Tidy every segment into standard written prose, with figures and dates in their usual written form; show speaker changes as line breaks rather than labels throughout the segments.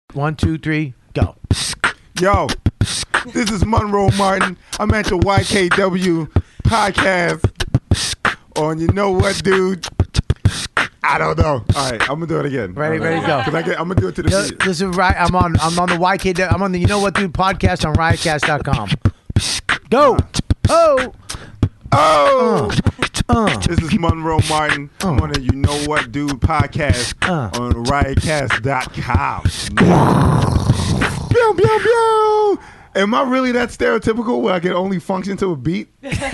1, 2, 3, go.
Yo, this is Monroe Martin. I'm at the YKW podcast on You Know What, Dude? I don't know. All right, I'm gonna do it again.
Ready, go.
I'm gonna do it to the beat.
This is right. I'm on the YKW. I'm on the You Know What, Dude podcast on riotcast.com. Go.
This is Monroe Martin. I'm on the You Know What, Dude podcast on riotcast.com. Pew, pew, pew. Am I really that stereotypical where I can only function to a beat?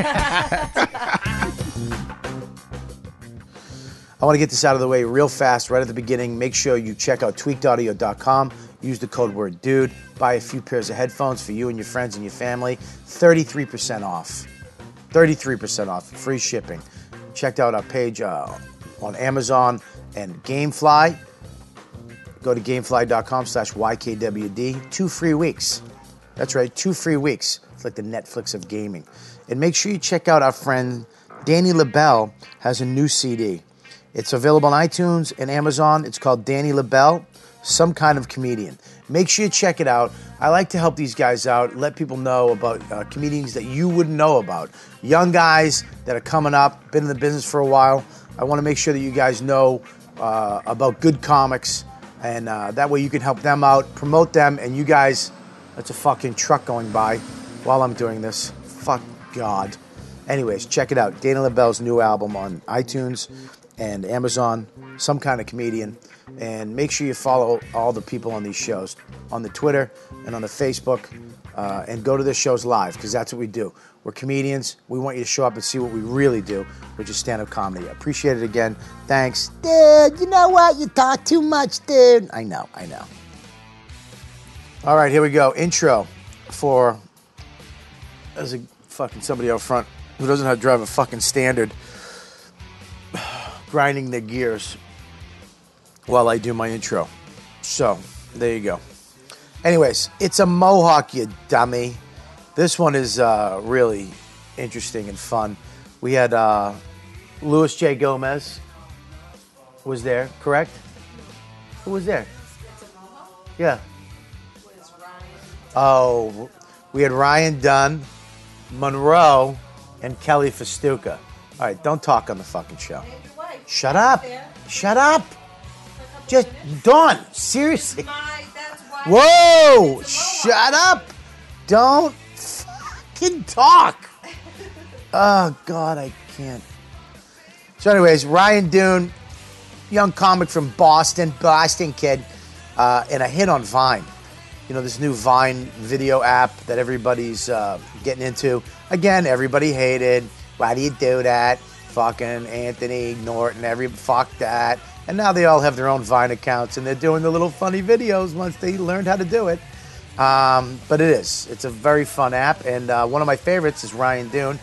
I want to get this out of the way real fast right at the beginning. Make sure you check out tweakedaudio.com. Use the code word DUDE. Buy a few pairs of headphones for you and your friends and your family. 33% off. 33% off. Free shipping. Checked out our page on Amazon and Gamefly. Go to gamefly.com/YKWD. 2 free weeks. That's right, 2 free weeks. It's like the Netflix of gaming. And make sure you check out our friend Danny LaBelle has a new CD. It's available on iTunes and Amazon. It's called Danny LaBelle, Some Kind of Comedian. Make sure you check it out. I like to help these guys out, let people know about comedians that you wouldn't know about. Young guys that are coming up, been in the business for a while. I want to make sure that you guys know about good comics, and that way you can help them out, promote them, and you guys, that's a fucking truck going by while I'm doing this. Fuck God. Anyways, check it out. Danny LaBelle's new album on iTunes and Amazon, Some Kind of Comedian. And make sure you follow all the people on these shows on the Twitter and on the Facebook, and go to the shows live, because that's what we do. We're comedians. We want you to show up and see what we really do, which is stand-up comedy. I appreciate it again. Thanks. Dude, you know what? You talk too much, dude. I know. All right, here we go. Intro for, there's a fucking somebody out front who doesn't know how to drive a fucking Standard, grinding their gears while I do my intro. So, there you go. Anyways, it's a mohawk, you dummy. This one is really interesting and fun. We had Louis J. Gomez was there, correct? Who was there? Yeah. Oh, we had Ryan Dunn, Monroe, and Kelly Festuca. All right, don't talk on the fucking show. Shut up. Shut up. Just, Dawn, seriously. Whoa, shut up. Don't fucking talk. Oh, God, I can't. So anyways, Ryan Dunn, young comic from Boston kid, and a hit on Vine. You know, this new Vine video app that everybody's getting into. Again, everybody hated. Why do you do that? Fucking Anthony Norton, fuck that. And now they all have their own Vine accounts, and they're doing the little funny videos once they learned how to do it. But it's a very fun app, and one of my favorites is Rydune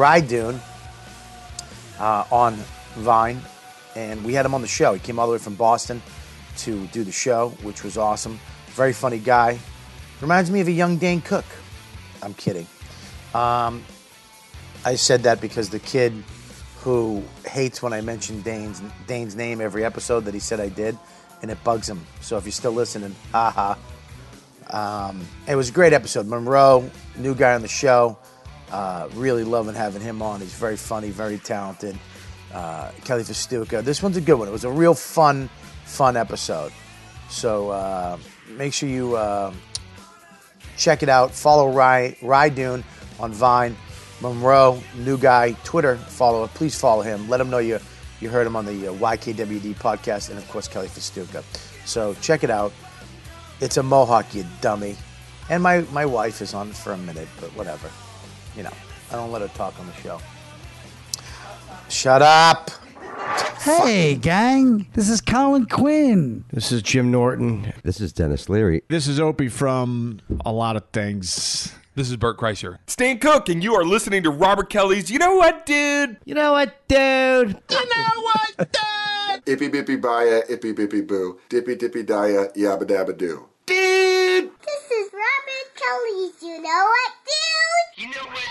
on Vine, and we had him on the show. He came all the way from Boston to do the show, which was awesome. Very funny guy. Reminds me of a young Dane Cook. I'm kidding. I said that because the kid who hates when I mention Dane's name every episode that he said I did, and it bugs him. So if you're still listening, haha. It was a great episode. Monroe, new guy on the show. Really loving having him on. He's very funny, very talented. Kelly Festuca. This one's a good one. It was a real fun episode. So make sure you check it out. Follow Rydune on Vine. Monroe, new guy, Twitter, please follow him. Let him know you heard him on the YKWD podcast, and of course Kelly Festuca. So check it out. It's a mohawk, you dummy. And my wife is on for a minute, but whatever. You know, I don't let her talk on the show. Shut up.
Hey, gang. This is Colin Quinn.
This is Jim Norton.
This is Dennis Leary.
This is Opie from a lot of things.
This is Bert Kreischer. Stan Cook, and you are listening to Robert Kelly's You Know What, Dude?
You know what, dude?
You know what, dude?
Ippy bippy baya, ippy bippy boo. Dippy dippy dia, yabba dabba doo.
Dude!
This is Robert Kelly's You Know What, Dude?
You know what, dude?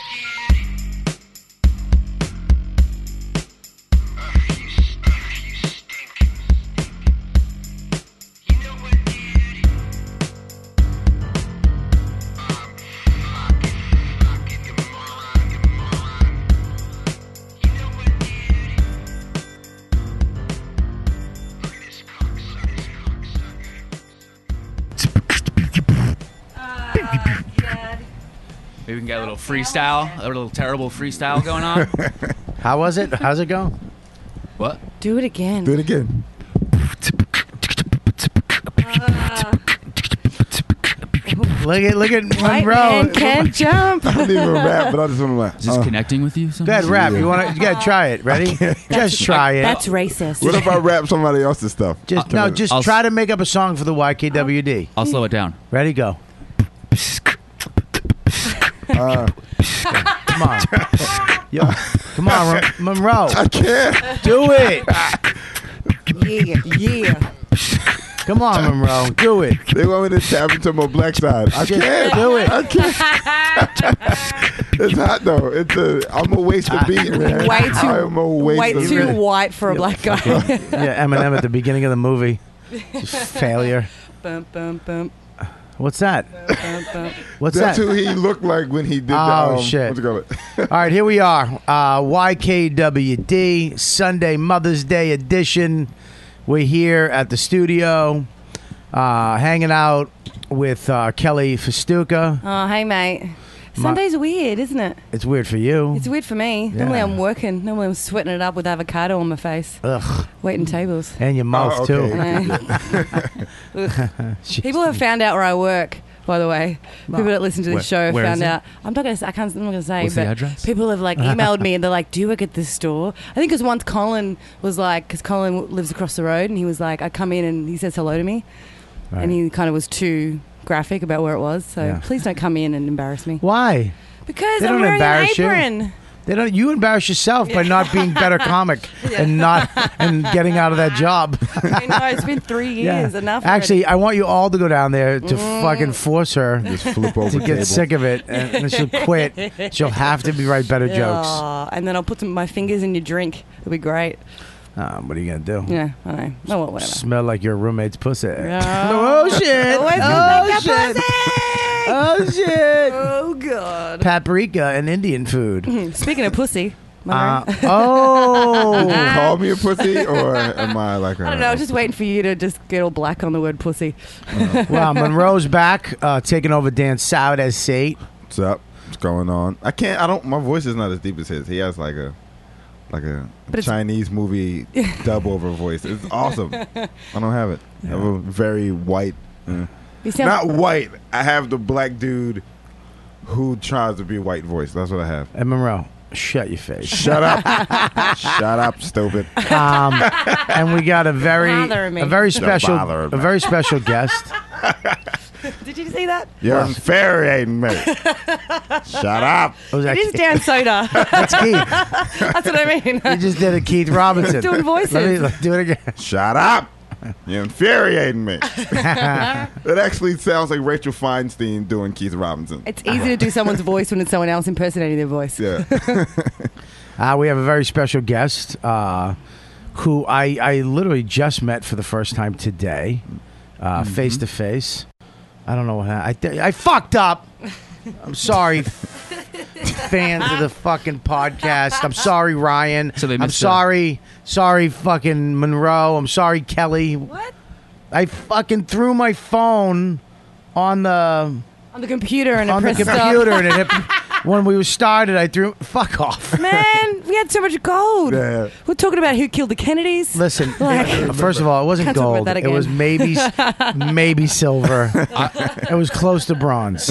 Maybe we can get a little freestyle, a little terrible freestyle going on.
How was it? How's it go?
What?
Do it again.
Do it again.
Look at
White
Monroe.
man can't jump.
I don't even rap, but I just want to laugh.
Is this connecting with you?
Go ahead, rap. You gotta try it. Ready? Just try it.
That's racist.
What if I rap somebody else's stuff?
Just
I'll
try to make up a song for the YKWd.
I'll slow it down.
Ready? Go. Come on. Yo, come on, Monroe.
I can't.
Do it.
Yeah.
Come on, Monroe. Do it.
They want me to tap into my black side. I
Just
can't.
do it.
I can't. It's hot though. I'm a waste of beat, man.
Way too,
I'm a waste
way
of
too
beat.
white for a black guy.
Yeah, Eminem at the beginning of the movie. Just failure.
Bum, bum, bum,
What's that?
bum, bum.
What's
That's
that?
who he looked like when he did
Oh,
the
shit.
What's it called?
All right, here we are. YKWd, Sunday Mother's Day edition. We're here at the studio, hanging out with Kelly Festuca.
Oh, hey, mate. Sunday's weird, isn't it?
It's weird for you.
It's weird for me.
Yeah.
Normally I'm working. Normally I'm sweating it up with avocado on my face.
Ugh.
Waiting tables.
And your mouth,
okay.
Ugh. People have found out where I work, by the way. People that listen to this show have
where
found
is it?
out. I'm not going to say,
What's the
but
address?
people have like emailed me and they're like, do you work at this store? I think because once Colin was like, because Colin lives across the road and he was like, I come in and he says hello to me.
Right.
And he kind of was too graphic about where it was. So
Yeah.
please don't come in and embarrass me.
Why?
Because
They
I'm
don't
wearing an
embarrass you.
apron.
They don't. You embarrass yourself by not being better comic and getting out of that job.
I know, it's been 3 years. Enough.
Actually, I want you all to go down there to fucking force her
Just flip over
to
the
get
table.
sick of it, and then she'll quit. She'll have to be write better jokes.
Oh, and then I'll put my fingers in your drink. It'll be great.
What are you gonna do?
Yeah, I know. No, well, whatever.
Smell like your roommate's pussy.
Yeah.
Oh shit!
Always
Oh
make
shit!
a pussy!
Oh shit!
Oh god.
Paprika and Indian food.
Speaking of pussy, Monroe,
Did you
Oh,
call me a pussy, or am I like?
I don't know. I was just waiting for you to just get all black on the word pussy.
wow! Monroe's back, taking over Dan Sauer's seat.
What's up? What's going on? I can't. I don't. My voice is not as deep as his. He has like a
But it's-
Chinese movie dub over voice. It's awesome. I don't have it. I have a very white.
You sound
Not white. I have the black dude who tries to be white voice. That's what I have.
And Monroe, shut your face.
Shut up. Shut up, stupid.
And we got a very
Bothering me.
special
bother me.
a very special guest.
Did you see that?
You're infuriating me. Shut up.
Was that
It is Dan Soda.
That's Keith.
That's what I mean.
You just did a Keith Robinson.
Doing voices.
Let me do it again.
Shut up. You're infuriating me. It actually sounds like Rachel Feinstein doing Keith Robinson.
It's easy to do someone's voice when it's someone else impersonating their voice.
Yeah.
We have a very special guest who I literally just met for the first time today, face to face. I don't know what happened. I fucked up. I'm sorry, fans of the fucking podcast. I'm sorry, Ryan.
So they
I'm
missed
sorry, fucking Monroe. I'm sorry, Kelly.
What?
I fucking threw my phone on the
On the computer and
on the
pressed
computer
stop.
and it hit. When we started, I threw. Fuck off.
Man, we had so much gold.
Yeah.
We're talking about who killed the Kennedys.
Listen,
Like-
first of all, it wasn't
Can't talk about
gold.
that
It was maybe silver. It was close to bronze.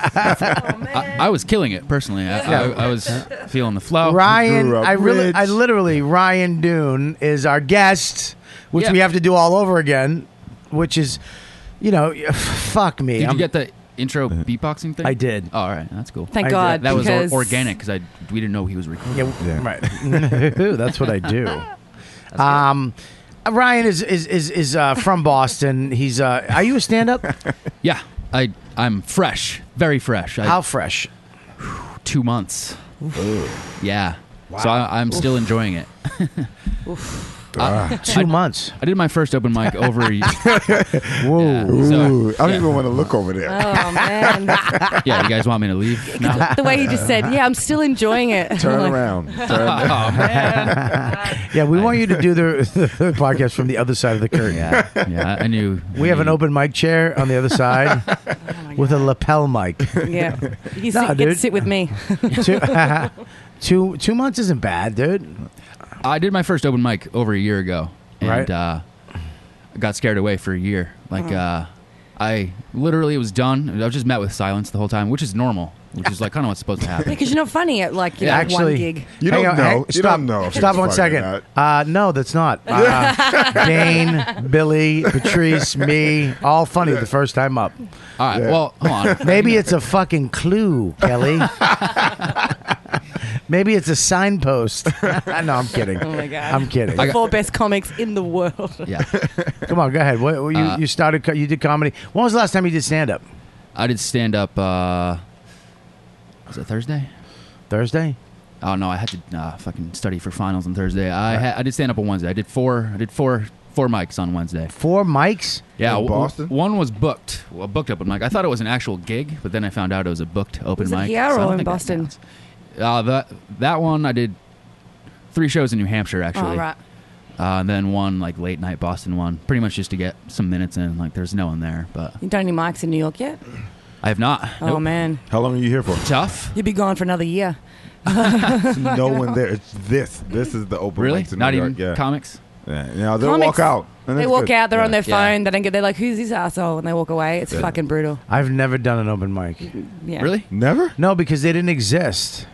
I was killing it personally. I was feeling the flow.
Ryan,
grew up
I
rich.
literally, Ryan Dune is our guest, which
Yeah.
we have to do all over again, which is, fuck me.
Did you get the intro beatboxing thing?
I did.
Oh, all right, that's cool.
Thank
I
God.
That was
because
organic because we didn't know he was recording.
Yeah,
Yeah.
right. That's what I do. Ryan is from Boston. He's are you a stand-up?
Yeah, I'm fresh, very fresh.
How fresh?
2 months. Yeah. So I'm still enjoying it.
2 months.
I did my first open mic over a year.
Whoa.
Yeah,
Ooh, I don't
yeah.
even want to look over there.
Oh man,
Yeah, you guys want me to leave? No.
the way you just said, yeah, I'm still enjoying it.
Turn
Like,
around.
Oh man.
Yeah, we want you to do the podcast from the other side of the curtain.
Yeah, I knew.
We have an open mic chair on the other side with a lapel mic.
Yeah, you
Nah,
get to
dude.
sit with me.
2 months isn't bad, dude.
I did my first open mic over a year ago, and
Right.
I got scared away for a year. Like I literally was done. I was just met with silence the whole time, which is normal, which is like kind of what's supposed to happen.
Because you're not funny at like you know,
Actually,
one gig.
You
Hang
don't
on,
know. You
stop,
don't know. if
Stop
it's
one
funny or
second.
not.
No, that's not. Dane, Billy, Patrice, me, all funny the first time up.
All right,
Yeah.
well, hold on.
Maybe it's a fucking clue, Kelly. Maybe it's a signpost. No, I'm kidding.
Oh my God.
I'm kidding.
The 4 best comics in the world.
Yeah,
Come on, go ahead. You started. You did comedy. When was the last time you did stand up?
I did stand up. Was it Thursday?
Thursday.
Oh no, I had to fucking study for finals on Thursday. I did stand up on Wednesday. I did four mics on Wednesday.
4 mics.
Yeah,
In Boston?
one was booked. Well, booked open mic. I thought it was an actual gig, but then I found out it was a booked open
Was it
mic.
here
so I
or
don't
in
think that
Boston?
counts. That one I did 3 shows in New Hampshire actually.
Oh, right.
And then one like late night Boston one, pretty much just to get some minutes in. Like there's no one there, but
You done any mics in New York yet?
I have not.
Oh
Nope.
man,
How long are you here for?
Tough.
you'll be gone for another year.
No one there. It's this. This is the open
Really?
mics in
Not
New
even
York. Yeah.
comics.
Yeah. You know, they'll
Comics,
walk out. and
They
that's
walk
good.
out, they're on their
Yeah.
phone, they don't get. They're like, "Who's this asshole?" And they walk away. It's fucking brutal.
I've never done an open mic.
Yeah.
Really?
Never?
No, because they didn't exist.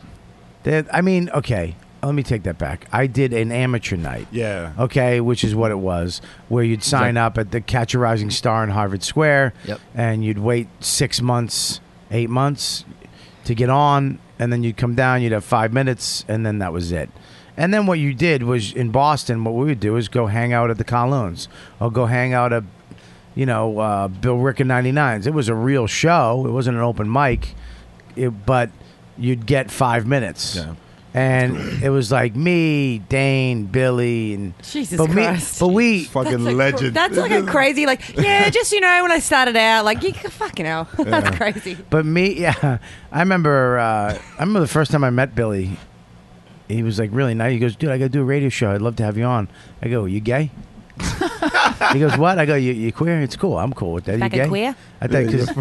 Okay. Let me take that back. I did an amateur night.
Yeah.
Okay, which is what it was, where you'd sign up at the Catch a Rising Star in Harvard Square,
Yep.
and you'd wait 6 months, 8 months to get on, and then you'd come down, you'd have 5 minutes, and then that was it. And then what you did was, in Boston, what we would do is go hang out at the Kowloons, or go hang out at, Bill Rick and 99s. It was a real show. It wasn't an open mic, but you'd get 5 minutes.
Yeah.
And it was like me, Dane, Billy, and
Jesus
but
Christ.
we
Fucking legend.
That's like a crazy, like, yeah, just, when I started out, like, you fucking hell. That's crazy.
But me, yeah, I remember the first time I met Billy. He was like really nice. He goes, "Dude, I got to do a radio show. I'd love to have you on." I go, "You gay?" He goes, "What?" I go, "You queer? It's cool. I'm cool with that. You
Fucking
gay?"
queer?
I thought because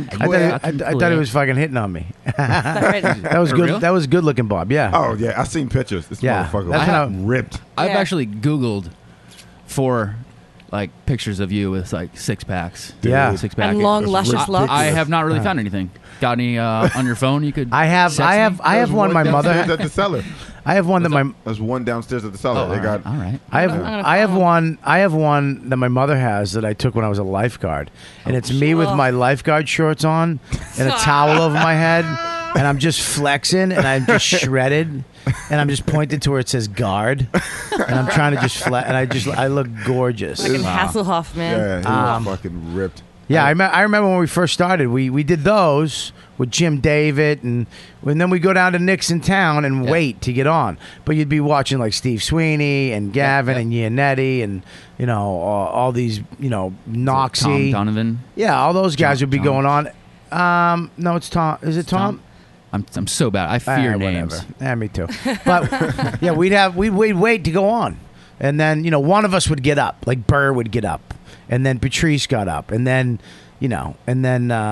I thought he was fucking hitting on me. That was
For
good.
real?
That was good looking, Bob. Yeah.
Oh, yeah. I've seen pictures. This
Yeah,
motherfucker
that's
was
how-
ripped.
I've
Yeah.
actually Googled for like pictures of you with like 6-packs.
Yeah.
6-pack.
And long, luscious
ridiculous.
locks.
I have not really found anything. Got any on your phone you could?
I have
There's
one. My mother.
downstairs at the cellar.
I have one that my.
There's one downstairs at the cellar.
Oh,
they got.
all right.
I have
I'm gonna
I have
follow.
one that my mother has that I took when I was a lifeguard, and it's me with my lifeguard shorts on and a towel over my head, and I'm just flexing and I'm just shredded, and I'm just pointing to where it says guard, and I'm trying to just flex, and I look gorgeous.
Fucking Hasselhoff, man.
Yeah, he was fucking ripped.
Yeah, I remember when we first started. We did those with Jim David, and then we go down to Nixon Town and wait to get on. But you'd be watching like Steve Sweeney and Gavin and Giannetti and all these Noxie.
Tom Donovan.
Yeah, all those guys
Tom-
would be
Tom.
going on. No, it's Tom. Is it Tom?
I'm so bad. I fear names.
Whatever. Yeah, me too. But yeah, we'd wait to go on, and then one of us would get up, like Burr would get up, and then Patrice got up, and then and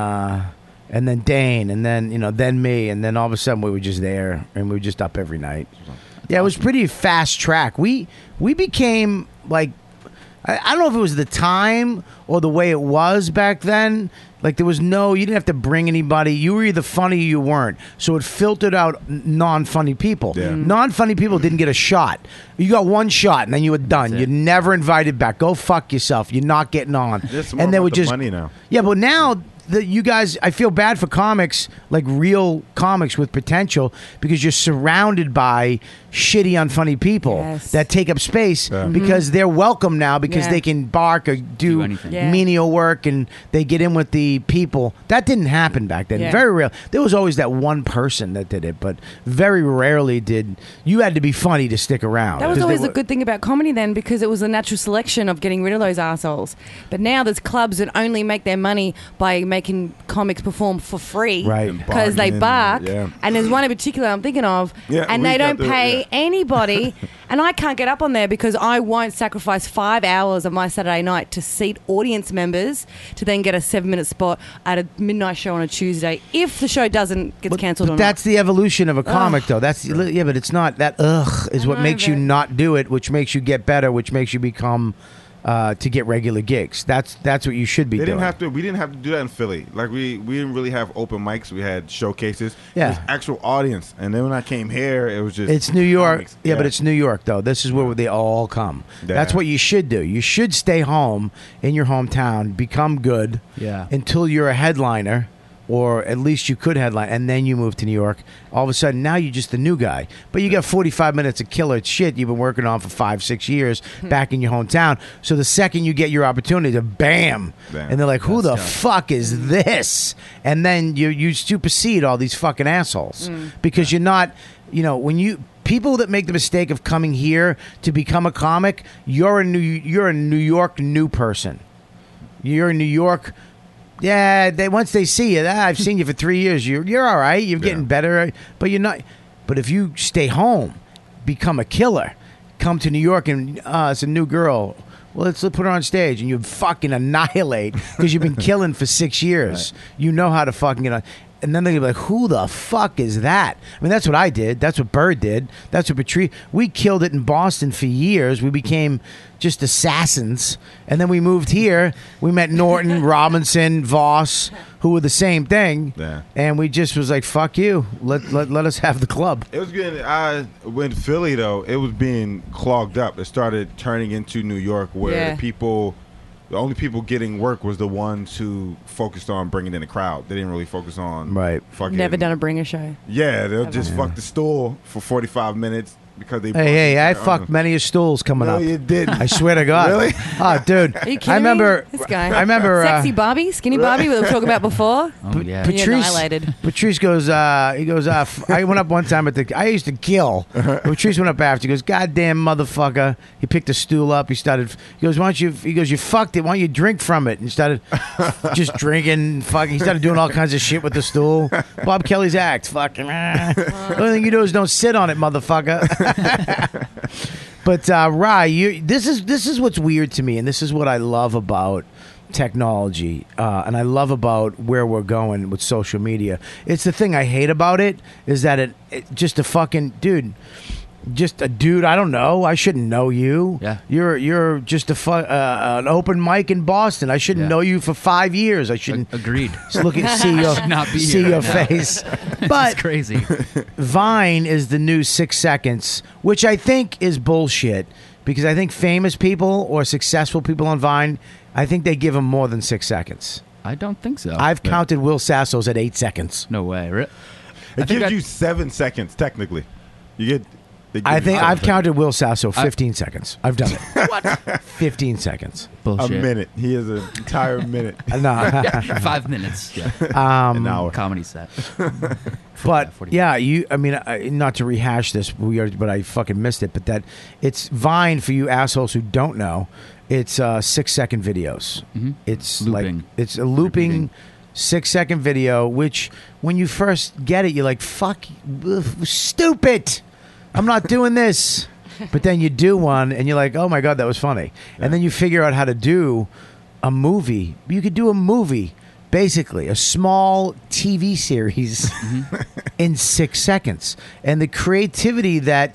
then Dane, and then me, and then all of a sudden we were just there, and we were just up every night. Yeah, it was pretty fast track. We became like, I don't know if it was the time or the way it was back then. Like you didn't have to bring anybody. You were either funny or you weren't. So it filtered out non-funny people.
Yeah.
Non-funny people didn't get a shot. You got one shot and then you were done. You're never invited back. Go fuck yourself. You're not getting on.
It's more
and they
about
would
the
just
money now.
Yeah, but now you guys, I feel bad for comics, like real comics with potential, because you're surrounded by shitty, unfunny people
Yes.
that take up space because they're welcome now because
Yeah.
they can bark or do
anything.
Yeah.
menial work and they get in with the people. That didn't happen back then.
Yeah.
Very rare. There was always that one person that did it, but very rarely did. You had to be funny to stick around.
That was
'Cause
always
they
the
were-
good thing about comedy then, because it was a natural selection of getting rid of those assholes. But now there's clubs that only make their money by making comics perform for free,
Right.
Because they bark.
Yeah.
And there's one in particular I'm thinking of,
Yeah,
and
we
they
got
don't pay anybody. And I can't get up on there because I won't sacrifice 5 hours of my Saturday night to seat audience members to then get a 7-minute spot at a midnight show on a Tuesday if the show doesn't get cancelled
But
or
that's
not.
the evolution of a comic, though. That's yeah, but it's not that. Is
I
what
know,
makes you
but-
not do it, which makes you get better, which makes you become to get regular gigs. That's what you should be
They
doing.
didn't have to. We didn't have to do that in Philly. Like we didn't really have open mics. We had showcases.
Yeah.
It was actual audience. And then when I came here, it was just.
It's New York.
comics.
Yeah, but it's New York, though. This is where they all come. That's what you should do. You should stay home in your hometown, become good
Yeah.
until you're a headliner, or at least you could headline, and then you move to New York. All of a sudden, now you're just the new guy. But you got 45 minutes of killer shit you've been working on for 5-6 years back in your hometown. So the second you get your opportunity, to bam. And they're like, who the fuck is this? And then you supersede all these fucking assholes. Because you're not, when you... People that make the mistake of coming here to become a comic, you're a New York new person. You're in New York. Yeah, once they see you, I've seen you for 3 years. You're all right. You're getting better, but you're not. But if you stay home, become a killer, come to New York and it's a new girl. Well, let's put her on stage, and you fucking annihilate because you've been killing for 6 years. Right. You know how to fucking get on. And then they're gonna be like, who the fuck is that? I mean, that's what I did. That's what Bird did. That's what Patrice. We killed it in Boston for years. We became just assassins. And then we moved here. We met Norton, Robinson, Voss, who were the same thing.
Yeah.
And we just was like, fuck you. Let us have the club.
It was getting. When Philly though, it was being clogged up. It started turning into New York, where the only people getting work was the ones who focused on bringing in a crowd. They didn't really focus on fucking.
Never done a bringer show.
Yeah, they'll just fuck the stool for 45 minutes because they.
Hey, I fucked many of stools coming up.
No, you didn't.
I swear to God.
Really?
Oh, dude.
Are you kidding
I remember.
me? This guy.
I remember.
Sexy Bobby, skinny Bobby, we were talking about before.
Oh, yeah.
Patrice goes. He goes. I went up one time I used to kill. Patrice went up after. He goes, "Goddamn motherfucker!" He picked a stool up. He started. He goes, "Why don't you?" He goes, "You fucked it. Why don't you drink from it?" And he started just drinking. Fucking. He started doing all kinds of shit with the stool. Bob Kelly's act. Fucking. The only thing you do is don't sit on it, motherfucker. But Rye, this is what's weird to me, and this is what I love about technology, and I love about where we're going with social media. It's the thing I hate about it is that it just a fucking dude. Just a dude, I don't know. I shouldn't know you.
Yeah.
You're just an open mic in Boston. I shouldn't know you for 5 years. I shouldn't.
Agreed.
Just see your,
not be
see
here
your
right now.
face. But
It's crazy.
Vine is the new 6 seconds, which I think is bullshit because I think famous people or successful people on Vine, I think they give them more than 6 seconds.
I don't think so.
I've counted Will Sasso's at 8 seconds.
No way.
It gives you 7 seconds technically. You get.
I think I've counted Will Sasso 15 seconds. I've done it.
What?
15 seconds.
Bullshit.
A minute. He has an entire minute.
No.
5 minutes. Yeah.
An hour.
Comedy set.
But yeah, not to rehash this, but I fucking missed it. But that it's Vine for you assholes who don't know. It's 6-second videos.
Mm-hmm.
It's
looping.
like it's a looping 6-second video. Which when you first get it, you're like, "Fuck, stupid! I'm not doing this." But then you do one, and you're like, "Oh my God, that was funny!" Yeah. And then you figure out how to do a movie. You could do a movie. Basically, a small TV series in 6 seconds, and the creativity that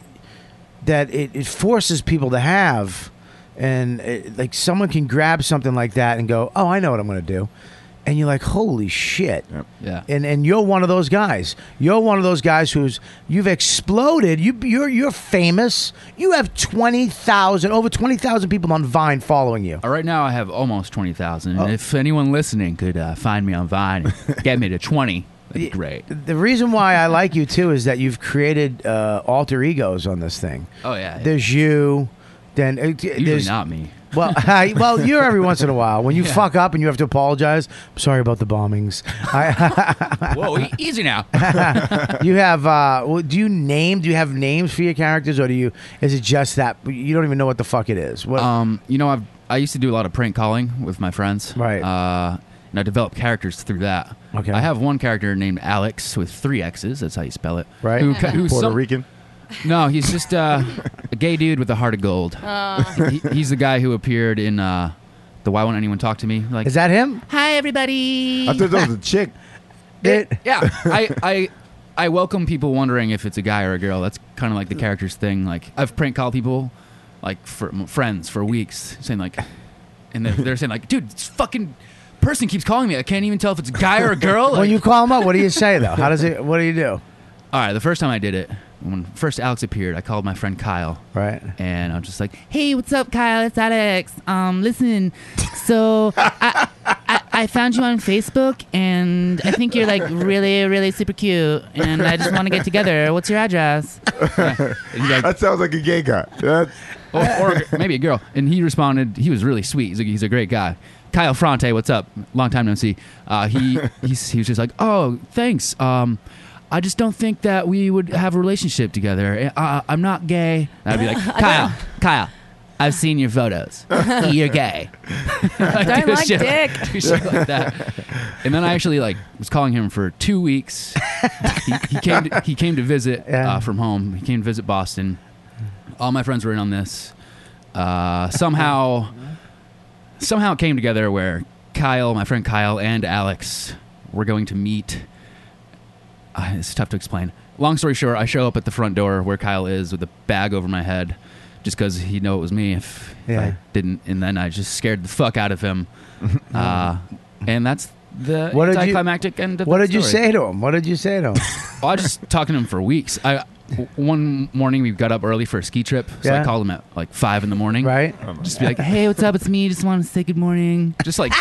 it forces people to have, and like someone can grab something like that and go, "Oh, I know what I'm going to do," and you're like, "Holy shit!"
Yep.
Yeah,
and you're one of those guys. You're one of those guys you've exploded. You're famous. You have over 20,000 people on Vine following you.
Right now, I have almost 20,000. If anyone listening could find me on Vine and get me to 20, Great.
The reason why I like you too is that you've created alter egos on this thing.
Oh yeah.
There's you. Then
Usually
there's
not me.
Well, well, you're every once in a while when you fuck up and you have to apologize. I'm sorry about the bombings.
Whoa, easy now.
You have. Do you have names for your characters, or is it just that you don't even know what the fuck it is? What?
I used to do a lot of prank calling with my friends.
Right.
And I developed characters through that.
Okay.
I have one character named Alex with 3 X's. That's how you spell it.
Right.
Who's
Puerto Rican.
No, he's just a gay dude with a heart of gold. He's the guy who appeared in the Why Won't Anyone Talk to Me? Like,
is that him?
Hi, everybody.
I thought that was a chick.
Yeah. I welcome people wondering if it's a guy or a girl. That's kind of like the character's thing. Like, I've prank called people, like, for friends for weeks, saying like, and they're saying like, dude, this fucking person keeps calling me. I can't even tell if it's a guy or a girl.
When you call him up, what do you say though? What do you do?
All right, the first time I did it, when first Alex appeared, I called my friend Kyle.
Right.
And I'm just like, hey, what's up, Kyle? It's Alex. Listen, so I found you on Facebook, and I think you're like really, really super cute, and I just want to get together. What's your address? Yeah.
That sounds like a gay guy.
Or maybe a girl. And he responded, he was really sweet. He's a great guy. Kyle Fronte, what's up? Long time no see. He was just like, oh, thanks. I just don't think that we would have a relationship together. I'm not gay. And I'd be like, Kyle, I've seen your photos. You're gay.
Don't like dick.
Do shit like that. And then I actually was calling him for 2 weeks. He came to visit from home. He came to visit Boston. All my friends were in on this. Somehow it came together where Kyle, my friend Kyle, and Alex were going to meet. It's tough to explain. Long story short, I show up at the front door where Kyle is with a bag over my head just because he'd know it was me if I didn't. And then I just scared the fuck out of him. And that's the anticlimactic end of the story.
What did you say to him?
Well, I was just talking to him for weeks. One morning we got up early for a ski trip, so I called him at 5 in the morning.
Right.
Just be like, hey, what's up? It's me. Just want to say good morning. Just we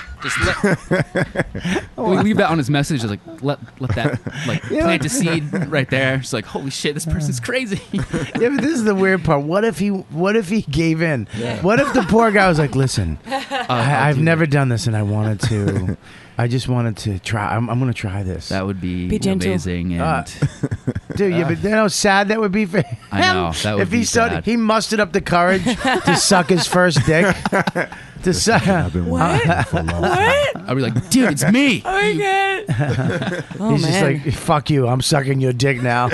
leave that on his message. Just let that plant a seed right there. It's like, holy shit, this person's crazy.
Yeah, but this is the weird part. What if he gave in? Yeah. What if the poor guy was like, listen, I've never done this, and I just wanted to try. I'm going to try this.
That would be
amazing.
And
dude, but you know how sad that would be for him.
I know that would
if
be
he
sad.
He mustered up the courage to suck his first dick.
What?
I'd be like, dude, it's me.
Oh my god.
He's just like, fuck you. I'm sucking your dick now.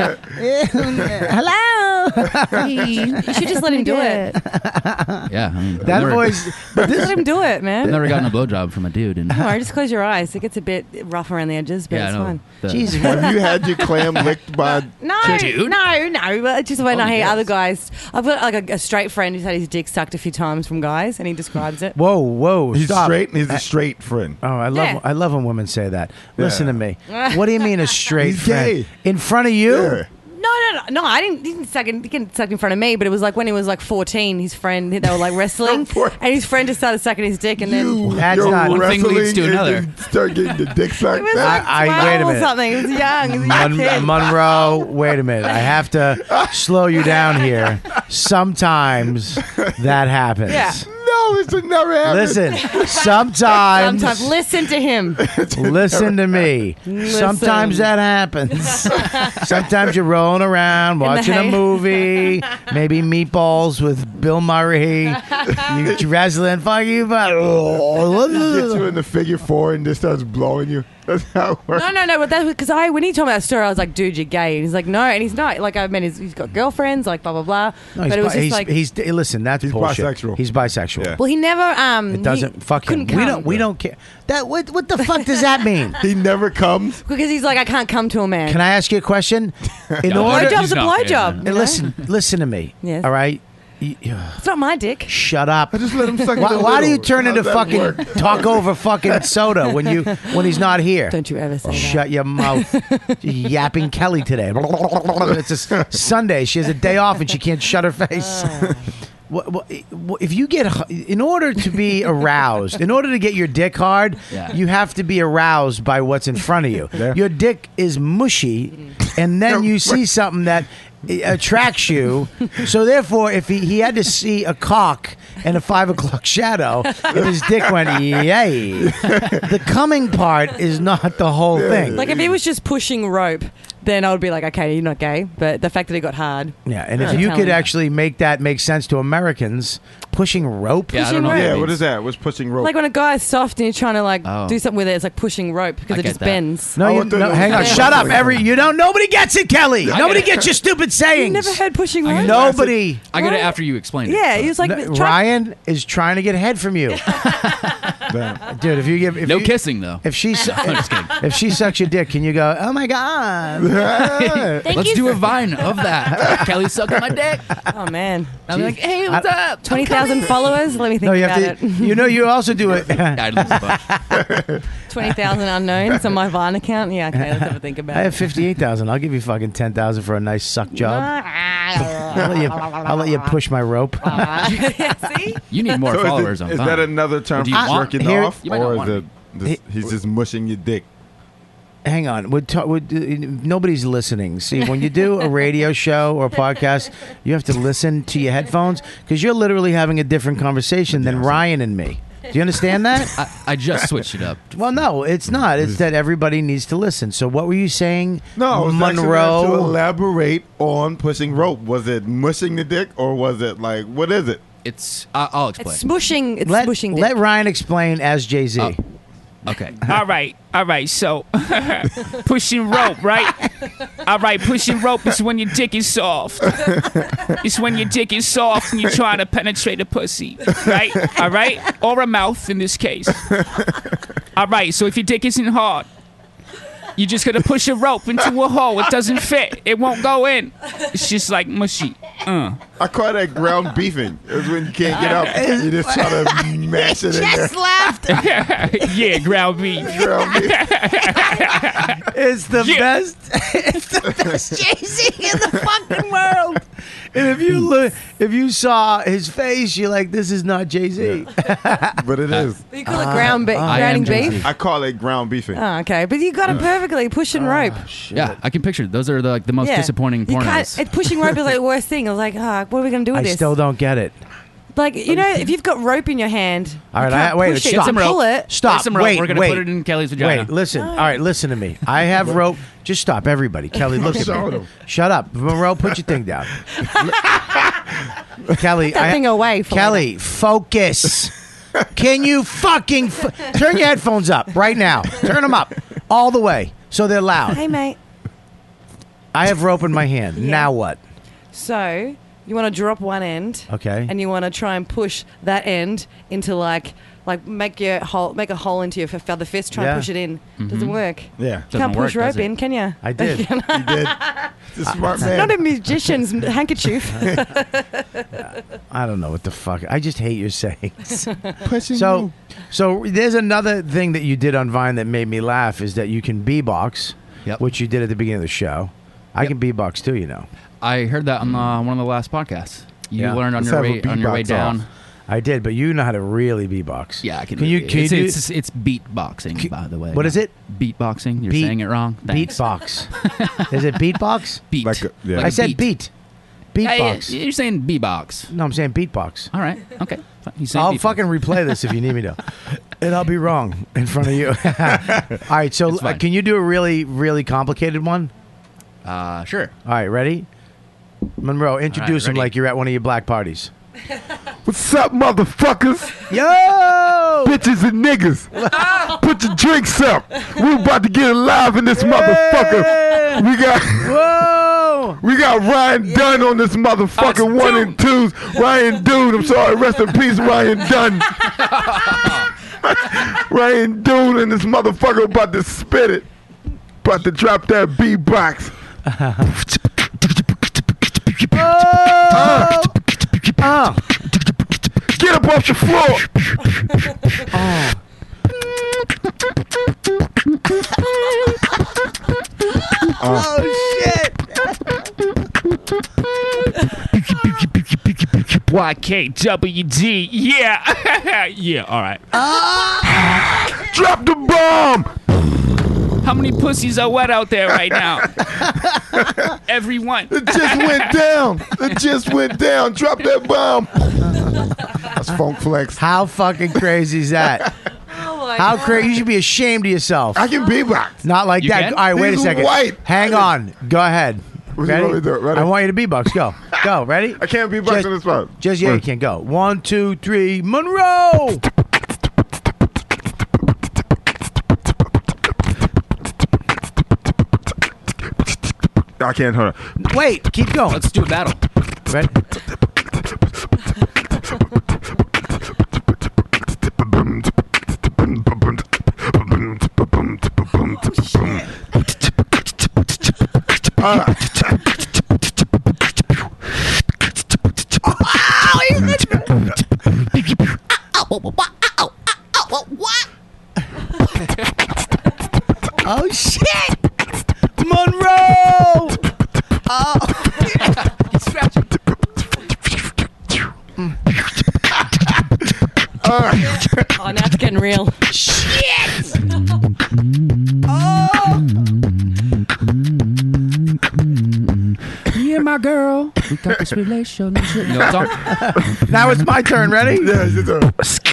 Hello.
You should just let him do it.
Yeah, I mean,
That voice. But
Let him do it, man.
I've never gotten a blowjob from a dude. And
Or just close your eyes. It gets a bit rough around the edges, but it's fine.
Jesus.
Have you had your clam licked by?
No. But just when I hear other guys, I've got a straight friend who's had his dick sucked a few times from guys, and he describes it.
Whoa,
He's
stop.
straight. He's a straight friend.
Oh, I love when women say that. Listen to me. What do you mean a straight
He's
friend?
gay.
In front of you?
Yeah.
No, I didn't. He didn't suck in front of me, but it was like when he was 14. His friend, they were wrestling, and his friend just started sucking his dick, and then
That's not
one thing leads to
and
another.
then start getting the dick sucked.
it was
That-
like 12
wait a
or
minute.
something. It was young. It was a young kid.
Monroe, wait a minute. I have to slow you down here. Sometimes that happens.
Yeah.
No, it's never happened.
Listen, sometimes
listen to him.
listen to me. Sometimes that happens. Sometimes you're rolling around watching a movie, maybe Meatballs with Bill Murray. You're wrestling, fuck you, but
Gets you in the figure 4 and just starts blowing you. That's how it works.
No, but that's because when he told me that story, I was like, dude, you're gay. And he's like, no, and he's not. Like, I mean, he's got girlfriends, like, blah, blah, blah.
No,
but it was just like,
listen, that's
He's
bullshit.
bisexual.
He's bisexual.
Yeah.
well, he never,
It doesn't fuck him. We don't care. That what the fuck does that mean?
He never comes.
because he's like, I can't come to a man.
Can I ask you a question? In
No,
order,
Blowjob's a
No, yeah,
blowjob.
no.
you know?
listen to me.
Yes.
All right.
It's not my dick.
Shut up.
I just let him suck.
Why do you turn into
How's that
fucking
work?
talk over fucking soda when he's not here?
Don't you ever say that.
Shut your mouth. You're yapping Kelly today. It's a Sunday. She has a day off and she can't shut her face. if you get, in order to be aroused, in order to get your dick hard, you have to be aroused by what's in front of you.
Yeah.
Your dick is mushy, and then you see something that attracts you. So therefore, if he had to see a cock and a 5 o'clock shadow, and his dick went yay, the coming part is not the whole thing.
Like if he was just pushing rope, then I would be like, okay, you're not gay. But the fact that he got hard.
Yeah, and if you could actually make that make sense to Americans, pushing rope.
Yeah, I don't know.
Yeah, what is that? What's pushing rope?
Like when a guy's soft and you're trying to do something with it, it's like pushing rope because
I
it
get
just
that.
bends.
No, hang on. Shut up. Nobody gets it, Kelly. Nobody gets your stupid sayings.
You never heard pushing rope?
Nobody.
I get it after you explain it.
Yeah, he was like,
Ryan is trying to get head from you, dude.
No kissing though.
If she sucks your dick, can you go? Oh my god.
Let's do a Vine of that. Kelly sucking my dick.
Oh man.
I'm like, hey, what's up?
20,000 followers. Let me think
No, you
about
have to.
it.
You also do it.
I'd lose a bunch.
20,000 unknowns on my Vine account. Yeah, okay, let's have a think about
I
it.
have 58,000. I'll give you fucking 10,000 for a nice suck job. I'll let you push my rope.
See?
You need more
So
followers on
is
Vine.
that another term
Do
for
you want-
jerking
Here-
off,
You might not
or
want
is it he's just mushing your dick?
Hang on. Nobody's listening. See, when you do a radio show or a podcast, you have to listen to your headphones because you're literally having a different conversation than Ryan and me. Do you understand that?
I just switched it up.
Well, no, it's not. It's that everybody needs to listen. So what were you saying,
No, I was actually to
Monroe?
elaborate on pushing rope. Was it mushing the dick, or was it like, what is it?
I'll explain.
It's smushing. It's
Let
smushing. dick.
let Ryan explain as Jay-Z.
Oh. Okay.
All right. So, pushing rope, right? All right, pushing rope is when your dick is soft. It's when your dick is soft and you're trying to penetrate a pussy, right? All right? Or a mouth in this case. All right, so if your dick isn't hard, you're just going to push a rope into a hole. It doesn't fit. It won't go in. It's just like mushy.
I call that ground beefing. It's when you can't get up. You just try to mash it in there.
laughed.
Yeah, ground beef.
It's the best. It's the best Jay-Z in the fucking world. And if you saw his face, you're like, this is not Jay-Z.
But it is.
You call it grounding
Jay-Z.
beef?
I call it ground beefing.
Oh, okay. But you got it perfectly. Pushing rope.
Yeah, I can picture it. Those are the most disappointing
You
pornos.
can't, pushing rope is like the worst thing. I was like, what are we going to do with
I
this?
still don't get it.
Like, if you've got rope in your hand,
All right,
you can't
wait,
push it.
stop.
You pull it.
Stop.
Get some rope.
Wait,
We're gonna
wait.
put it in Kelly's vagina.
Wait, listen. All right, listen to me. I have rope. Just stop, everybody. Kelly, look at me. Shut up. Monroe, put your thing down. Kelly,
Put that thing away. For
Kelly, focus. Can you fucking turn your headphones up right now? Turn them up all the way so they're loud.
Hey, mate.
I have rope in my hand. Now what?
So you want to drop one end,
Okay.
and you want to try and push that end into like make a hole into your feather fist. Try and push it in. Doesn't work.
Yeah.
Can't push
work,
rope
does it?
in, can you?
I did.
He did. He's a smart man.
Not a musician's handkerchief.
I don't know what the fuck. I just hate your sayings.
Pushing
So there's another thing that you did on Vine that made me laugh is that you can beatbox, which you did at the beginning of the show. I can beatbox too, you know.
I heard that on one of the last podcasts. You learned on
Let's
your
have a
way
beatbox
down.
off.
I did, but you know how to really beatbox.
Yeah, I can.
Can you?
It's beatboxing, by the way.
What is it?
Beatboxing. You're saying it wrong. Thanks.
Beatbox. Is it beatbox?
Beat.
Like a- yeah.
Like
I
a
said beat. Beatbox.
Yeah, you're saying beatbox.
No, I'm saying beatbox.
All right. Okay. You saying
I'll
beatbox.
fucking replay this if you need me to, and I'll be wrong in front of you. All right, so
It's fine.
can you do a really, really complicated one?
Sure.
All right, ready? Monroe, introduce him
ready.
like you're at one of your black parties.
What's up, motherfuckers?
Yo!
Bitches and niggas. Put your drinks up. We're about to get alive in this motherfucker. We got Ryan Dunn on this motherfucker. 1 and 2s. Ryan Dude. I'm sorry. Rest in peace, Ryan Dunn. Ryan Dude and this motherfucker about to spit it. About to drop that beatbox. Get up off the floor.
Oh shit!
Why
YKWD. Yeah. Yeah, all right.
Drop the bomb.
How many pussies are wet out there right now? Everyone.
It just went down. It just went down. Drop that bomb. That's Funk Flex.
How fucking crazy is that? How crazy! You should be ashamed of yourself.
I can beatbox.
Not like
You
that.
can?
All right, wait a
He's
second.
white.
Hang on. Go ahead.
What you want me to do? Ready?
I want you to beatbox. Go. Go. Ready?
I can't beatbox on this spot.
Just yeah, you can go. 1, 2, 3. Monroe.
I can't. Hold on.
Wait. Keep going.
Let's do a battle.
Ready? Oh shit! Monroe! Oh.
Oh, now it's getting real.
Shit!
Me and my girl, we got this relationship. You know what song?
Now it's my turn. Ready?
Yeah, it's your turn.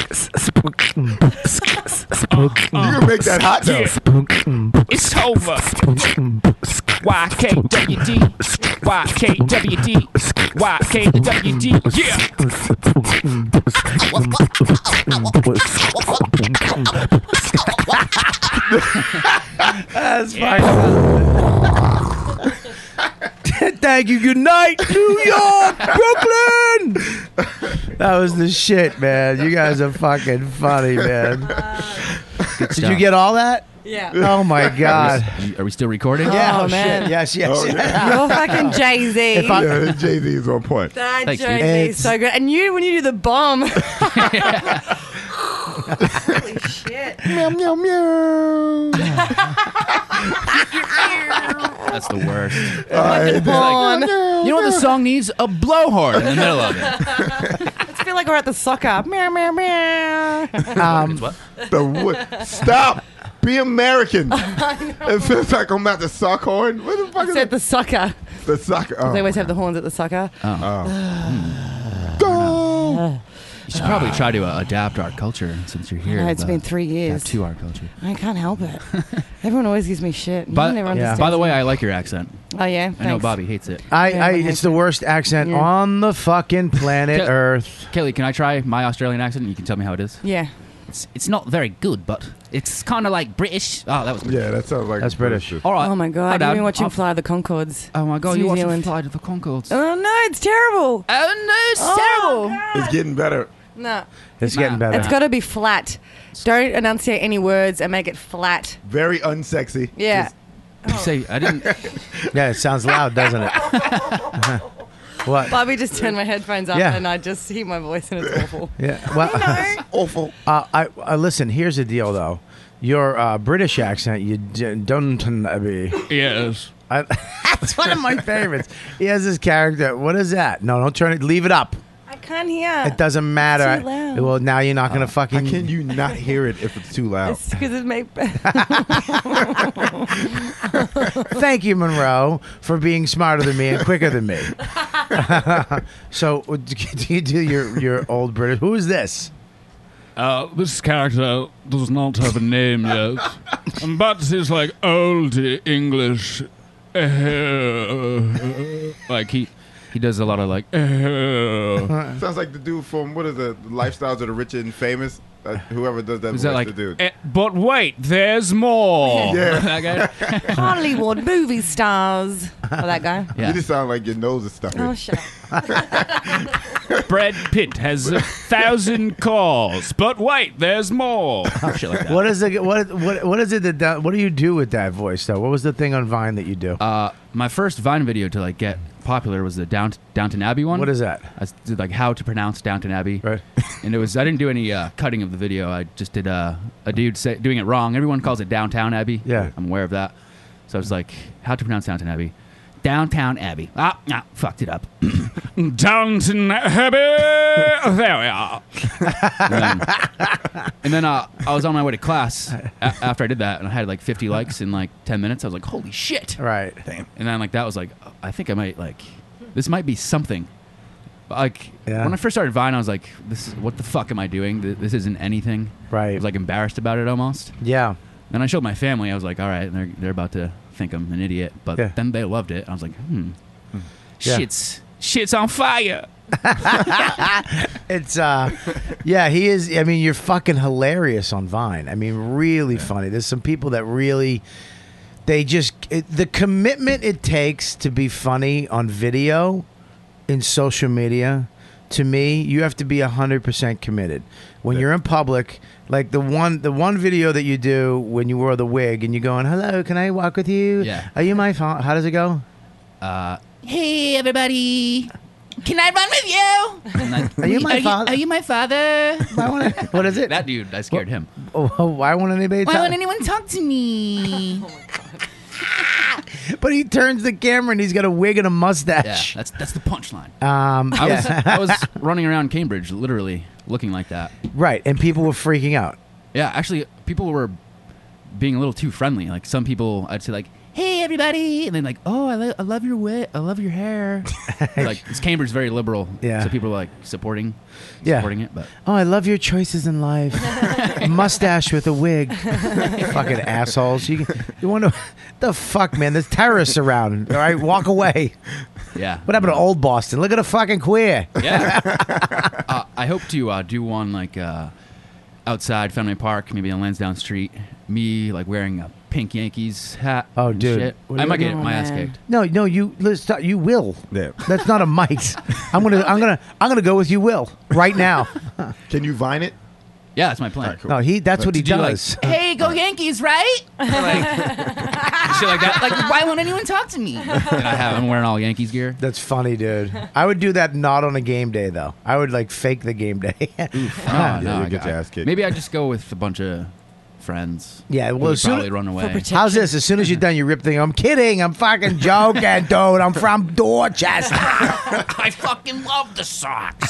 You can make that hot though.
It's over. YKWD. YKWD. YKWD. Yeah.
That's fine. Thank you. Good night, New York, Brooklyn. That was the shit, man. You guys are fucking funny, man. Did you get all that?
Yeah.
Oh my God.
Are we still recording?
Yeah.
Oh, man.
Shit. Yes. Yes.
Oh, yeah.
You're fucking Jay-Z.
Yeah, Jay-Z is on point.
That
Thank you.
Jay-Z is so good. And you, when you do the bomb. Holy shit.
Meow, meow, meow.
That's the worst.
Porn.
You know what the song needs? A blowhorn in the middle of it.
Let's feel like we're at the soccer. Meow, meow, meow.
It's what?
The wood. Stop. Be American. It feels like I'm at the sock horn. What the fuck
I
is
said
it?
the soccer.
The soccer.
They always have the horns at the soccer.
Go.
You should probably try to adapt our culture since you're here.
No, it's been 3 years.
Adapt to our culture.
I can't help it. Everyone always gives me shit.
By,
No one ever understands
by the way,
it.
I like your accent.
Oh, yeah?
I know
Thanks.
Bobby hates it.
It's the worst accent
Yeah.
on the fucking planet
Ke-
Earth.
Kelly, can I try my Australian accent and you can tell me how it is?
Yeah.
It's not very good, but it's kind of like British. Oh, that was
Yeah, that sounds like
That's British.
All right.
Oh, my God.
Hi, Dad.
You've been watching
I'll-
Fly the Conchords.
Oh, my God.
It's
You
New
watching
Zealand.
Fly to the Conchords.
Oh, no. It's terrible.
Oh, no. It's terrible.
It's getting better.
No.
It's getting better.
It's got to be flat. Don't enunciate any words and make it flat.
Very unsexy.
Yeah.
You say, I didn't.
Yeah, it sounds loud, doesn't it? What?
Bobby just turned my headphones up
Yeah.
and I just hear my voice and it's awful.
Yeah. Well,
Awful.
I listen. Here's the deal, though. Your British accent, you don't be.
Yes.
That's one of my favorites. He has this character. What is that? No, don't turn it. Leave it up.
I can't hear.
It doesn't matter.
It's too loud.
Well, now you're not gonna fucking.
How can you not hear it if it's too loud?
It's because it made.
Thank you, Monroe, for being smarter than me and quicker than me. So, do you do your old British? Who is this?
This character does not have a name yet, but he's like old English.
Like he does a lot of like.
Sounds like the dude from what is it? Lifestyles of the Rich and Famous. Whoever does that
Is
voice,
that like-
the dude.
But wait, there's more.
Yeah.
That guy?
Hollywood movie stars. Oh, that guy.
Yeah.
You just sound like your nose is stuck.
Oh, shut up.
Brad Pitt has 1,000 cars. But wait, there's more.
Oh, shit like that.
What is it? What is it that? What do you do with that voice though? What was the thing on Vine that you do?
My first Vine video to like get popular was the Downton Abbey one.
What is that?
I did like how to pronounce Downton Abbey.
Right.
And it was I didn't do any cutting of the video. I just did a dude doing it wrong. Everyone calls it Downtown Abbey.
Yeah.
I'm aware of that. So I was like, how to pronounce Downton Abbey. Downtown Abbey. Fucked it up.
Downton Abbey. There we are.
And then I was on my way to class after I did that, and I had like 50 likes in like 10 minutes. I was like, holy shit.
Right.
Damn. And then like that was like, I think I might like, this might be something. Like when I first started Vine, I was like, what the fuck am I doing? This isn't anything.
Right.
I was like embarrassed about it almost.
Yeah.
Then I showed my family. I was like, all right, they're about to think I'm an idiot. But then they loved it. I was like,
Shit's on fire.
It's he is. I mean, you're fucking hilarious on Vine. I mean, really funny. There's some people that really, the commitment it takes to be funny on video in social media, to me, you have to be 100% committed. When you're in public, like the one video that you do when you wore the wig and you're going, hello, can I walk with you?
Yeah.
Are you my father? How does it go?
Hey, everybody. Can I run with you?
Are you my father?
Are you my father?
What is it?
That dude, I scared him.
Why won't anybody
Why
talk?
won't anyone talk to me?
But he turns the camera and he's got a wig and a mustache.
Yeah, that's the punchline.
I
was running around Cambridge, literally looking like that.
Right, and people were freaking out.
Yeah, actually, people were being a little too friendly. Like some people, I'd say like, "Hey, everybody," and then like, "Oh, I love your wig. I love your hair." Like, it's Cambridge, very liberal.
Yeah.
So people are like supporting it. But
oh, I love your choices in life. Mustache with a wig. Fucking assholes. You wonder the fuck, man. There's terrorists around. All right, walk away.
Yeah.
What happened to old Boston? Look at a fucking queer.
Yeah. I hope to do one like outside Fenway Park, maybe on Lansdowne Street. Me like wearing a pink Yankees hat.
Oh,
and
dude.
shit. I might get my ass kicked.
No, you. You will.
Yeah.
That's not a might. I'm gonna go with you will right now.
Can you Vine it?
Yeah, that's my plan.
Right, cool.
No, that's what he
Did you, like,
does.
Hey, go Yankees, right?
Shit like that.
Like, why won't anyone talk to me?
And I'm wearing all Yankees gear.
That's funny, dude. I would do that not on a game day though. I would like fake the game day.
Oof.
Yeah,
No,
you'll get your ass kicked.
Maybe I just go with a bunch of friends.
Yeah,
who
well,
would
as soon
probably
as-
run away.
How's this? As soon as you're done, you rip thing. I'm kidding. I'm fucking joking, dude. I'm from Dorchester.
I fucking love the Sox,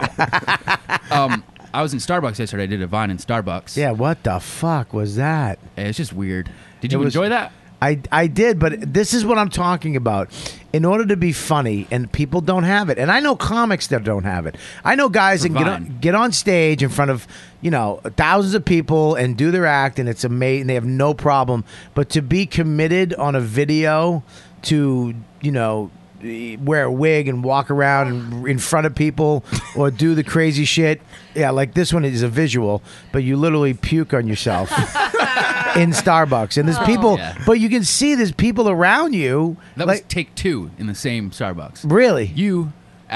bro.
I was in Starbucks yesterday. I did a Vine in Starbucks.
Yeah, what the fuck was that?
It's just weird. Did you
It was-
enjoy that?
I did, but this is what I'm talking about. In order to be funny, and people don't have it, and I know comics that don't have it. I know guys that get on stage in front of thousands of people and do their act, and it's amazing. They have no problem. But to be committed on a video, to wear a wig and walk around in front of people or do the crazy shit. Yeah, like this one is a visual, but you literally puke on yourself in Starbucks. And there's people, but you can see there's people around you.
That was take two in the same Starbucks.
Really?
You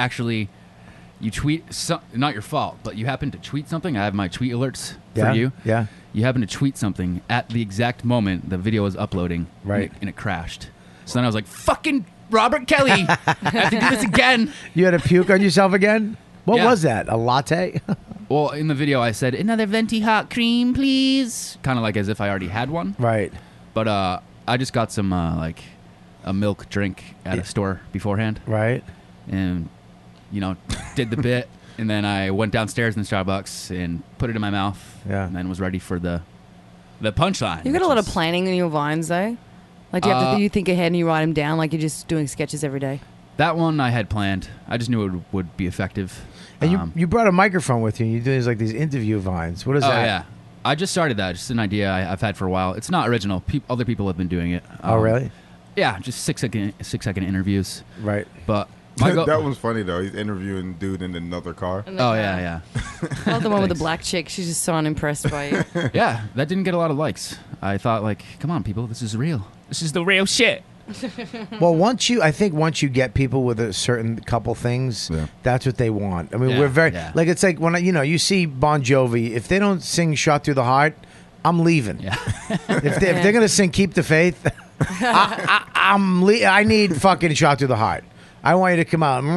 tweet, not your fault, but you happen to tweet something. I have my tweet alerts for you.
Yeah.
You happen to tweet something at the exact moment the video was uploading.
Right.
And it crashed. So then I was like, fucking Robert Kelly. I have to do this again.
You had to puke on yourself again? What
Yeah.
was that? A latte?
Well, in the video I said, another venti hot cream, please. Kind of like as if I already had one.
Right.
But I just got some like a milk drink at a store beforehand.
Right.
And, did the bit. And then I went downstairs in the Starbucks and put it in my mouth.
Yeah.
And then was ready for the punchline.
You got a lot of planning in your Vines, though. Like, do you think ahead and you write them down, like you're just doing sketches every day?
That one I had planned. I just knew it would be effective.
And you brought a microphone with you, and you do these interview vines. What is that?
Oh, yeah. I just started that. Just an idea I've had for a while. It's not original. Other people have been doing it.
Oh, really?
Yeah, just 6 second interviews.
Right.
But
that one's funny, though. He's interviewing dude in another car.
Oh, yeah.
I love the one with the black chick. She's just so unimpressed by you.
Yeah, that didn't get a lot of likes. I thought, like, come on, people, this is real.
This is the real shit.
Well, once you get people with a certain couple things, that's what they want. I mean, we're very like it's like when you see Bon Jovi. If they don't sing "Shot Through the Heart," I'm leaving.
Yeah.
if they're gonna sing "Keep the Faith," I need fucking "Shot Through the Heart." I want you to come out.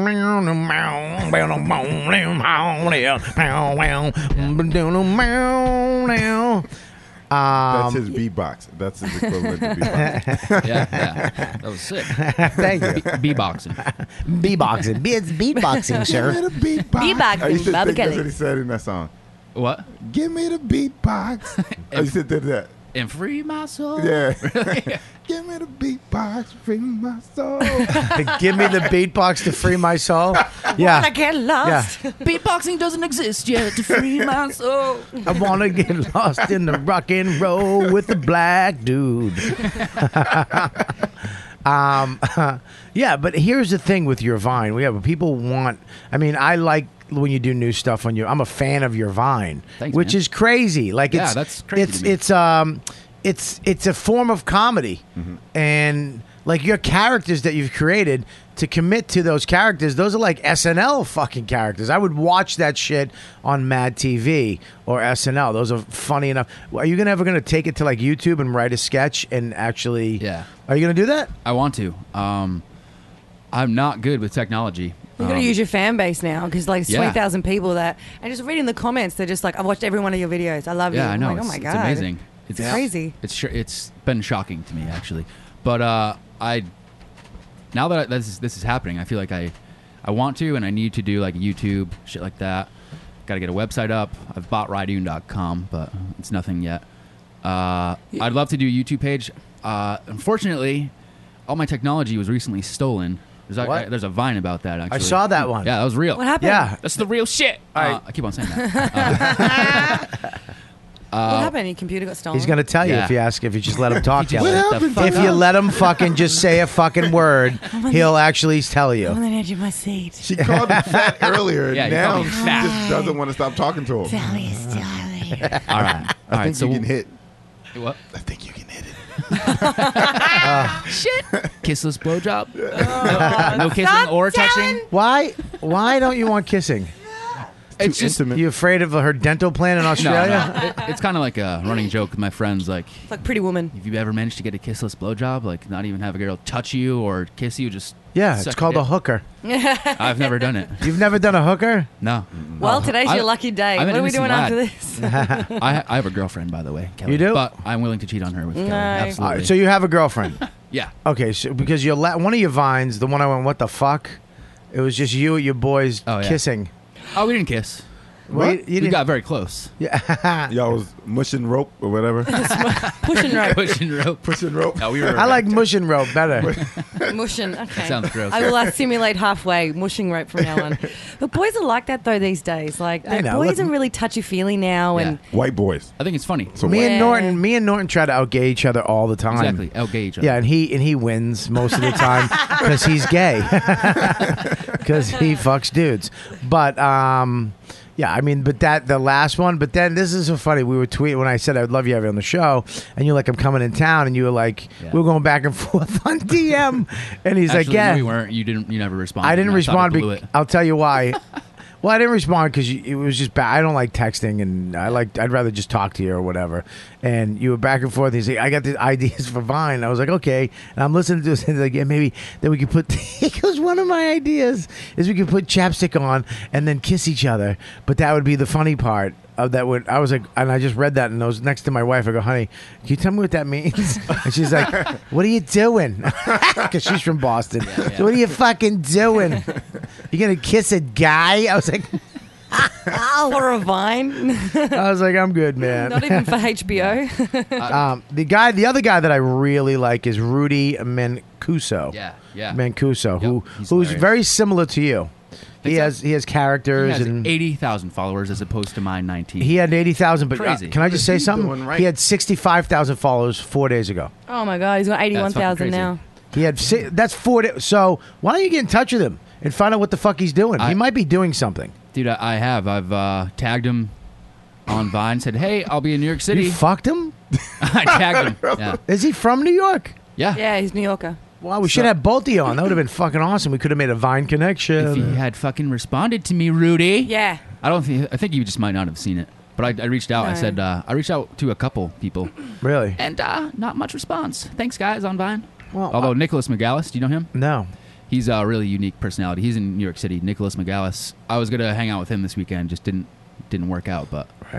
That's his beatbox. That's his equivalent to beatbox.
Yeah. That was sick.
Thank you.
Beatboxing.
Beatboxing. It's beatboxing, sir.
Give me the beatbox.
Beatboxing,
I used to
Bobby
think that's
Kelly.
what he said in that song.
What?
Give me the beatbox. I used to do that.
And free my soul.
Yeah. Give me the beatbox, free my soul.
Give me the beatbox to free my soul. Yeah.
I get lost.
Beatboxing doesn't exist yet to free my soul.
I want to get lost in the rock and roll with the black dude. Yeah, but here's the thing with your Vine. People want. I mean, I like when you do new stuff on your. I'm a fan of your Vine,
Thanks,
which
man.
is crazy. Like
Yeah,
it's
that's crazy to me.
it's a form of comedy, and like your characters that you've created. To commit to those characters, those are like SNL fucking characters. I would watch that shit on Mad TV or SNL. Those are funny enough. Are you ever gonna take it to like YouTube and write a sketch and actually?
Yeah.
Are you gonna do that?
I want to. I'm not good with technology.
You've got to use your fan base now because like
Yeah.
20,000 people that, and just reading the comments, they're just like, I've watched every one of your videos. I love you.
Yeah, I know.
I'm like, oh my
It's
God.
amazing.
It's crazy.
It's been shocking to me actually, but now that this is happening, I feel like I want to and I need to do like YouTube shit like that. Got to get a website up. I've bought Rydune.com, but it's nothing yet. I'd love to do a YouTube page. Unfortunately, all my technology was recently stolen. There's a Vine about that. Actually,
I saw that one.
Yeah, that was real.
What happened?
Yeah.
That's the real shit.
I keep on saying that.
What happened? Your computer got stolen?
He's gonna tell you
Yeah.
if you just let him talk.
He just
Kelly.
shut the fuck
If you
up.
let him fucking just say a fucking word, he'll actually tell
I'm
you.
on the edge of my seat.
She called him fat earlier.
Yeah, you
now
called me
she
fat.
just doesn't want to stop talking to him.
Sally's darling.
All right.
I think
So
you can hit.
what?
I think you can hit it.
Shit. Kissless blowjob. No kissing or touching.
Why don't you want kissing?
It's
Too
just
intimate.
You afraid of her dental plan in
no.
Australia?
It's kind of like a running joke with my friends. Like,
It's like Pretty Woman.
have you ever managed to get a kissless blowjob? Like, not even have a girl touch you or kiss you, just
Yeah,
suck
it's called a
your
hooker.
dick? I've never done it.
You've never done a hooker?
No.
Well, today's
I-
your lucky day.
I'm
What
an
are we doing
innocent
after this?
I have a girlfriend, by the way. Kelly,
You do?
But I'm willing to cheat on her with Kelly.
No.
Absolutely.
So you have a girlfriend?
yeah.
Okay, so because one of your vines, the one I went, what the fuck? It was just you and your boys
Oh, yeah.
kissing.
Oh, we didn't kiss.
Wait, you
We
didn't-
got very close.
Yeah.
Y'all was mushing rope or whatever.
Pushing rope.
Pushing rope.
Pushing rope.
No, we were.
I like mushing rope better.
Mushing. Okay.
Sounds gross.
I will simulate halfway mushing rope from now on. But boys are like that though these days. Like
I know,
boys
look-
are really touchy feely now, and
White boys.
I think it's funny.
So
Me
white.
and Norton try to outgay each other all the time.
Exactly. Outgay each other.
Yeah, and he wins most of the time because he's gay. Because he fucks dudes. But yeah, I mean, but the last one. But then this is so funny. We were tweeting when I said I would love you to have you on the show, and you're like, I'm coming in town, and you were like,
Yeah.
we were going back and forth on DM, and he's like,
Actually,
yeah.
no, we weren't. You didn't. You never responded.
I didn't
and
respond.
thought I blew it.
I'll tell you why. Well, I didn't respond because it was just bad. I don't like texting, and I'd rather just talk to you or whatever. And you were back and forth. He's like, I got the ideas for Vine. I was like, okay. And I'm listening to this, and like, yeah, maybe then we could put. He goes, one of my ideas is we could put chapstick on and then kiss each other. But that would be the funny part. Of that would I was like, and I just read that, and I was next to my wife. I go, honey, can you tell me what that means? And she's like, what are you doing? Because she's from Boston.
Yeah.
So what are you fucking doing? You gonna kiss a guy? I was like,
for a Vine.
I was like, I'm good, man.
Not even for HBO.
The other guy that I really like is Rudy Mancuso.
Yeah.
Mancuso,
He's
who's
hilarious.
very similar to you. He
Think so?
has characters
He has
and
80,000 followers as opposed to my 19.
he had 80,000. But
Crazy.
can I just say
He's
something?
doing right.
He had 65,000 followers 4 days ago.
Oh my God, he's got
That's
81,000
fucking
now.
He had that's 4 days. So why don't you get in touch with him and find out what the fuck he's doing? He might be doing something.
Dude, I have. I've tagged him on Vine. Said, hey, I'll be in New York City.
You fucked him?
I tagged him. Yeah.
Is he from New York?
Yeah.
Yeah, he's New Yorker.
Wow, we should have both of you on. That would have been fucking awesome. We could have made a Vine connection.
If he had fucking responded to me, Rudy.
Yeah.
I think you just might not have seen it. But I reached out. I
No.
said, I reached out to a couple people.
Really?
And not much response. Thanks, guys, on Vine.
Well,
Although Nicholas McGallis, do you know him?
No.
He's a really unique personality. He's in New York City. Nicholas McGallis. I was gonna hang out with him this weekend. Just didn't work out. But
Right.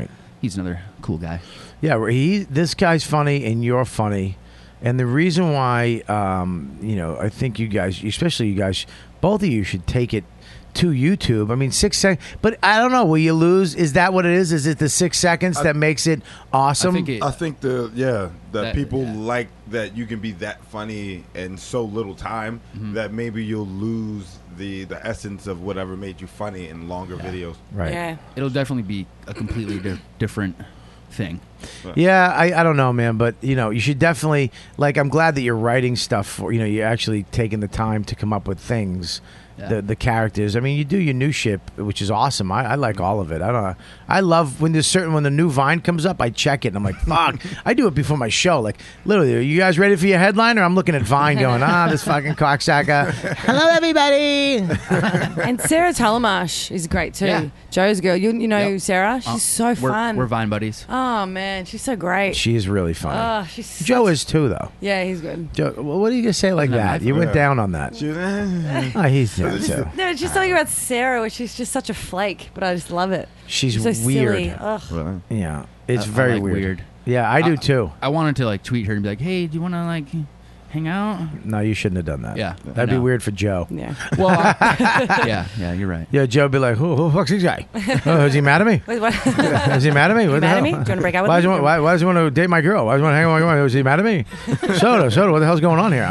he's another cool guy.
Yeah, this guy's funny and you're funny. And the reason why, I think you guys, especially you guys, both of you should take it to YouTube. I mean, 6 seconds. But I don't know. Will you lose? Is that what it is? Is it the 6 seconds that makes it awesome?
I think that people like that you can be that funny in so little time that maybe you'll lose the essence of whatever made you funny in longer videos.
Right.
Yeah.
It'll definitely be a completely different thing.
Yeah, I don't know, man, but you should definitely I'm glad that you're writing stuff for you're actually taking the time to come up with things.
Yeah.
The characters. I mean, you do your new shit, which is awesome. I like all of it. I don't know. I love when the new Vine comes up. I check it and I'm like, fuck. I do it before my show. Like literally, are you guys ready for your headliner? I'm looking at Vine, going, this fucking cocksucker. Hello, everybody.
And Sarah Talamash is great too.
Yeah.
Joe's girl. You know Sarah? She's so fun.
We're Vine buddies.
Oh man, she's so great.
She is really funny.
Oh, she's
Joe is too, though.
Yeah, he's good.
Joe, what do you say like that? You went down on that. He's there too.
No, just something about Sarah, which is just such a flake, but I just love it.
She's
so
weird.
Silly. Ugh.
Yeah, it's
I
very
like
weird. Yeah, I do too.
I wanted to tweet her and be like, hey, do you want to hang out?
No, you shouldn't have done that.
Yeah,
that'd be weird for Joe.
Yeah.
Well, yeah, you're right.
Yeah, Joe would be like, who the fuck's this guy? Is he mad at me?
Wait, what?
Is he mad at me? What the
mad
hell?
at me? Do you want to break up with me?
Why does he want to date my girl? Why does he want to hang out with me? Is he mad at me? Soda, what the hell's going on here?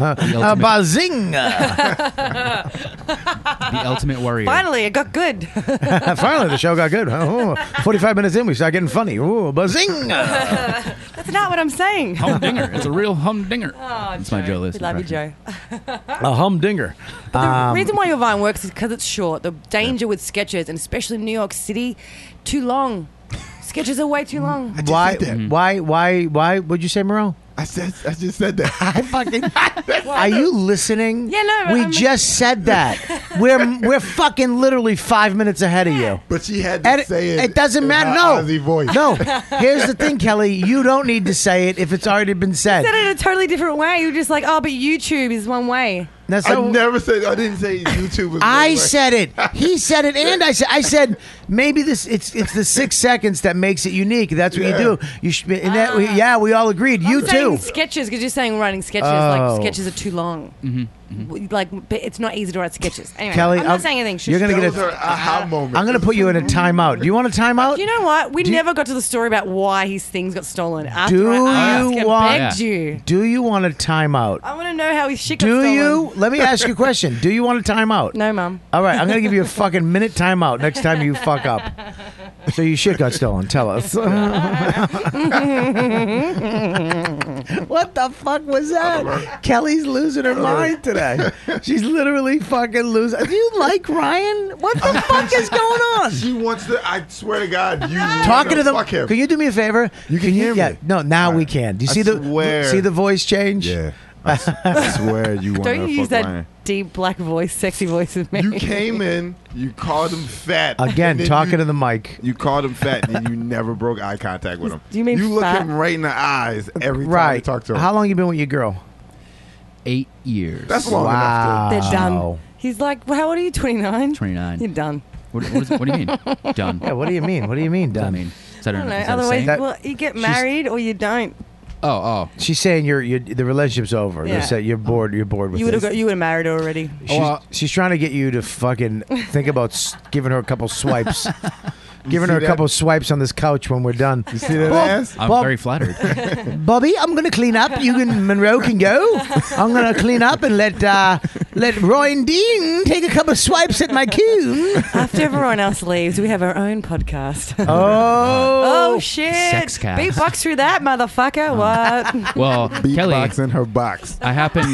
Bazinga!
The ultimate warrior.
Finally, it got good.
Finally, the show got good. 45 minutes in, we start getting funny. Ooh, bazinga!
That's not what I'm saying.
Humdinger. It's a real humdinger.
Oh,
That's my Joe List.
We love you, Joe.
A humdinger.
But the reason why your Vine works is because it's short. The danger with sketches, and especially in New York City, too long. Sketches are way too long.
Why? What'd you say, Moreau?
I just said that.
I fucking. Are you listening?
Yeah, no.
We just said that. We're fucking literally 5 minutes ahead of you.
But she had to say it.
It doesn't matter.
In her
No,
Aussie voice.
no. Here's the thing, Kelly. You don't need to say it if it's already been said.
You said it in a totally different way. You're just like, but YouTube is one way.
That's
I didn't say YouTube was
I said it. He said it, and I said maybe it's the 6 seconds that makes it unique. That's what you do. You should, and we all agreed. You too.
Sketches, because you're saying writing sketches. Like sketches are too long. Like it's not easy to write sketches. Anyway,
Kelly,
I'm not saying anything.
You're gonna get an aha moment.
I'm gonna put you in a timeout. Do you want a timeout?
You know what? We never got to the story about why his things got stolen. After
Do
I
you
begged you.
Do you want a timeout?
I want to know how his shit got
Do
stolen.
you? Let me ask you a question. Do you want a timeout?
No, Mum.
All right, I'm gonna give you a fucking minute timeout next time you fuck up. So your shit got stolen. Tell us. What the fuck was that? Kelly's losing her mind today. She's literally fucking losing. Do you like Ryan? What the fuck is going on?
She wants to. I swear to God, you
talking to them.
Fuck him.
Can you do me a favor?
You can hear me.
Yeah. No, now we can. Do you see the voice change?
Yeah. I swear you want to
Don't you use that
Ryan.
deep black voice, sexy voice of me?
You came in, you called him fat.
Again, talking to the mic.
You called him fat, and you never broke eye contact with him.
Do you mean
you look
fat?
him right in the eyes every time you talk to him?
How long you been with your girl?
8 years.
That's long enough.
They're done. He's like, well, how old are you? 29?
29.
You're done.
What do you mean? Done.
Yeah, what do you mean? What do you mean,
What does that
done?
mean? Is that
I don't know.
is that a
Otherwise,
saying?
well, you get married or you don't.
Oh.
She's saying the relationship's over.
Yeah.
You're bored. You're bored with
You would
this.
have married her already.
She's trying to get you to fucking think about giving her a couple swipes. Giving her a couple swipes on this couch when we're done.
You see that ass?
I'm very flattered.
Bobby, I'm going to clean up. Monroe can go. I'm going to clean up and let Roy and Dean take a couple swipes at my coon.
After everyone else leaves, we have our own podcast.
Oh,
shit.
Sexcast.
Beatbox through that, motherfucker. What?
Well, Kelly,
Beatbox in her box.
I happen.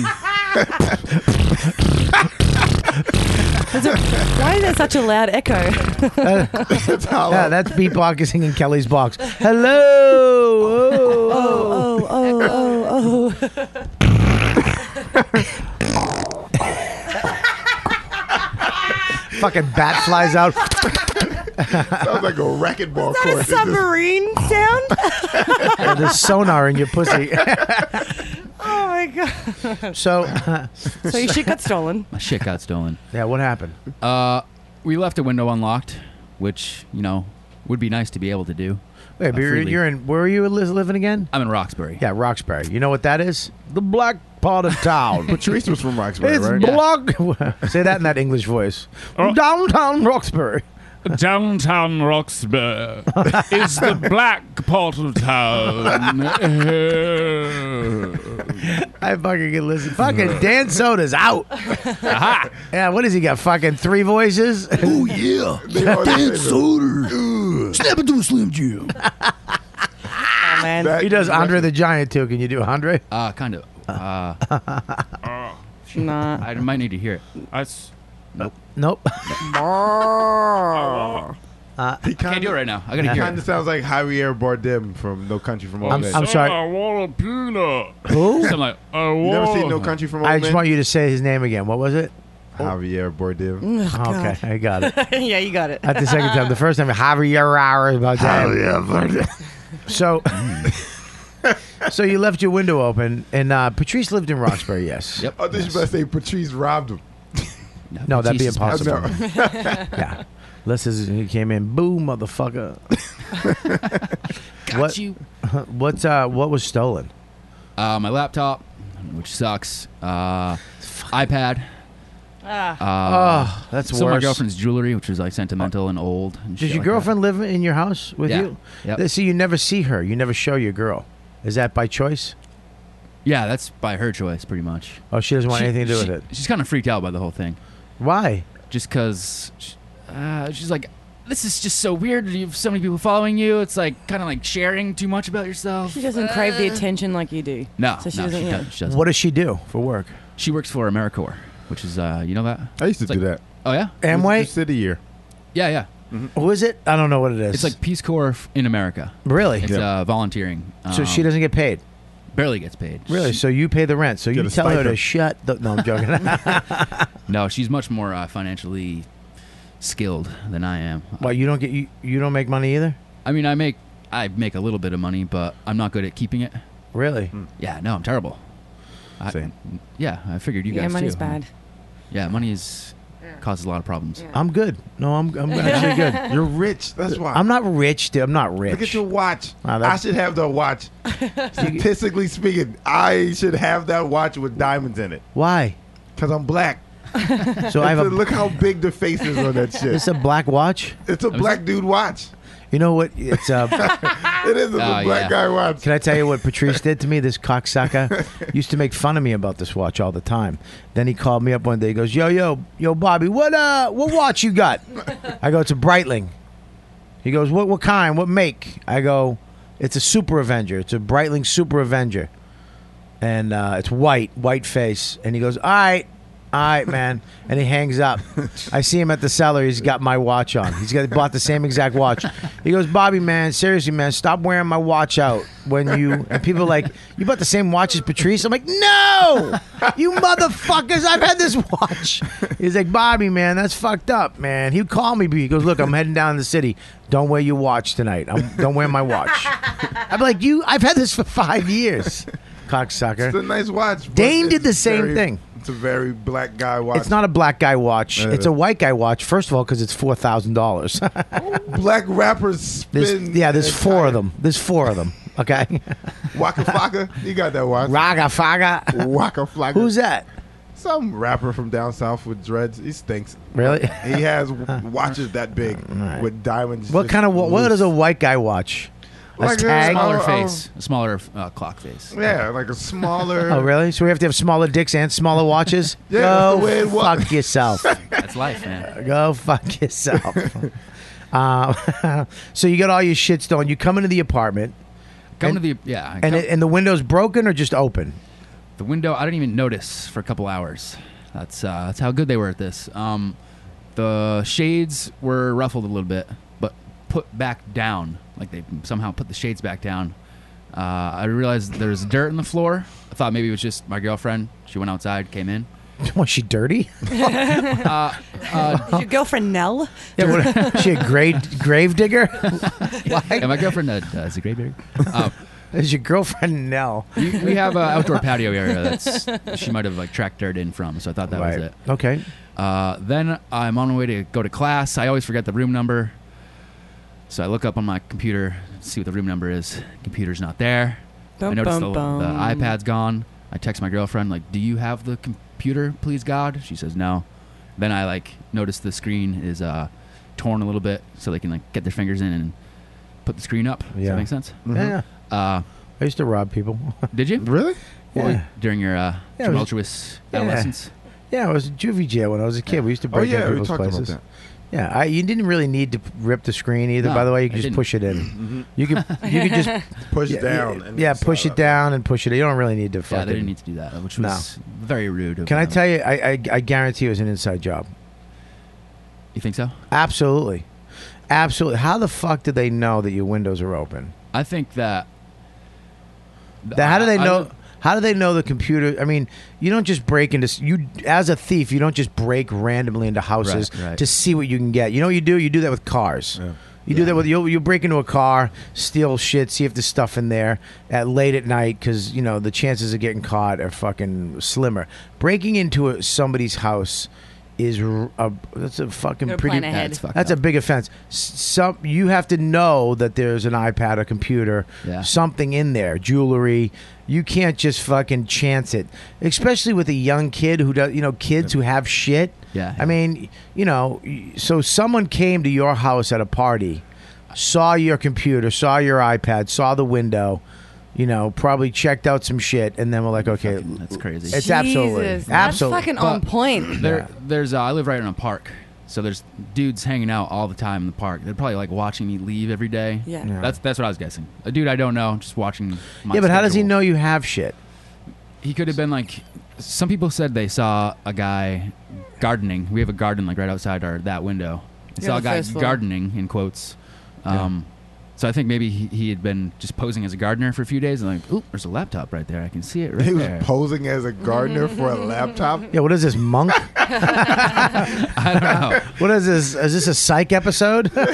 Why is there such a loud echo?
Yeah, that's beatboxing in Kelly's box. Hello.
Oh.
Fucking bat flies out.
Sounds like a racquetball
Is that a
court.
submarine sound?
There's sonar in your pussy.
Oh my god.
So
your shit got stolen.
My shit got stolen.
Yeah, what happened?
We left a window unlocked, which would be nice to be able to do.
Wait, but
freely.
you're in. Where are you living again?
I'm in Roxbury.
Yeah, Roxbury. You know what that is? The black part of town.
Patrice was from Roxbury,
It's
right?
black. Say that in that English voice. Downtown Roxbury.
Downtown Roxbury is the black part of town.
I fucking can listen. Fucking Dan Soda's out.
Aha.
Yeah, what does he got? Fucking 3 voices? Oh, yeah. Dan Soda. Snap into a Slim Jim.
Oh, man.
He does Andre the Giant, too. Can you do Andre?
Kind of.
Nah.
I might need to hear it.
Nope.
He
Can't do it right now. I gotta
He
hear
kind
it.
of sounds like Javier Bardem from No Country for Old Men.
I'm sorry.
I want a peanut.
Who?
Something like,
You never seen No Country for Old
I
Men?
just want you to say his name again. What was it?
Javier Bardem.
Okay, I got it.
Yeah, you got it.
That's the second time. The first time, Javier Hours about that. So, so you left your window open, and Patrice lived in Roxbury, yes.
Yep.
I thought you were about to say Patrice robbed him.
No, that'd be
Jesus.
impossible. Yeah. He came in, boo, motherfucker.
Got you.
What was stolen?
My laptop, which sucks. iPad.
That's
some of my
worse.
girlfriend's jewelry, which was like sentimental and old. And
Does
shit
your
like
girlfriend live in your house with
Yeah.
you?
Yep.
See, you never see her. You never show your girl. Is that by choice?
that. Yeah, that's by her choice, pretty much.
Oh, she doesn't want anything to do with it.
She's kind of freaked out by the whole thing.
Why?
Just because she's like, this is just so weird. You have so many people following you. It's like kind of like sharing too much about yourself.
She doesn't crave the attention like you do.
No,
So she
no,
doesn't,
she
yeah.
doesn't.
What does she do for work?
She works for AmeriCorps, which is, you know that?
I used to
It's
do
like-
that.
Oh, yeah?
Amway?
Just sit a year.
Yeah, yeah.
Who is it? I don't know what it is.
It's like Peace Corps in America.
Really?
It's volunteering.
So she doesn't get paid?
Barely gets paid.
Really? So you pay the rent. So you
Get a
tell her to
stipend.
shut the... No, I'm joking.
No, she's much more financially skilled than I am.
Well, you don't get... You don't make money either?
I mean, I make a little bit of money, but I'm not good at keeping it.
Really?
Yeah, no, I'm terrible.
Same.
Yeah, I figured you guys
Yeah, money's
too.
bad.
Yeah, money causes a lot of problems.
I'm good. No, I'm actually good.
You're rich. That's why.
I'm not rich, dude. I'm not rich.
Look at your watch.
Wow,
I
that's-
should have the watch. Statistically speaking, I should have that watch with diamonds in it.
Why?
Because I'm black.
So I have a...
Look how big the face is on that shit.
It's a black watch?
It's a black dude watch.
You know what? It's
It is a black guy watch.
Can I tell you what Patrice did to me? This cocksucker used to make fun of me about this watch all the time. Then he called me up one day. He goes, "Yo, Bobby, what watch you got?" I go, "It's a Breitling." He goes, "What kind? What make?" I go, "It's a Super Avenger. It's a Breitling Super Avenger, and it's white face." And he goes, "All right, man," and he hangs up. I see him at the cellar. He's got my watch on. Bought the same exact watch. He goes, "Bobby, man, seriously, man, stop wearing my watch out when you..." And people are like, "You bought the same watch as Patrice?" I'm like, "No, you motherfuckers! I've had this watch." He's like, "Bobby, man, that's fucked up, man." He'd call me. He goes, "Look, I'm heading down to the city. Don't wear your watch tonight. Don't wear my watch." I'm like, I've had this for 5 years, cocksucker.
It's a nice watch. but
Dane did the
it's
same thing.
It's a very black guy watch.
It's not a black guy watch.
Yeah,
It's a white guy watch. First of all, because it's $4,000.
Black rappers spin.
There's 4 of them. There's 4 of them. Okay.
Waka Flocka. You got that watch.
Raga Faga.
Waka Flocka.
Who's that?
Some rapper from down south with dreads. He stinks.
Really?
He has watches that big with diamonds.
What
just
kind of what
loose.
does a white guy watch? A
Like a
tag?
Smaller
Oh,
face. A smaller clock face.
Yeah, like a smaller.
Oh, really? So we have to have smaller dicks and smaller watches?
Yeah, that's the way
Go
it works.
fuck yourself.
That's life, man.
Go fuck yourself. So you got all your shit stolen. You come into the apartment.
Come
and,
to the yeah.
And the window's broken or just open?
The window, I didn't even notice for a couple hours. That's how good they were at this. The shades were ruffled a little bit, but put back down. Like they somehow put the shades back down. I realized there's dirt on the floor. I thought maybe it was just my girlfriend. She went outside, came in.
Was she dirty?
Is your girlfriend Nell?
Yeah, what, she a grave digger?
Yeah, my girlfriend is a grave digger.
Is your girlfriend Nell?
We have an outdoor patio area that's she might have like tracked dirt in from, so I thought that was it.
Okay.
Then I'm on my way to go to class. I always forget the room number. So I look up on my computer, see what the room number is. Computer's not there. I notice the iPad's gone. I text my girlfriend, like, do you have the computer, please God? She says no. Then I, like, notice the screen is torn a little bit so they can, like, get their fingers in and put the screen up. Does that make sense?
Mm-hmm. Yeah. I used to rob people.
Did you?
Really?
Yeah.
During your tumultuous adolescence?
Yeah, I was in juvie jail when I was a kid. We used to break into people's places.
About that.
Yeah, you didn't really need to rip the screen either.
No,
by the way, you could
I
just
didn't.
push it in. You could just
push down. And
push it down and push it in. You don't really need to fucking.
Yeah, they didn't need to do that, which was very rude. Of
Can I
them.
tell you? I guarantee it was an inside job.
You think so?
Absolutely. How the fuck did they know that your windows are open?
I think that.
How do they know? How do they know the computer? I mean, you don't just break into you as a thief. You don't just break randomly into houses
Right.
to see what you can get. You know what you do? You do that with cars. Yeah. You do that with you break into a car, steal shit, see if there's stuff in there at late at night because you know the chances of getting caught are fucking slimmer. Breaking into somebody's house is that's a fucking
You're
pretty.
plan ahead.
That's a big offense. You have to know that there's an iPad, a computer, something in there, jewelry. You can't just fucking chance it, especially with a young kid who does. You know, kids who have shit.
Yeah.
I mean, you know, so someone came to your house at a party, saw your computer, saw your iPad, saw the window. You know, probably checked out some shit, and then we're like, okay,
that's crazy.
It's absolutely,
That's
absolutely
fucking on point.
There's I live right in a park, so there's dudes hanging out all the time in the park. They're probably like watching me leave every day.
Yeah.
That's what I was guessing. A dude I don't know, just watching. My
Yeah, but how does he
schedule.
know you have shit?
He could have been like. Some people said they saw a guy gardening. We have a garden like right outside that window. They saw a guy gardening in quotes. So I think maybe he had been just posing as a gardener for a few days and like, oop, there's a laptop right there. I can see it right there.
He was posing as a gardener for a laptop?
Yeah, what is this, Monk?
I don't know.
What is this? Is this a psych episode?
Hey,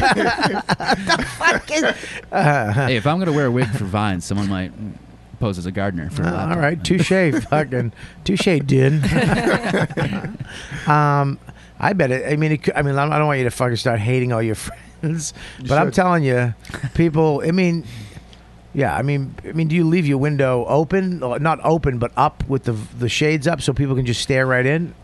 if I'm going to wear a wig for Vine, someone might pose as a gardener for a laptop.
All right, touche, fucking touche, Din. I bet it. I mean, I don't want you to fucking start hating all your friends, but I'm telling you, people. I mean, yeah. I mean, do you leave your window open, or not open, but up with the shades up so people can just stare right in?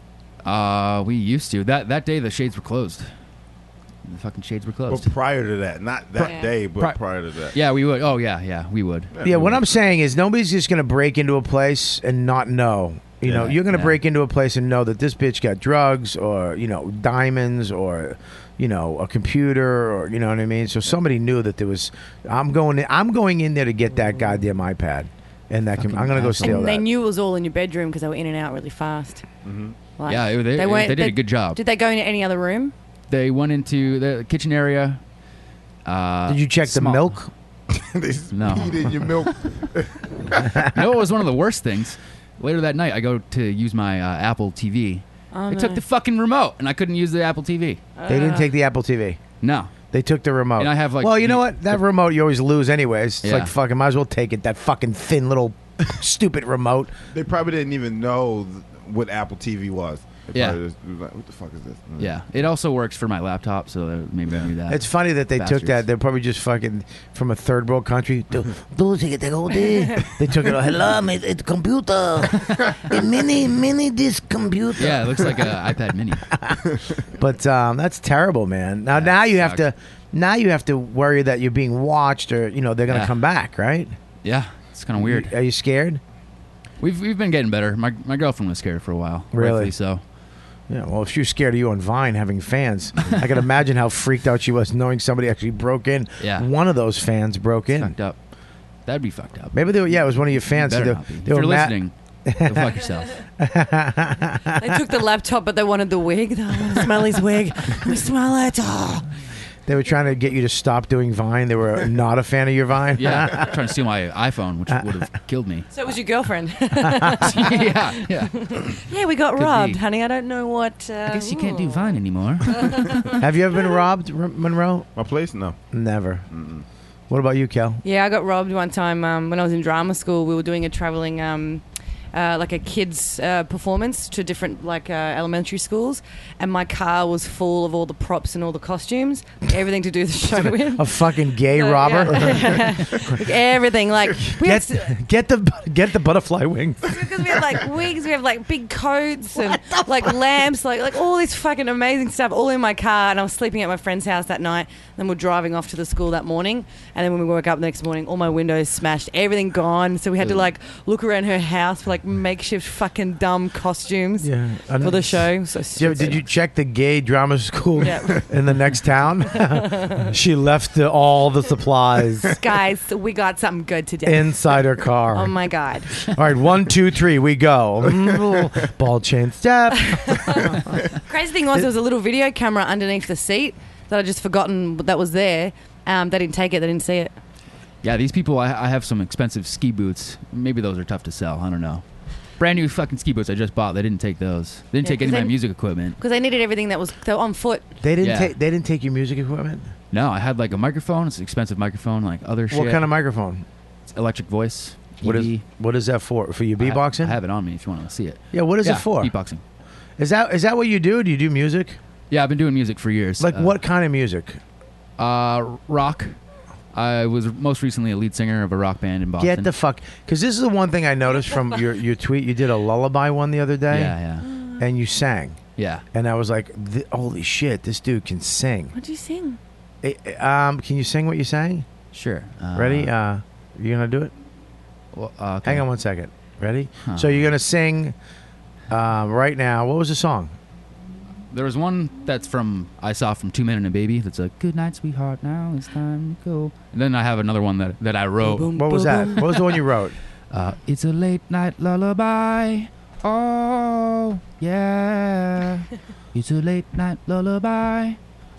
We used to. That day the shades were closed. The fucking shades were closed.
Well, prior to that, not that day, but prior to that.
Yeah, we would. Oh yeah, we would.
Yeah, what I'm saying is nobody's just going to break into a place and not know. You know, you're going to break into a place and know that this bitch got drugs or, you know, diamonds or, you know, a computer or, you know what I mean? So somebody knew that there was, I'm going in there to get that goddamn iPad. And I'm going to go steal
and
that.
they knew it was all in your bedroom because they were in and out really fast.
Mm-hmm.
Like,
yeah, they did a good job.
Did they go into any other room?
They went into the kitchen area.
Did you check the milk?
No.
Eat in your milk.
You know what was one of the worst things? Later that night, I go to use my Apple TV.
Oh,
they
no.
took the fucking remote, and I couldn't use the Apple TV.
They didn't take the Apple TV.
No.
They took the remote.
And I have, like,
well, you know what? That remote you always lose anyways. It's
Yeah.
like fucking might as well take it. That fucking thin little stupid remote.
They probably didn't even know what Apple TV was. They
Yeah.
probably just was like, what the fuck is this?
Yeah, it also works for my laptop, so maybe I knew that.
It's funny that they took that. They're probably just fucking from a third world country. They took it. Hello, mate. It's computer. A mini disc computer.
Yeah, it looks like an iPad mini.
But that's terrible, man. Now you have to. Now you have to worry that you're being watched, or you know they're gonna come back, right?
Yeah, it's kind of weird.
Are you scared?
We've been getting better. My girlfriend was scared for a while.
Really?
Rightfully so.
Yeah, well, if she was scared of you on Vine having fans, I can imagine how freaked out she was knowing somebody actually broke in.
Yeah.
One of those fans broke in.
Fucked up. That'd be fucked up.
Maybe they were, it was one of your fans.
Better
So
not be.
they
If
were
you're
mad-
listening, go fuck yourself.
They took the laptop, but they wanted the wig. They want to smell his wig. Let me smell it. Oh.
They were trying to get you to stop doing Vine. They were not a fan of your Vine.
Yeah, trying to steal my iPhone, which would have killed me.
So it was your girlfriend.
yeah.
Yeah, we got
Could
robbed,
be.
honey. I don't know what.
I guess you can't do Vine anymore.
Have you ever been robbed, Monroe?
My place? No.
Never. What about you, Kel?
Yeah, I got robbed one time when I was in drama school. We were doing a traveling like a kids performance to different like elementary schools, and my car was full of all the props and all the costumes, everything to do the show with.
A fucking gay robber.
Yeah. Like everything. Like
get the butterfly wings.
Because we have like wigs, we have like big coats and like lamps, like all this fucking amazing stuff all in my car. And I was sleeping at my friend's house that night. Then we're driving off to the school that morning, and then when we woke up the next morning, all my windows smashed, everything gone. So we had to like look around her house for like makeshift fucking dumb costumes for the show. So
did you check the gay drama school in the next town? She left all the supplies.
Guys, we got something good today.
Inside her car.
Oh my God.
All right, 1, 2, 3, we go. Ball chain step.
Crazy thing was there was a little video camera underneath the seat that I just forgotten that was there. They didn't take it. They didn't see it.
Yeah, these people, I have some expensive ski boots. Maybe those are tough to sell. I don't know. Brand new fucking ski boots I just bought. They didn't take those. They didn't take any of my music equipment.
Because they needed everything that was on foot.
They didn't take your music equipment?
No, I had like a microphone. It's an expensive microphone, like other shit.
What kind of microphone?
It's electric voice.
What is that for? For your beatboxing?
I have it on me if you want to see it.
Yeah, what is it for?
Beatboxing.
Is that what you do? Do you do music?
Yeah, I've been doing music for years.
Like what kind of music?
Rock. I was most recently a lead singer of a rock band in Boston.
Get the fuck... Because this is the one thing I noticed from your tweet. You did a lullaby one the other day.
Yeah.
And you sang.
Yeah.
And I was like, holy shit, this dude can sing.
What'd you sing?
Can you sing what you sang?
Sure.
Ready? You going to do it?
Well, okay.
Hang on 1 second. Ready?
Huh.
So you're going to sing right now. What was the song?
There was one that's I saw from 2 Men and a Baby. That's like, good night, sweetheart, now it's time to go. And then I have another one that I wrote.
What was that? What was the one you wrote?
It's a late night lullaby. Oh, yeah. It's a late night lullaby.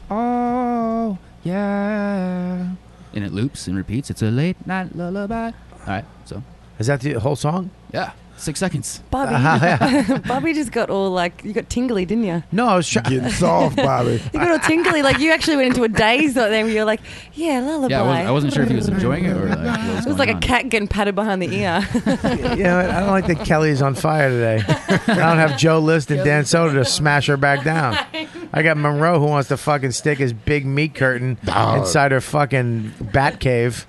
Oh, yeah. And it loops and repeats. It's a late night lullaby. All right, so.
Is that the whole song?
Yeah. 6 seconds.
Bobby, Bobby just got all like, you got tingly, didn't you?
No, I was trying.
Getting soft, Bobby.
You got all tingly, like you actually went into a daze right there where you're like, yeah, lullaby.
Yeah, I wasn't sure if he was enjoying it or like what was
it was like
going
a cat getting patted behind the ear.
You know, I don't like that Kelly's on fire today. I don't have Joe List and Dan Soder to smash her back down. I got Monroe who wants to fucking stick his big meat curtain inside her fucking bat cave.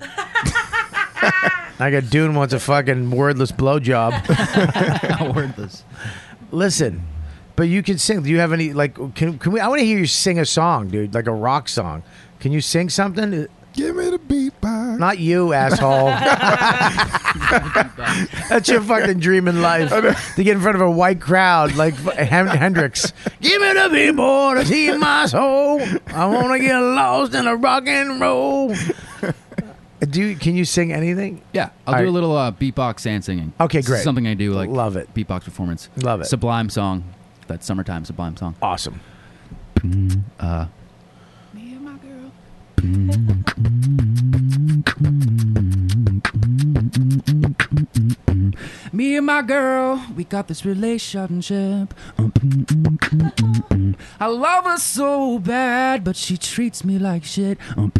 I got Dune wants a fucking wordless blowjob.
Wordless.
Listen, but you can sing. Do you have any like? Can we? I want to hear you sing a song, dude, like a rock song. Can you sing something?
Give me the beatbox.
Not you, asshole. That's your fucking dream in life. To get in front of a white crowd like Hendrix. Give me the beatbox to heat my soul. I want to get lost in a rock and roll. Can you sing anything?
Yeah, I'll do a little beatbox and singing.
Okay,
This is
great.
something I do, like
Love it.
Beatbox performance.
Love it.
Sublime song. That summertime Sublime song.
Awesome.
Me and my girl, we got this relationship. I love her so bad, but she treats me like shit. I'm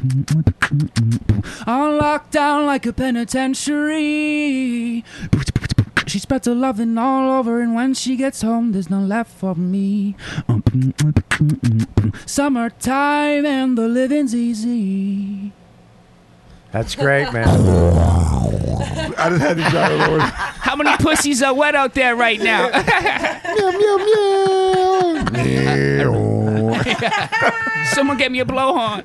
locked down like a penitentiary. She spreads her loving all over, and when she gets home, there's none left for me. Summertime and the living's easy.
That's great, man.
I just had to try to lower.
How many pussies are wet out there right now? Someone get me a blowhorn.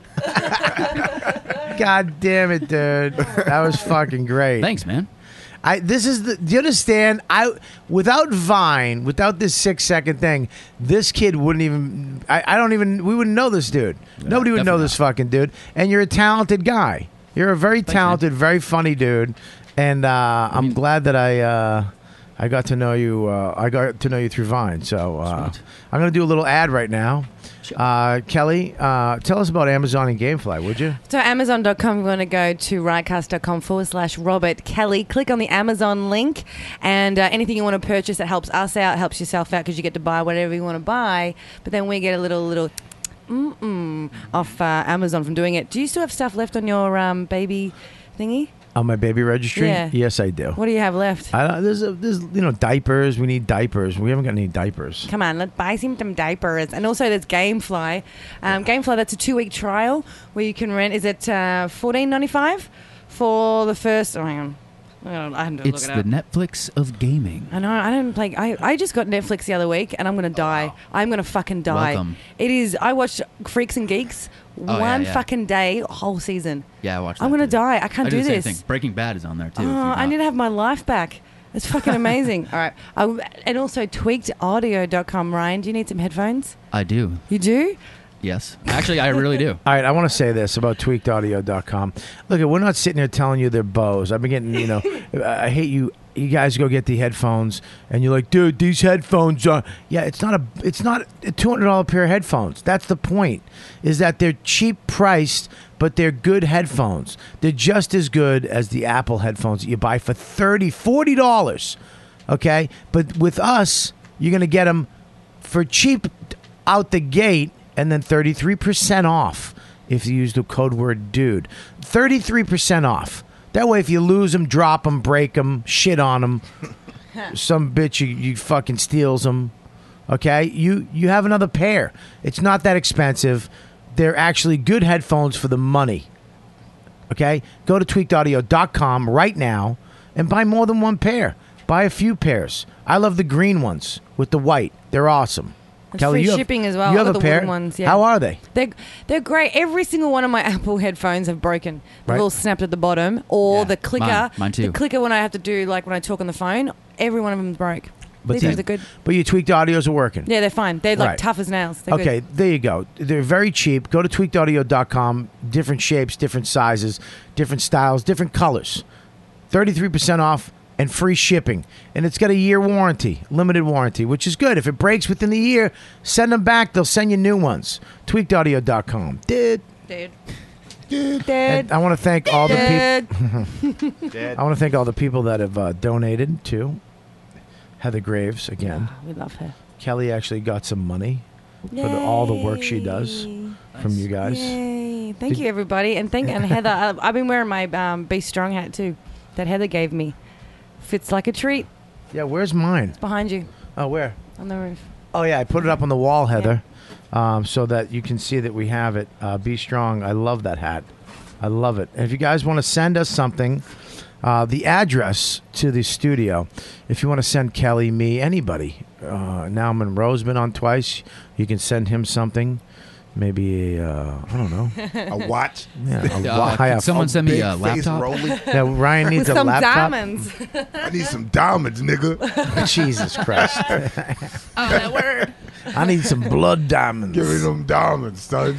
God damn it, dude. That was fucking great.
Thanks, man.
Do you understand? Without Vine, without this 6-second thing, this kid wouldn't even, we wouldn't know this dude.
Yeah,
nobody would know this fucking dude. And you're a talented guy. You're a very talented, very funny dude. And I'm glad that I got to know you. I got to know you through Vine. So I'm going to do a little ad right now. Sure. Kelly, tell us about Amazon and Gamefly, would you?
So Amazon.com, you're going to go to riotcast.com/Robert Kelly. Click on the Amazon link, and anything you want to purchase that helps us out, helps yourself out, because you get to buy whatever you want to buy. But then we get a little off Amazon from doing it. Do you still have stuff left on your baby thingy?
On my baby registry?
Yeah.
Yes, I do.
What do you have left?
There's diapers. We need diapers. We haven't got any diapers.
Come on, let's buy some diapers. And also there's Gamefly. Gamefly, that's a 2-week trial where you can rent. Is it $14.95 for the first... Oh, hang on. I haven't to
It's
look it
the
up.
Netflix of gaming.
I know. I don't play. I just got Netflix the other week, and I'm gonna die. I'm gonna fucking die.
Welcome.
It is. I watched Freaks and Geeks one
yeah.
fucking day, whole season.
Yeah, I watched that.
I'm gonna
too.
die. I can't
do
do
the same
this.
thing. Breaking Bad is on there too. if
Oh,
you're
I
not-
need to have my life back. It's fucking amazing. All right. And also tweakedaudio.com. Ryan, do you need some headphones?
I do.
You do?
Yes. Actually, I really do.
All right, I want to say this about tweakedaudio.com. Look, we're not sitting here telling you they're Bose. I've been getting, I hate you. You guys go get the headphones, and you're like, dude, these headphones are... Yeah, it's not a $200 pair of headphones. That's the point, is that they're cheap priced, but they're good headphones. They're just as good as the Apple headphones that you buy for $30, $40, okay? But with us, you're going to get them for cheap out the gate, and then 33% off if you use the code word dude. 33% off. That way, if you lose them, drop them, break them, shit on them, some bitch you fucking steals them, okay? You have another pair. It's not that expensive. They're actually good headphones for the money, okay? Go to tweakedaudio.com right now and buy more than one pair. Buy a few pairs. I love the green ones with the white. They're awesome.
It's
Kelly,
free
you have,
shipping as well.
You
I
have
got
a
the
pair.
wooden ones, yeah.
How are they?
They're great. Every single one of my Apple headphones have broken. They've
Right.
all snapped at the bottom, or the clicker.
Mine too.
The clicker when I have to do like when I talk on the phone. Every one of them broke.
But
These
the-
ones are good.
But your tweaked audios are working.
Yeah, they're fine. They're like
Right.
tough as nails. They're
Okay,
good.
there you go. They're very cheap. Go to tweakedaudio.com. Different shapes, different sizes, different styles, different colors. 33% off and free shipping. And it's got a year warranty, limited warranty, which is good. If it breaks within the year, send them back. They'll send you new ones. Tweakedaudio.com.
Dude.
And I want to thank all the people.
Dead.
I want to thank all the people that have donated to Heather Graves again.
We love her.
Kelly actually got some money for all the work she does from you guys.
Yay. Thank you, everybody. And Heather, I've been wearing my Be Strong hat too that Heather gave me. Fits like a treat.
Yeah, where's mine?
It's behind you.
Oh, where?
On the roof.
Oh, yeah, I put it up on the wall, Heather, so that you can see that we have it. Be Strong. I love that hat. I love it. And if you guys want to send us something, the address to the studio, if you want to send Kelly, me, anybody, now Monroe's been on twice, you can send him something. Maybe I don't know.
A watch?
Yeah,
Can someone send me a laptop?
Yeah, Ryan needs
With
a
some
laptop.
diamonds.
I need some diamonds, nigga.
Jesus Christ.
Oh, that word.
I need some blood diamonds.
Give me them diamonds, son.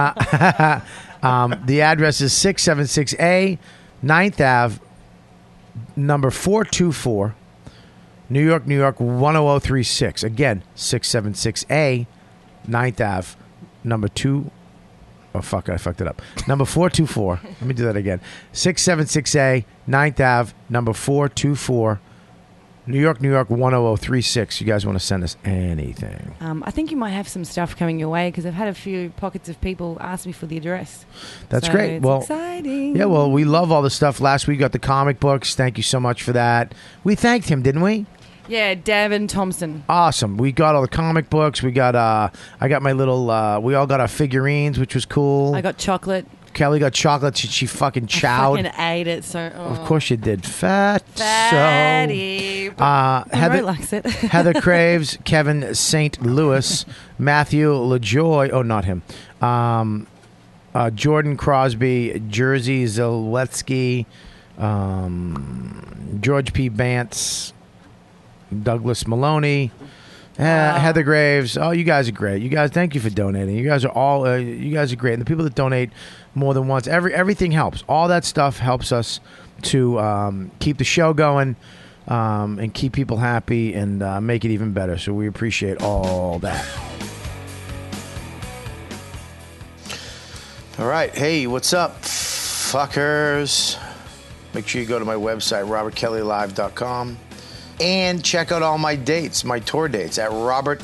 The address is 676A 9th Ave, number 424, New York, New York 10036. Again, 676A 9th Ave, number 2. Oh, fuck, I fucked it up. Number 424. Let me do that again. 676A 9th Ave, number 424, New York, New York 10036. You guys want to send us anything?
I think you might have some stuff coming your way because I've had a few pockets of people ask me for the address.
That's
So
great.
It's
Well,
exciting.
yeah, well, we love all the stuff. Last week we got the comic books. Thank you so much for that. We thanked him, didn't we?
Yeah, Davin Thompson.
Awesome. We got all the comic books. We got I got my little we all got our figurines, which was cool.
I got chocolate.
Kelly got chocolate. She fucking chowed.
I fucking ate it. So
Of course you did. Fatty.
Monroe likes it.
Heather Craves, Kevin St. Louis, Matthew LaJoy. Oh, not him. Jordan Crosby, Jersey Zeletsky, George P. Bantz, Douglas Maloney, Heather Graves. Oh, you guys are great. You guys, thank you for donating. You guys are all. You guys are great. And the people that donate more than once, everything helps. All that stuff helps us to keep the show going and keep people happy and make it even better. So we appreciate all that. All right. Hey, what's up, fuckers? Make sure you go to my website, robertkellylive.com. And check out all my dates, my tour dates at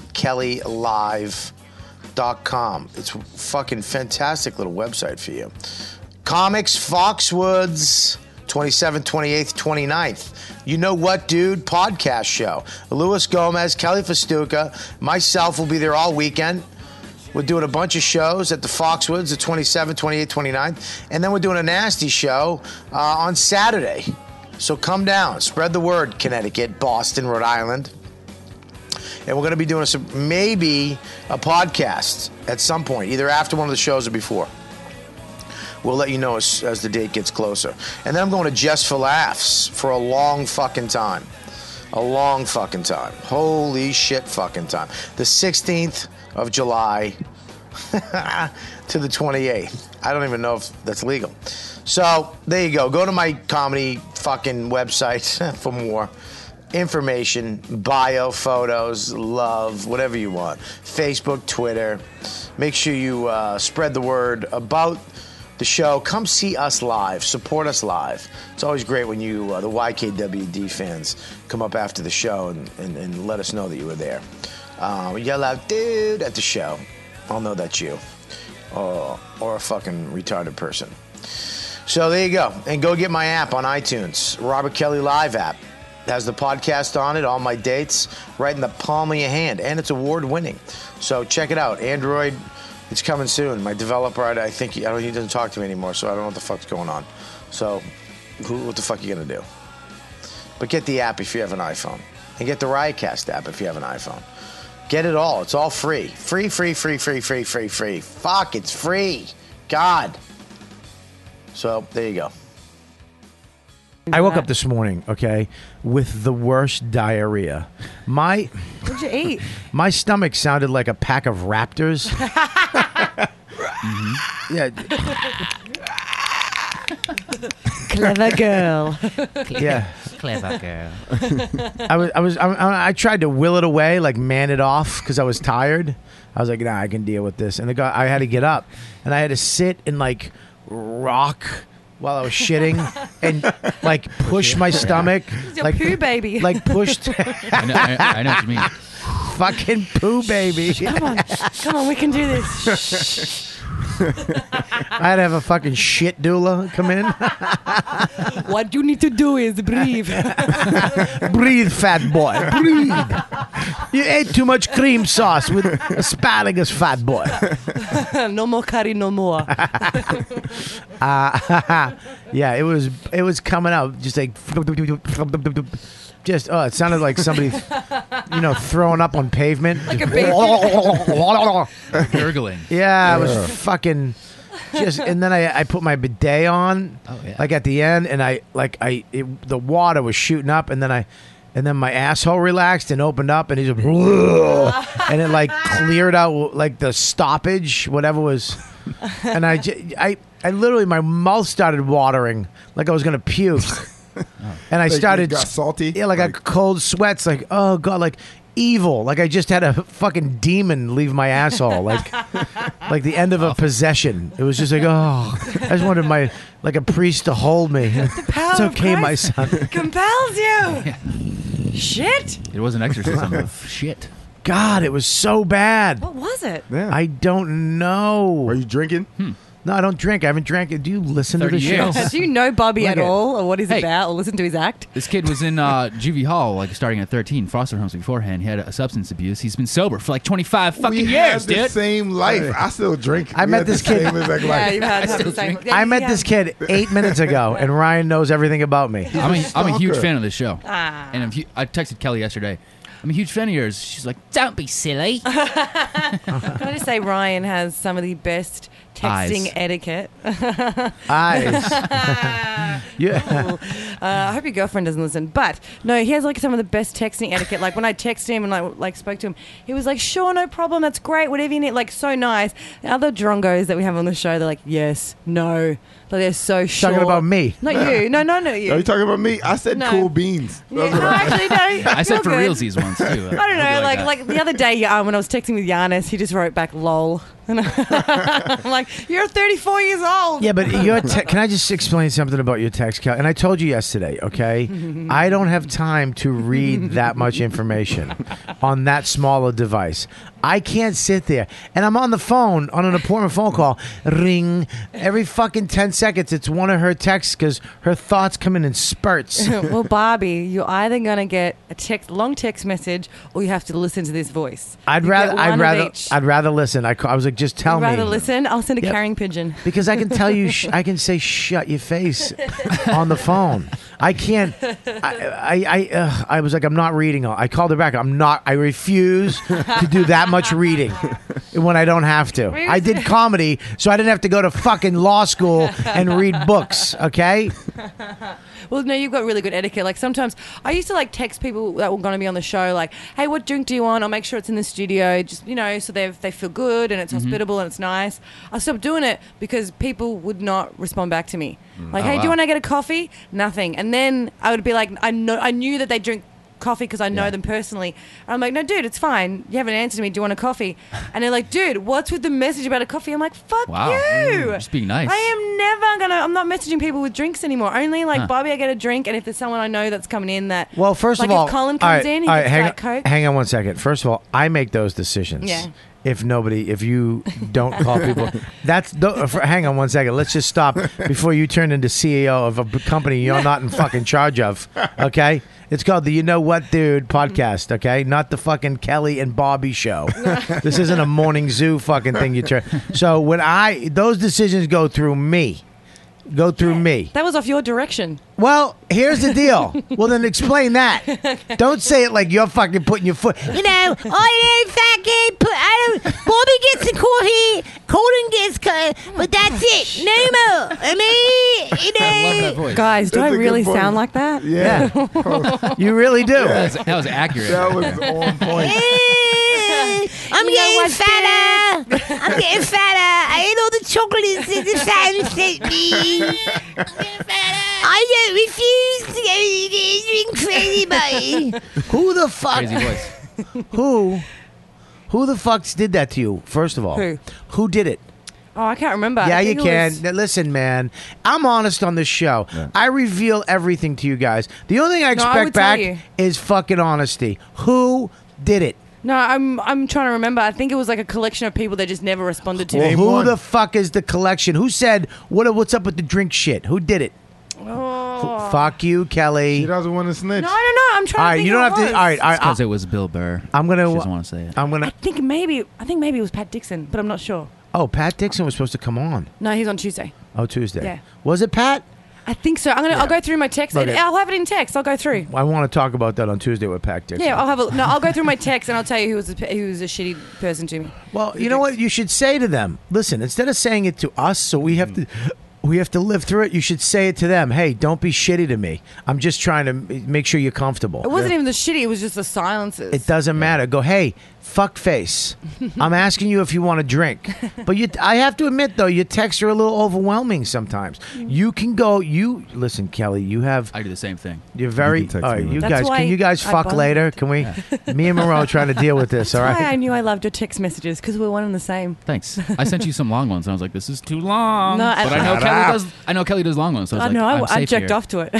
robertkellylive.com. It's a fucking fantastic little website for you. Comics, Foxwoods, 27th, 28th, 29th. You Know What, Dude podcast show. Luis Gomez, Kelly Festuca, myself will be there all weekend. We're doing a bunch of shows at the Foxwoods, the 27th, 28th, 29th. And then we're doing a nasty show on Saturday. So come down. Spread the word, Connecticut, Boston, Rhode Island. And we're going to be doing maybe a podcast at some point, either after one of the shows or before. We'll let you know as the date gets closer. And then I'm going to Just for Laughs for a long fucking time. A long fucking time. Holy shit fucking time. The 16th of July to the 28th. I don't even know if that's legal. So there you go. Go to my comedy fucking website for more information, bio, photos, love, whatever you want. Facebook, Twitter. Make sure you spread the word about the show. Come see us live. Support us live. It's always great when you, the YKWD fans, come up after the show and let us know that you were there. Yell out, dude, at the show. I'll know that's you. Or a fucking retarded person. So there you go. And go get my app on iTunes. Robert Kelly Live app. It has the podcast on it, all my dates, right in the palm of your hand. And it's award-winning. So check it out. Android, it's coming soon. My developer, I think, he doesn't talk to me anymore, so I don't know what the fuck's going on. So what the fuck are you going to do? But get the app if you have an iPhone. And get the Riotcast app if you have an iPhone. Get it all. It's all free. Free. Fuck, it's free. God. So, there you go. I woke up this morning, okay, with the worst diarrhea.
What'd you eat?
My stomach sounded like a pack of raptors. Yeah.
Clever girl.
Yeah.
Clever girl.
I tried to will it away, like man it off, because I was tired. I was like, nah, I can deal with this. And I had to get up, and I had to sit and like rock while I was shitting and like push my stomach.
It's your
like
poo baby.
Like pushed.
I know what you mean.
Fucking poo baby.
Come on, we can do this.
I had to have a fucking shit doula come in.
What you need to do is breathe.
Breathe, fat boy. Breathe. You ate too much cream sauce with asparagus, fat boy.
No more curry, no more.
Yeah, it was coming out just like just it sounded like somebody throwing up on pavement.
Like a baby.
Gurgling.
Yeah, it was fucking just, and then I put my bidet on, like at the end, and the water was shooting up, and then my asshole relaxed and opened up, and and it like cleared out like the stoppage, whatever was, and I literally, my mouth started watering like I was gonna puke. And I started,
got salty.
Yeah, like I cold sweats, like, oh god, like evil, like I just had a fucking demon leave my asshole, like the end of a possession. It was just like, oh, I just wanted like a priest to hold me. It's okay, my son.
Compels you. Shit.
It was an exorcism of shit.
God, it was so bad.
What was it?
Yeah.
I don't know.
Are you drinking?
No, I don't drink. I haven't drank it. Do you listen to the
30
show?
years.
Do you know Bobby
Look
at
at-
all, or what he's
Hey.
about, or listen to his act?
This kid was in juvie hall, like starting at 13, foster homes beforehand. He had a substance abuse. He's been sober for like 25 fucking
We
years,
had the
dude.
same life. I still drink.
I
We
met
had
this
the
kid-
same exact
Yeah,
life.
you've had the same. Yeah,
I met
yeah.
this kid 8 minutes ago, and Ryan knows everything about me.
I'm a huge
stalker.
fan of this show.
Ah.
And I texted Kelly yesterday. I'm a huge fan of yours. She's like, don't be silly.
Can I just say Ryan has some of the best texting
Eyes.
etiquette.
Eyes. Yeah.
I hope your girlfriend doesn't listen. But no, he has like some of the best texting etiquette. Like when I texted him and like spoke to him, he was like, "Sure, no problem. That's great. Whatever you need." Like so nice. The other drongos that we have on the show, they're like, "Yes, no." Like they're so short.
Talking about me.
Not you. No, not you.
Are you talking about me? I said
No.
cool beans.
Yeah, no, actually, no.
I said
you're
for
good.
realsies once, too.
I don't know, like the other day when I was texting with Giannis, he just wrote back "lol," and I'm like, "You're 34 years old."
Yeah, but can I just explain something about your text, Cal? And I told you yesterday, okay? I don't have time to read that much information on that small a device. I can't sit there. And I'm on the phone on an important phone call. Ring. Every fucking 10 seconds, it's one of her texts because her thoughts come in spurts.
Well, Barbie, you're either going to get a long text message or you have to listen to this voice.
I'd rather listen. I was like, just tell
You'd
me.
rather listen? I'll send a
Yep.
carrying pigeon.
Because I can tell you, I can say, shut your face on the phone. I can't. I was like, I'm not reading. I called her back. I refuse to do that much reading when I don't have to. I did comedy, so I didn't have to go to fucking law school and read books. Okay.
Well, no, you've got really good etiquette. Like sometimes I used to like text people that were going to be on the show, like, "Hey, what drink do you want? I'll make sure it's in the studio." Just so they feel good and it's hospitable and it's nice. I stopped doing it because people would not respond back to me. Like, "Hey, do you want to get a coffee?" Nothing. And then I would be like, I knew that they drink coffee because I know them personally. And I'm like, "No, dude, it's fine. You haven't answered me. Do you want a coffee?" And they're like, "Dude, what's with the message about a coffee?" I'm like, "Fuck you."
Just being nice.
I am I'm not messaging people with drinks anymore. Only like Bobby, I get a drink, and if there's someone I know that's coming in that.
Well, first
like
of all,
if Colin comes in, he gets Diet Coke.
Hang on one second. First of all, I make those decisions.
Yeah.
If you don't call people, hang on one second. Let's just stop before you turn into CEO of a company you're not in fucking charge of. Okay, it's called the You Know What Dude podcast. Okay, not the fucking Kelly and Bobby show. This isn't a morning zoo fucking thing. So when those decisions go through me.
That was off your direction.
Well, here's the deal. Well, then explain that. Don't say it like you're fucking putting your foot.
I don't fucking Bobby gets the coffee, Colin gets but that's it. No more. I mean,
I love that voice.
Guys, do I really sound like that?
Yeah. You really do.
That was accurate.
That was on point.
I'm getting fatter. I'm getting fatter. I ate all the chocolates that the fans sent me. I don't refuse to go to get a drink for anybody.
Who the fuck?
Crazy voice.
Who the fuck did that to you? First of all, who did it?
Oh, I can't remember.
Yeah,
I
you
think
can. Now, listen, man. I'm honest on this show. Yeah. I reveal everything to you guys. The only thing I expect back is fucking honesty. Who did it?
No, I'm trying to remember. I think it was like a collection of people that just never responded to me.
Who the fuck is the collection? Who said what's up with the drink shit? Who did it?
Oh.
Fuck you, Kelly.
She doesn't want to snitch.
No, I'm trying to think
you don't have to. All right,
because it was Bill Burr.
I'm gonna.
She doesn't want to say it.
I think maybe it was Pat Dixon, but I'm not sure.
Oh, Pat Dixon was supposed to come on.
No, he's on Tuesday.
Oh, Tuesday.
Yeah.
Was it Pat?
I think so. I'll go through my text.
Okay.
I'll have it in text. I'll go through.
I want to talk about that on Tuesday with Pat Dixon.
Yeah, I'll go through my text and I'll tell you who was a shitty person to me.
Well, you know what? You should say to them, listen, instead of saying it to us, so we have to live through it, you should say it to them. Hey, don't be shitty to me. I'm just trying to make sure you're comfortable.
It wasn't even the shitty. It was just the silences.
It doesn't matter. Go, hey, fuck face. I'm asking you if you want a drink. But I have to admit, though, your texts are a little overwhelming sometimes. You can go, listen, Kelly, you have...
I do the same thing.
You're very... all right, can you guys fuck later? Can we... Me and Monroe are trying to deal with this, all right?
That's why I knew I loved your text messages, because we're one and the same.
Thanks. I sent you some long ones, and I was like, this is too long.
No,
but I know Kelly does long ones, so I was like,
I jerked off to it.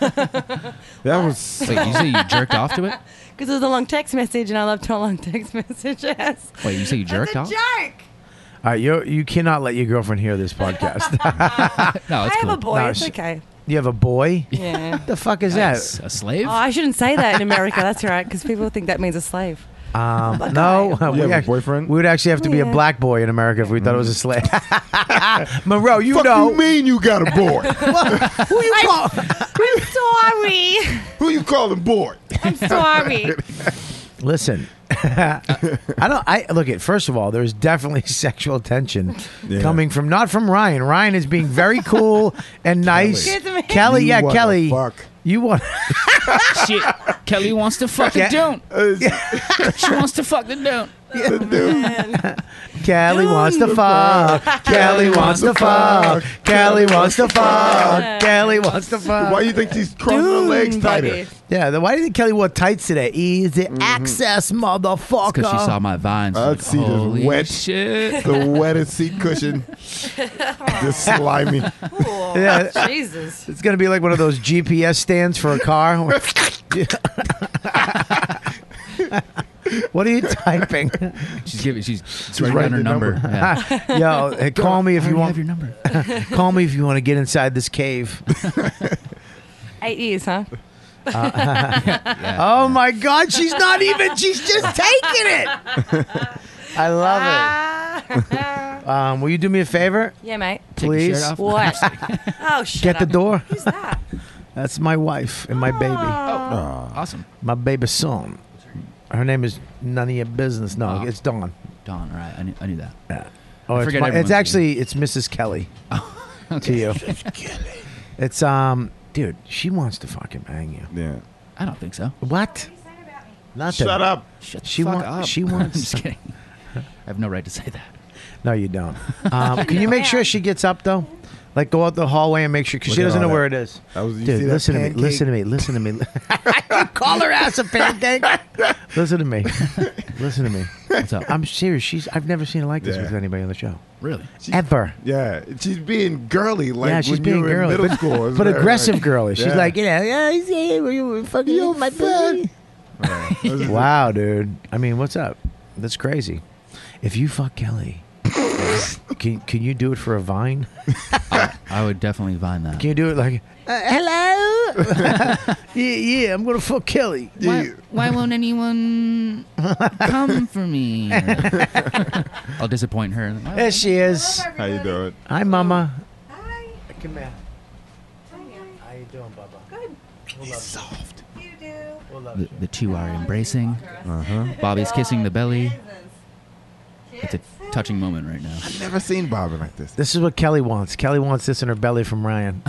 That was...
Wait, you say you jerked off to it?
Because it was a long text message, and I love to long text messages.
Wait, you say you jerked off?
Jerk.
All right, you cannot let your girlfriend hear this podcast.
No, it's
I have
cool.
a boy. It's okay.
You have a boy?
Yeah.
What the fuck is that?
A slave?
Oh, I shouldn't say that in America. That's right, because people think that means a slave.
No,
you have a boyfriend?
We would actually have to be a black boy in America if we thought it was a slave. Monroe, you
Fuck
know.
you mean you got a boy?
Who you call?
I'm sorry.
Who you calling boy?
I'm sorry.
Listen, look at. First of all, there's definitely sexual tension coming from not from Ryan. Ryan is being very cool and nice. Kelly, Kelly.
Fuck.
You want
shit? Kelly wants to fuck the don't. She wants to fuck the don't.
Kelly wants to fuck. Kelly wants to fuck. Kelly wants to fuck. Kelly wants to fuck.
Why do you think she's crossing her legs tighter?
Yeah, why do you think Kelly wore tights today? Easy access, motherfucker.
Because she saw my vines.
I'd see this wet
shit.
The wettest seat cushion. Just slimy.
Oh,
Yeah.
Jesus.
It's gonna be like one of those GPS stands for a car. What are you typing?
She's writing down her number. Yeah.
Yo, hey, call me if you want.
Have your number.
Call me if you want to get inside this cave.
8 years, huh?
Oh my God, she's not even. She's just taking it. I love it. Will you do me a favor?
Yeah, mate.
Please.
What? Oh, shut
Get
up.
the door.
Who's that?
That's my wife and my baby.
Oh, awesome.
My baby son. Her name is none of your business. No, it's Dawn.
Dawn. All right, I knew that.
Yeah.
I
Oh,
forget
it's
everyone's
actually it's Mrs. Kelly.
Okay.
To you. It's dude, she wants to fucking bang you.
Yeah.
I don't think so.
What? Nothing.
Shut up.
Shut the
She
fuck
want-
up.
she wants-
I'm just kidding. I have no right to say that.
No, you don't. Can you make sure she gets up though? Like go out the hallway and make sure because she
Look at
doesn't know
all
where
that.
it is.
You see
Dude,
that
listen to me.
pancake?
Listen to me. Listen to me. You call her ass a pancake. Listen to me. Listen to me.
What's up?
I'm serious. I've never seen her like this
Yeah.
with anybody on the show.
Really?
Ever.
Yeah, she's being girly, like
Yeah, she's
when
being
you were
girly,
in middle
but-
school. Isn't
but
that
aggressive
right?
girly. She's
Yeah.
like, you fucking my baby. Wow, dude. I mean, what's up? That's crazy. If you fuck Kelly, can you do it for a Vine?
I would definitely Vine that.
Can you do it like, hello? yeah, I'm gonna fuck Kelly.
Why won't anyone come for me? I'll disappoint her.
There she is.
How you doing?
Hi, Mama. Hi. Come here. How you doing, Bubba? Good. He's soft.
You do.
We'll love
The two are embracing.
Uh-huh.
Bobby's kissing the belly. It's a touching moment right now.
I've never seen Bobby like this.
This is what Kelly wants. Kelly wants this in her belly from Ryan.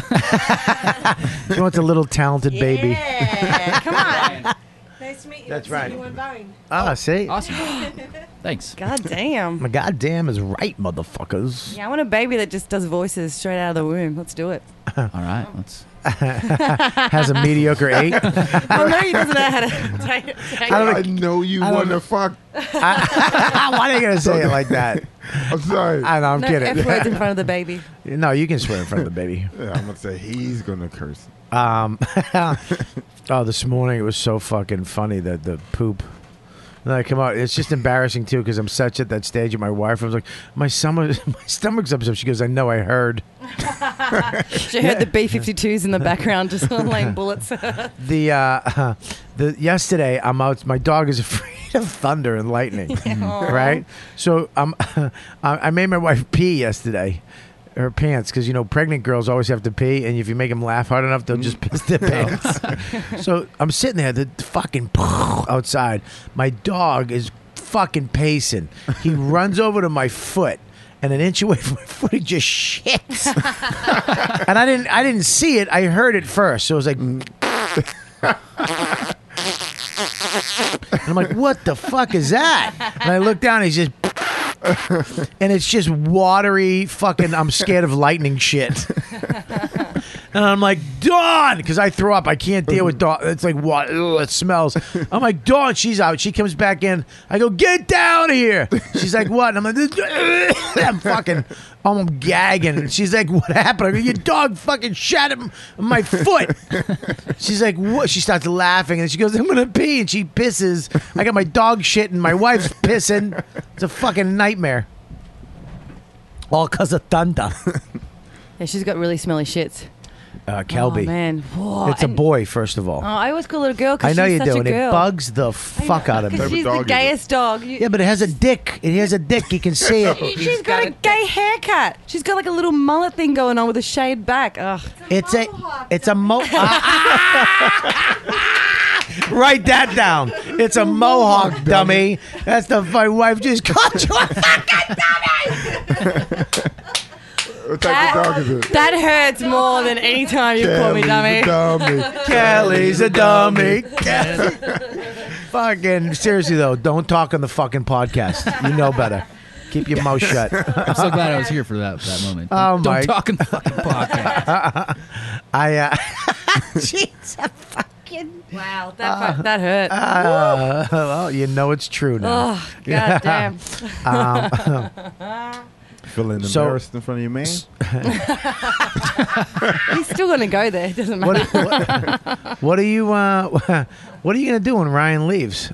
She wants a little talented baby.
Yeah, come on. Nice to meet you.
That's
See
right.
you on Vine.
Ah, see?
Awesome. Thanks.
God damn.
My goddamn is right, motherfuckers.
Yeah, I want a baby that just does voices straight out of the womb. Let's do it.
All right, let's.
Has a mediocre 8.
Oh, no, he doesn't know how to take
I know you want to fuck.
Why are you going to say it like that?
I'm sorry.
I know, I'm
no
kidding.
F words in front of the baby.
No, you can swear in front of the baby.
Yeah, I'm going to say he's going to curse.
Oh, this morning it was so fucking funny that the poop. And I come out. It's just embarrassing too because I'm such at that stage. And my wife, I was like, my stomach's upset. She goes, I know, I heard.
She heard the B-52s in the background just laying bullets.
The yesterday I'm out. My dog is afraid of thunder and lightning, right? So I made my wife pee yesterday. Her pants, because pregnant girls always have to pee, and if you make them laugh hard enough, they'll just piss their pants. So I'm sitting there, the fucking outside. My dog is fucking pacing. He runs over to my foot, and an inch away from my foot, he just shits. And I didn't see it. I heard it first. So it was like. And I'm like, what the fuck is that? And I look down, and he's just. And it's just watery fucking I'm scared of lightning shit. And I'm like, Dawn, because I throw up. I can't deal with Dawn. It's like, what? Ugh, it smells. I'm like, Dawn, she's out. She comes back in. I go, get down here. She's like, what? And I'm like, I'm fucking, I'm gagging. And she's like, what happened? I go, your dog fucking shat at my foot. She's like, what? She starts laughing. And she goes, I'm going to pee. And she pisses. I got my dog shit and my wife's pissing. It's a fucking nightmare. All because of thunder.
Yeah, she's got really smelly shits.
Kelby.
Oh, man. Whoa.
It's a boy, first of all.
Oh, I always call it a girl
I
because
know
she's
you
such
do,
a
and
girl.
it bugs the fuck out of me.
Because she's the gayest dog.
Yeah, but it has a dick. It has a dick. You can see it.
She's got a gay haircut. She's got like a little mullet thing going on with a shaved back. Ugh.
It's a Write that down. It's a mohawk, dummy. That's my wife just called you a fucking dummy.
What type of dog is it?
That hurts more than any time you call me dummy.
Kelly's a dummy. Fucking seriously though, don't talk on the fucking podcast. You know better. Keep your mouth shut.
I'm so glad I was here for that moment.
Oh
Don't
my!
talk in the fucking podcast.
She's a fucking.
Wow, that hurt.
Well, you know it's true now.
Oh, goddamn.
Feeling embarrassed in front of your man?
He's still going to go there. It doesn't matter.
What are you gonna do when Ryan leaves?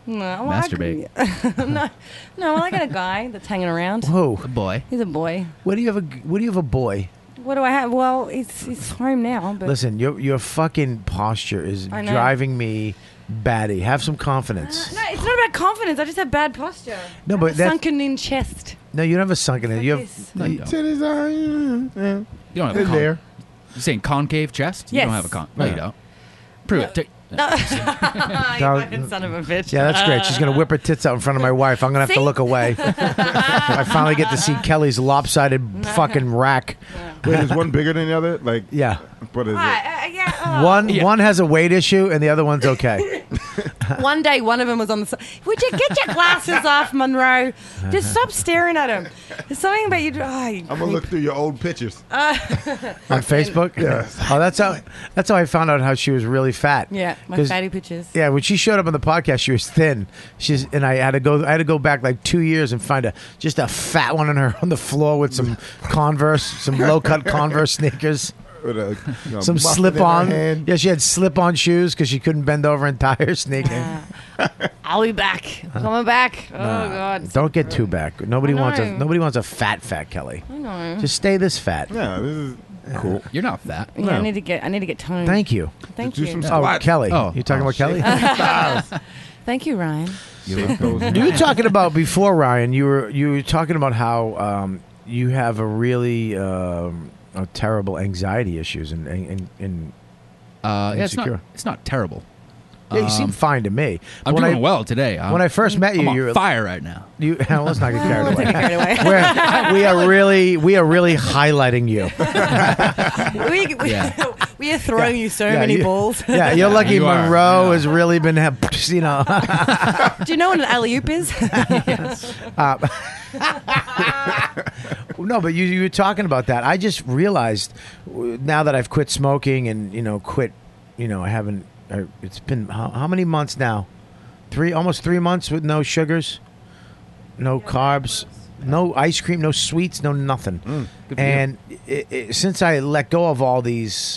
No, well,
Masturbate.
no. I got a guy that's hanging around.
Who?
A boy.
He's a boy.
What do you have a boy?
What do I have? Well, he's home now. But
Listen, your fucking posture is
I know.
driving me batty. Have some confidence.
No, it's not about confidence. I just have bad posture.
No, but
sunken in chest.
No, you don't have a sunken in. You have
No, you don't.
Titties are. Yeah.
You don't have
They're
a
there.
You saying concave chest? You
Yes.
don't have a No, you don't. Prove it.
No. You fucking son of a bitch.
Yeah, that's great. She's gonna whip her tits out in front of my wife. I'm gonna have to
See?
look away. I finally get to see Kelly's lopsided fucking rack.
Wait, is one bigger than the other? Like,
Yeah.
what is it?
One has a weight issue and the other one's okay.
One day, one of them was on the side. Would you get your glasses off, Monroe? Just stop staring at him. There's something about you. Oh, you
I'm gonna look through your old pictures.
On Facebook?
Yes.
Oh, that's how I found out how she was really fat.
Yeah, my
'Cause-
fatty pictures.
Yeah, when she showed up on the podcast, she was thin. I had to go back like 2 years and find just a fat one on the floor with some Converse, some low cut Converse sneakers.
With a,
Some
muffin
slip
in her
on.
hand.
Yeah, she had slip on shoes because she couldn't bend over and tie her sneaker.
I'll be back. Coming back. Oh God.
Don't get too back. Nobody
I
wants
know.
nobody wants a fat Kelly.
I know.
Just stay this fat.
Yeah, this is cool.
You're not fat.
Yeah,
No.
I need to get toned.
Thank you.
Thank
Do
you.
some
Oh,
squats.
Kelly.
Oh.
You talking about Kelly?
Thank you, Ryan.
Shake those
You were talking about before, Ryan. You were talking about how you have a really terrible anxiety issues and
Yeah,
insecure.
it's not terrible.
Yeah, you seem fine to me.
I'm
When
doing
I-
well today.
When I first met you,
I'm on
you were
fire right now.
Let's not get carried away.
Take it carried away.
we are really highlighting you.
We are throwing you so
Yeah,
many
you-
balls.
Yeah, you're lucky
You are,
Monroe
yeah.
has really been,
Do you know what an alley oop is?
No, but you were talking about that. I just realized now that I've quit smoking and I haven't. It's been how many months now? Almost 3 months with no sugars, no carbs, no ice cream, no sweets, no nothing.
Good for
And since I let go of all these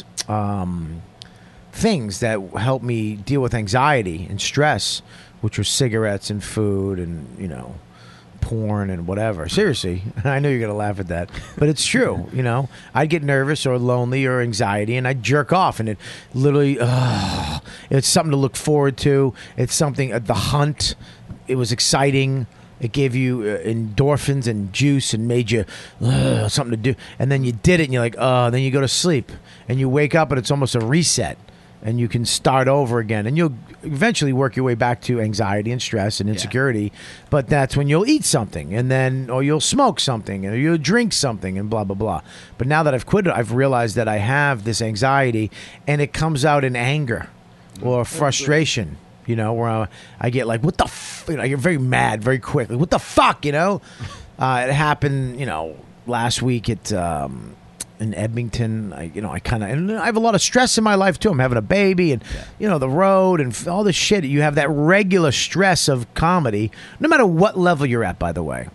things that help me deal with anxiety and stress, which were cigarettes and food and porn and whatever. Seriously, I know you're gonna laugh at that, but it's true. I'd get nervous or lonely or anxiety, and I'd jerk off, and it literally, it's something to look forward to. It's something. The hunt, it was exciting. It gave you endorphins and juice and made you something to do. And then you did it, and you're like, then you go to sleep, and you wake up, and it's almost a reset. And you can start over again, and you'll eventually work your way back to anxiety and stress and insecurity. But that's when you'll eat something, or you'll smoke something, or you'll drink something, and blah blah blah. But now that I've quit it, I've realized that I have this anxiety, and it comes out in anger or frustration. Where I get like, what the I get very mad very quickly. What the fuck, It happened, last week at. In Edmonton, I have a lot of stress in my life too. I'm having a baby, and the road and all this shit. You have that regular stress of comedy, no matter what level you're at. By the way,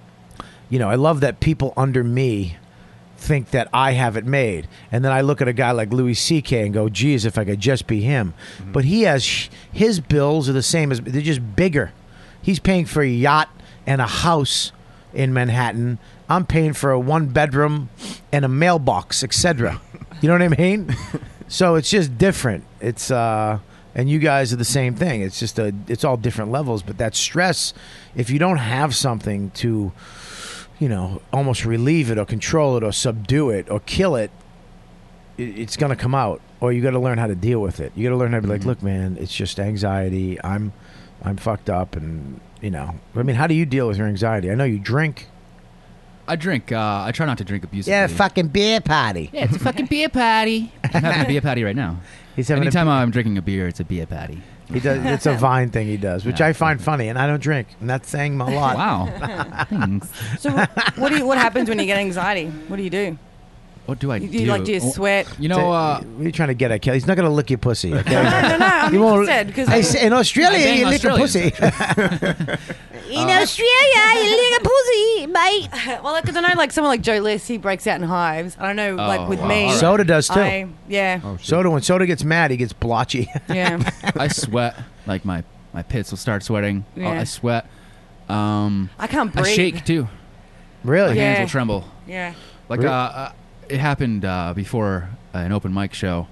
I love that people under me think that I have it made, and then I look at a guy like Louis C.K. and go, "Geez, if I could just be him." Mm-hmm. But he has his bills are the same they're just bigger. He's paying for a yacht and a house in Manhattan. I'm paying for a 1-bedroom and a mailbox, etc. You know what I mean? So it's just different. It's and you guys are the same thing. It's just it's all different levels. But that stress, if you don't have something to, almost relieve it or control it or subdue it or kill it, it's gonna come out. Or you got to learn how to deal with it. You got to learn how to be like, look, man, it's just anxiety. I'm fucked up, and I mean, how do you deal with your anxiety? I know you drink.
I drink. I try not to drink abusively.
Yeah, fucking beer party.
Yeah, it's a fucking beer party. I'm having a beer patty right now.
He's having
Anytime I'm drinking a beer, it's a beer patty.
He does. It's a Vine thing he does, which I find funny, and I don't drink, and that's saying a lot.
Wow. Thanks.
So what happens when you get anxiety? What do you do?
What do I do?
Do you sweat?
What
are you trying to get at, Kelly? He's not going to lick your pussy. Okay?
No. I'm interested because
in Australia, you lick a pussy.
In Australia, you lick a pussy, mate.
Well, because I know, like someone like Joe List, he breaks out in hives. I don't know, like with me,
Right. Soda does too.
Yeah.
Soda, when Soda gets mad, he gets blotchy.
Yeah.
I sweat like my my pits will start sweating.
Yeah.
I sweat.
I can't breathe.
I shake too.
Really?
My hands
Yeah.
will tremble.
Yeah.
Like it happened before an open mic show.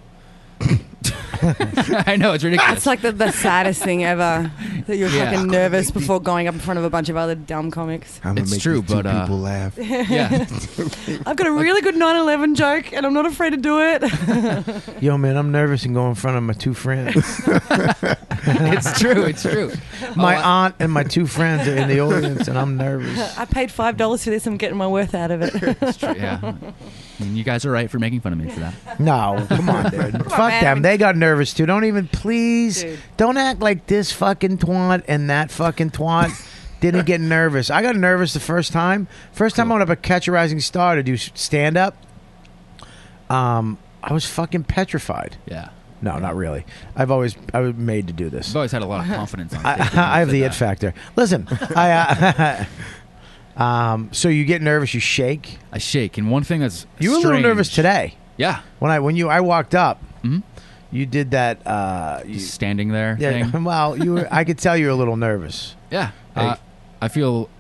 I know, it's ridiculous.
It's like the saddest thing ever. That you're
Yeah.
fucking nervous before going up in front of a bunch of other dumb comics.
I'm gonna
It's
make
true,
these two
but,
people laugh.
Yeah.
I've got a really good 9/11 joke, and I'm not afraid to do it.
Yo, man, I'm nervous and go in front of my two friends.
It's true. It's true.
My aunt and my two friends are in the audience, and I'm nervous.
I paid $5 for this. I'm getting my worth out of it.
It's true. Yeah. I mean, you guys are right for making fun of me for that.
No, come on, dude. Fuck
man.
them. They got nervous too. Don't even, please,
Dude.
don't act like this fucking twat and that fucking twat didn't get nervous. I got nervous the first time. First time I went up at Catch a Rising Star to do stand up. I was fucking petrified.
Yeah.
No, not really. I was made to do this.
I've always had a lot of confidence on stage.
I have the it factor. Listen, so you get nervous, you shake.
I shake, and one thing that's
You were a little
strange-
nervous today.
Yeah.
When I walked up,
Mhm.
you did that.
Just standing there.
Yeah.
Thing.
Well, you were. I could tell you were a little nervous.
Yeah.
Hey.
I feel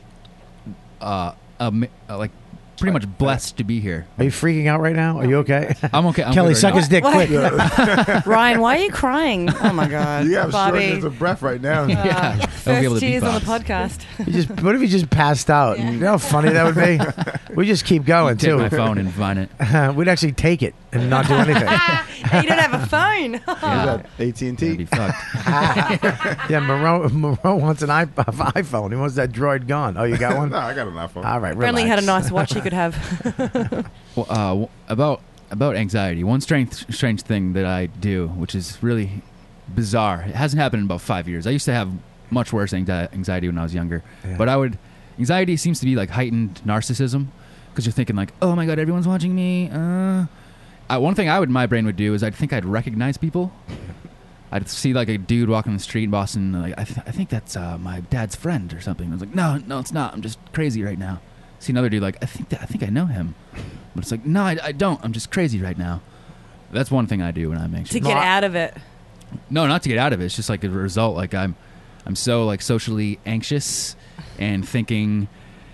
like pretty much blessed to be here.
Are you freaking out right now? Are you okay?
I'm okay. I'm
Kelly,
good
suck
right
his dick quick.
Ryan, why are you crying? Oh my God,
You have
Bobby.
shortness of breath right now.
Yeah. I'll be able
First
to
tears on the
beatbox.
podcast.
What if he just passed out? You know how funny that would be? We just keep going
Take
too.
my phone and find it.
We'd actually take it and not do anything.
You don't have a phone.
Yeah.
AT&T.
That'd be fucked.
Yeah, Moreau wants an iPhone. He wants that droid gone. Oh, you got one?
No, I got an iPhone.
All right,
Friendly
relax.
had a nice watch he could have.
Well, about anxiety. One strange thing that I do, which is really bizarre. It hasn't happened in about 5 years. I used to have much worse anxiety when I was younger, but anxiety seems to be like heightened narcissism, because you're thinking like, oh my God, everyone's watching me. One thing my brain would do is I'd think I'd recognize people. I'd see like a dude walking the street in Boston, like I think that's my dad's friend or something. I was like, no, it's not. I'm just crazy right now. See another dude like I think I know him, but it's like no, I don't. I'm just crazy right now. That's one thing I do when I'm anxious.
To get out of it.
No, not to get out of it. It's just like a result. Like I'm so like socially anxious and thinking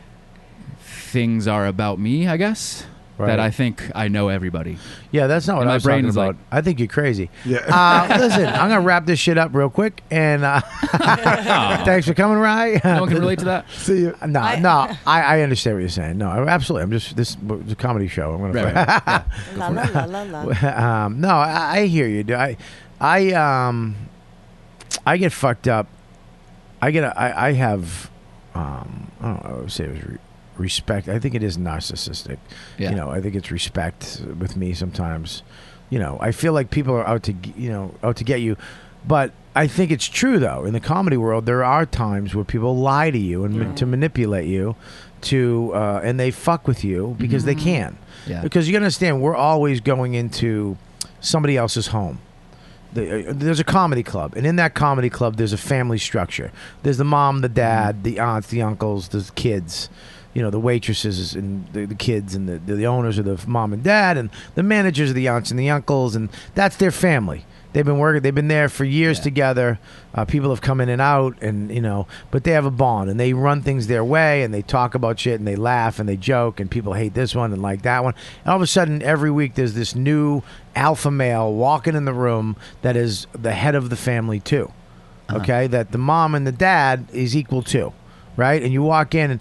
things are about me, I guess.
Right.
That I think I know everybody.
Yeah, that's not what
And
I
my
was
brain
talking
is
about.
like-
I think you're crazy.
Yeah.
Listen, I'm gonna wrap this shit up real quick, and thanks for coming, Ryan.
No one can relate to that.
See you.
No, I understand what you're saying. No, absolutely. I'm just this is a comedy show. I'm gonna.
Right. Yeah.
La la la la la.
No, I hear you. I get fucked up. I have I don't know. I would say it was respect. I think it is narcissistic.
Yeah.
You know, I think it's respect with me sometimes. You know, I feel like people are out to get you, but I think it's true though. In the comedy world, there are times where people lie to you and to manipulate you, and they fuck with you because they can.
Yeah.
Because you gotta understand, we're always going into somebody else's home. There's a comedy club, and in that comedy club, there's a family structure. There's the mom, the dad, the aunts, the uncles, the kids. You know, the waitresses and the kids, and the owners are the mom and dad, and the managers are the aunts and the uncles, and that's their family. They've been working. They've been there for years together. People have come in and out, and but they have a bond, and they run things their way, and they talk about shit, and they laugh, and they joke, and people hate this one and like that one. And all of a sudden, every week, there's this new alpha male walking in the room that is the head of the family too. Okay, that the mom and the dad is equal to, right? And you walk in, and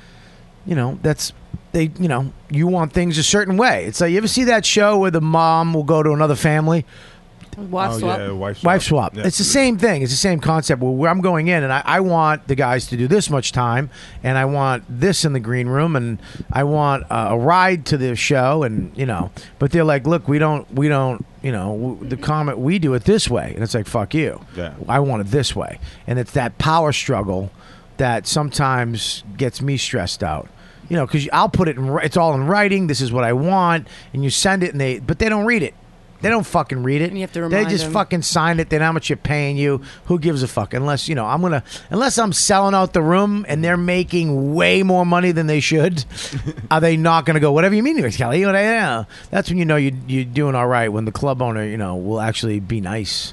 you want things a certain way. It's like, you ever see that show where the mom will go to another family?
Wife swap.
Yeah,
Wife swap.
Yeah.
It's the same thing. It's the same concept. Where I'm going in, and I want the guys to do this much time, and I want this in the green room, and I want a ride to the show, and But they're like, look, we don't. The comment, we do it this way, and it's like, fuck you.
Yeah.
I want it this way, and it's that power struggle that sometimes gets me stressed out. Because I'll put it it's all in writing. This is what I want, and you send it, but they don't read it. They don't fucking read it.
And you have to
They
remind
just
them.
fucking sign it. They know how much you're paying you. Who gives a fuck? Unless unless I'm selling out the room and they're making way more money than they should, are they not gonna go? Whatever you mean, Kelly. That's when you know you're doing all right. When the club owner, will actually be nice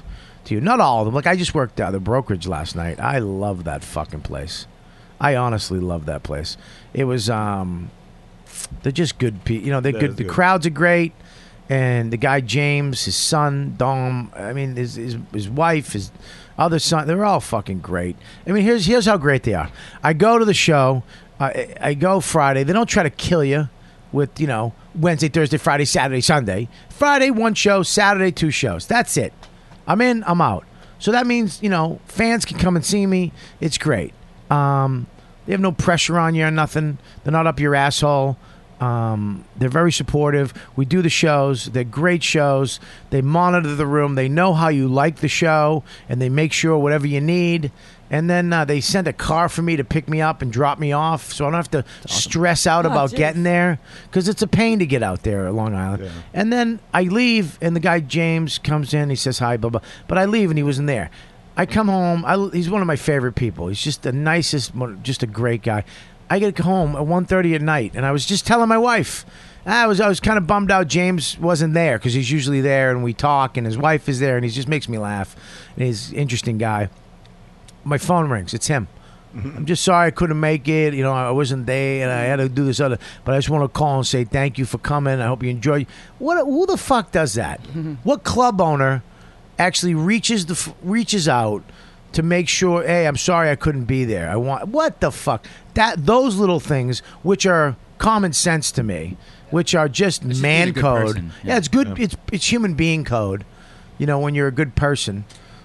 to you. Not all of them. Like, I just worked out the brokerage last night. I love that fucking place. I honestly love that place. It was, they're just good people. You know, they're good. The crowds are great. And the guy, James, his son, Dom, I mean, his wife, his other son, they're all fucking great. I mean, here's how great they are. I go to the show. I go Friday. They don't try to kill you with, you know, Wednesday, Thursday, Friday, Saturday, Sunday. Friday, 1 show. Saturday, 2 shows. That's it. I'm in, I'm out. So that means, you know, fans can come and see me. It's great. They have no pressure on you or nothing. They're not up your asshole. They're very supportive. We do the shows. They're great shows. They monitor the room. They know how you like the show, and they make sure whatever you need. And then they send a car for me to pick me up and drop me off, so I don't have to stress out about getting there, because it's a pain to get out there at Long Island. Yeah. And then I leave, and the guy James comes in. He says hi, blah blah. But I leave, and he wasn't there. I come home. He's one of my favorite people. He's just the nicest, just a great guy. I get home at 1:30 at night, and I was just telling my wife. I was kind of bummed out James wasn't there, because he's usually there, and we talk, and his wife is there, and he just makes me laugh. And he's an interesting guy. My phone rings. It's him. I'm just sorry I couldn't make it. You know, I wasn't there, and I had to do this other. But I just want to call and say thank you for coming. I hope you enjoy. Who the fuck does that? What club owner actually reaches out to make sure? Hey, I'm sorry I couldn't be there. What the fuck? Those little things, which are common sense to me, which are just man code. Yeah, it's good. Yeah. It's human being code. You know, when you're a good person.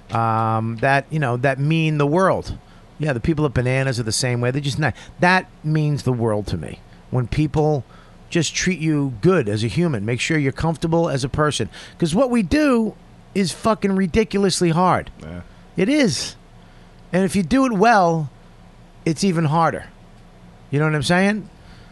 That mean the world. Yeah, the people at Bananas are the same way. They're just not. That means the world to me. When people just treat you good as a human, make sure you're comfortable as a person. Because what we do is fucking ridiculously hard. Yeah. It is. And if you do it well, it's even harder. You know what I'm saying?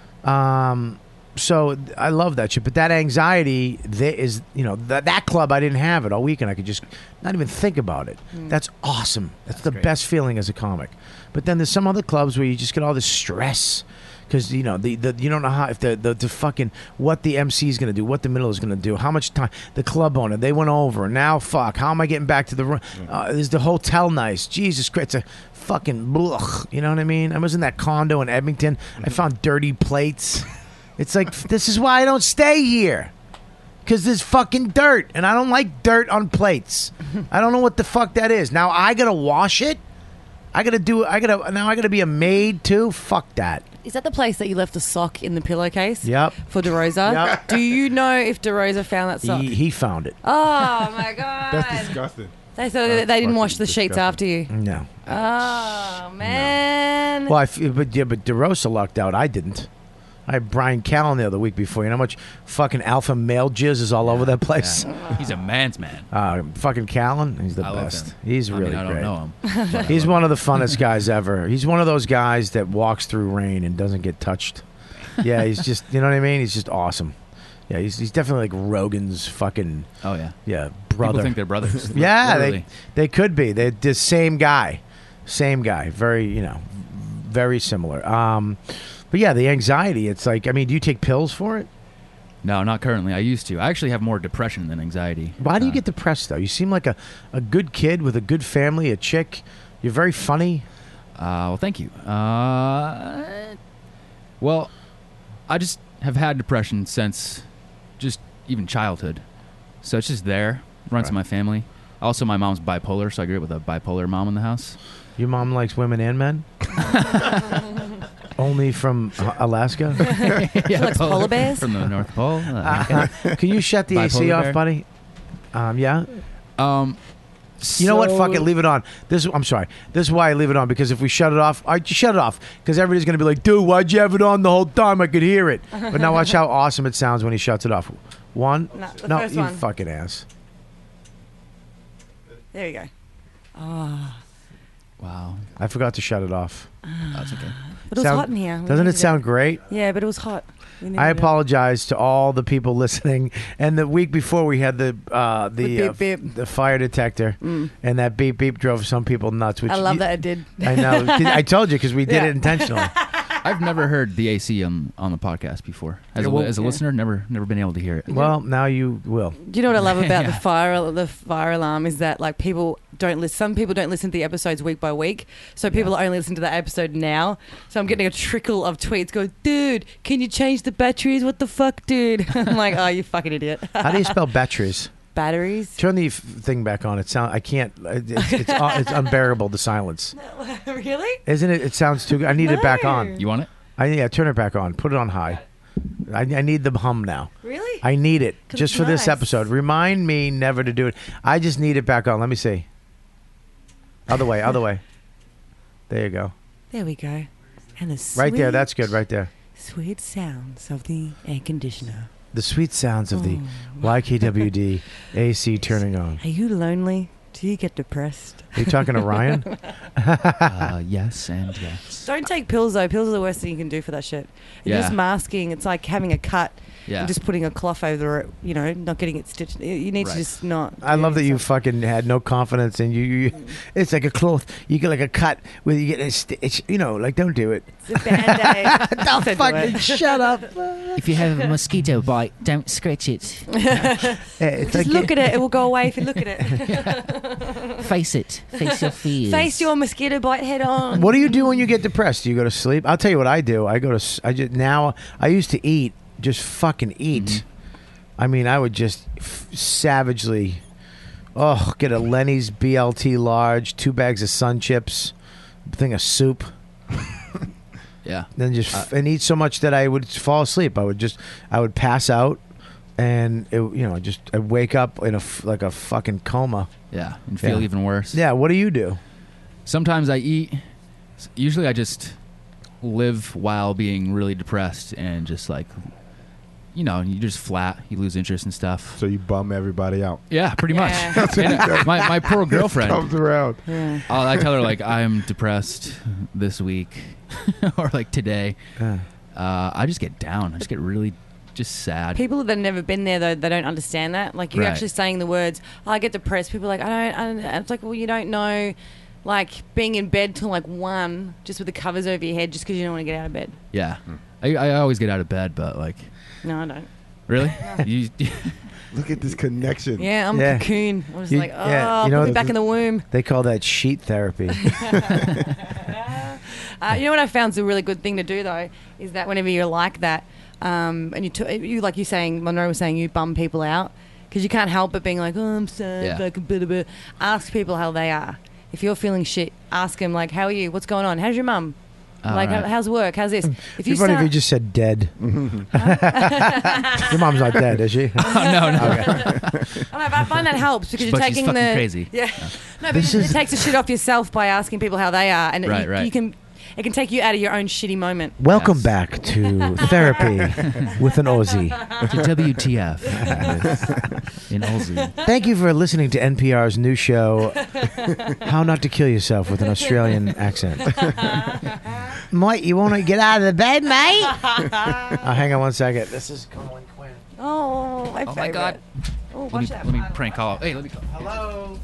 So I love that shit. But that anxiety, that club, I didn't have it all weekend. I could just not even think about it. That's awesome. That's the great. Best feeling as a comic. But then there's some other clubs where you just get all this stress. Because, you know, you don't know how, if the fucking, what the MC is going to do, what the middle is going to do, how much time, the club owner, they went over, now fuck, how am I getting back to the room? Is the hotel nice? Jesus Christ, it's a fucking blech, you know what I mean? I was in that condo in Edmonton, I found dirty plates. It's like, this is why I don't stay here. Because there's fucking dirt, and I don't like dirt on plates. I don't know what the fuck that is. Now I got to wash it? I got to be a maid too? Fuck that.
Is that the place that you left the sock in the pillowcase?
Yep.
For DeRosa?
Yep.
Do you know if DeRosa found that sock?
He found it.
Oh, my God.
That's disgusting.
They didn't wash the sheets after you?
No.
Oh, man.
No. Well, but DeRosa lucked out. I didn't. I had Brian Callen there the week before. You know how much fucking alpha male jizz is all over that place?
Yeah. He's a man's man.
Fucking Callen, he's the best. He's really great.
I don't know him.
He's one of the funnest guys ever. He's one of those guys that walks through rain and doesn't get touched. Yeah, he's just, you know what I mean? He's just awesome. Yeah, he's definitely like Rogan's fucking...
Oh, yeah.
Yeah, brother.
People think they're brothers.
Yeah, they could be. They're the same guy. Same guy. Very, very similar. But yeah, the anxiety, it's like, I mean, do you take pills for it?
No, not currently. I used to. I actually have more depression than anxiety.
Why do you get depressed, though? You seem like a good kid with a good family, a chick. You're very funny.
Well, thank you. Well, I just have had depression since just even childhood. So it's just there. Runs in my family. Also, my mom's bipolar, so I grew up with a bipolar mom in the house.
Your mom likes women and men? Only from Alaska?
Yeah, likes polar bears?
From the North Pole.
Can you shut the AC off, buddy? Yeah? You know what? Fuck it. Leave it on. I'm sorry. This is why I leave it on, because if we shut it off, all right, you shut it off. Because everybody's going to be like, dude, why'd you have it on the whole time? I could hear it. But now watch how awesome it sounds when he shuts it off. One? No, you fucking ass.
There you go. Oh.
Wow.
I forgot to shut it off.
That's okay.
But it was hot in here.
Doesn't it sound great?
Yeah, but it was hot.
I apologize to all the people listening. And the week before, we had the
beep, beep.
The fire detector, and that beep beep drove some people nuts. Which
I love that it did.
I know. I told you, because we did it intentionally.
I've never heard the AC on the podcast before. As a listener, never been able to hear it.
Well, now you will.
Do you know what I love about the fire alarm is that like people don't listen. Some people don't listen to the episodes week by week, so people are only listening to that episode now. So I'm getting a trickle of tweets going, dude, can you change the batteries? What the fuck, dude? I'm like, oh, you fucking idiot.
How do you spell batteries?
Batteries.
Turn the thing back on. I can't. It's unbearable, the silence.
Really?
Isn't it? It sounds too good. I need it back on.
You want it?
Yeah, turn it back on. Put it on high. I need the hum now.
Really?
I need it just for this
nice.
episode. Remind me never to do it. I just need it back on. Let me see. Other way. There you go.
There we go. And the
Right there. That's good. Right there.
Sweet sounds of the air conditioner.
The sweet sounds of the YKWD AC turning on.
Are you lonely? Do you get depressed?
Are you talking to Ryan?
Yes and yes.
Don't take pills though. Pills are the worst thing you can do for that shit. You're
Yeah.
just masking. It's like having a cut.
Yeah.
And just putting a cloth over it. You know, not getting it stitched. You need to just not.
I love that you fucking had no confidence in you. It's like a cloth. You get like a cut where you get a stitch. You know, like don't do it.
It's a Band-Aid.
Don't fucking shut up.
If you have a mosquito bite, don't scratch it.
Just look at it. It will go away if you look at it.
Face it. Face your fears.
Face your mosquito bite head on.
What do you do when you get depressed? Do you go to sleep? I'll tell you what I do. I used to eat, just fucking eat.
Mm-hmm.
I mean, I would just savagely, get a Lenny's BLT large, 2 bags of Sun Chips, thing of soup.
Yeah.
Then just and eat so much that I would fall asleep. I would pass out, and I'd wake up in like a fucking coma.
Yeah, and feel even worse.
Yeah. What do you do?
Sometimes I eat. Usually I just live while being really depressed and just like, you're just flat. You lose interest in stuff.
So you bum everybody out.
Yeah, pretty much. And, my poor girlfriend
comes around.
Yeah.
I tell her like I'm depressed this week or like today. I just get down. I just get really just sad.
People that have never been there though, they don't understand that. Like you're
Right.
actually saying the words, I get depressed. People are like, I don't. It's like, well, you don't know. Like being in bed till like 1, just with the covers over your head, just because you don't want to get out of bed.
Yeah, I always get out of bed, but like.
No, I don't.
Really? You
Look at this connection.
Yeah, I'm a cocoon. I was put me back in the womb.
They call that sheet therapy.
You know what I found's a really good thing to do though is that whenever you're like that, and you like you saying, Monroe was saying, you bum people out because you can't help but being like, oh, I'm sad.
Yeah.
Like a bit of it. Ask people how they are. If you're feeling shit, ask them like, how are you? What's going on? How's your mum? Like,
right.
how's work? How's this? If you
It'd be funny if you just said dead. Your mom's not dead, is she?
Oh, no.
I don't know, but I find that helps because
But
you're
she's
taking
fucking
the
crazy.
Yeah. No, but it takes the shit off yourself by asking people how they are, and
Right.
you can. It can take you out of your own shitty moment.
Welcome back to therapy with an Aussie.
To WTF in Aussie.
Thank you for listening to NPR's new show, How Not to Kill Yourself with an Australian accent. Mate, you want to get out of the bed, mate? Hang on one second. This is Colin Quinn.
Oh, my
Oh my God.
Oh,
Let
watch
me,
that.
let me prank call. Hey, let me call.
Hello.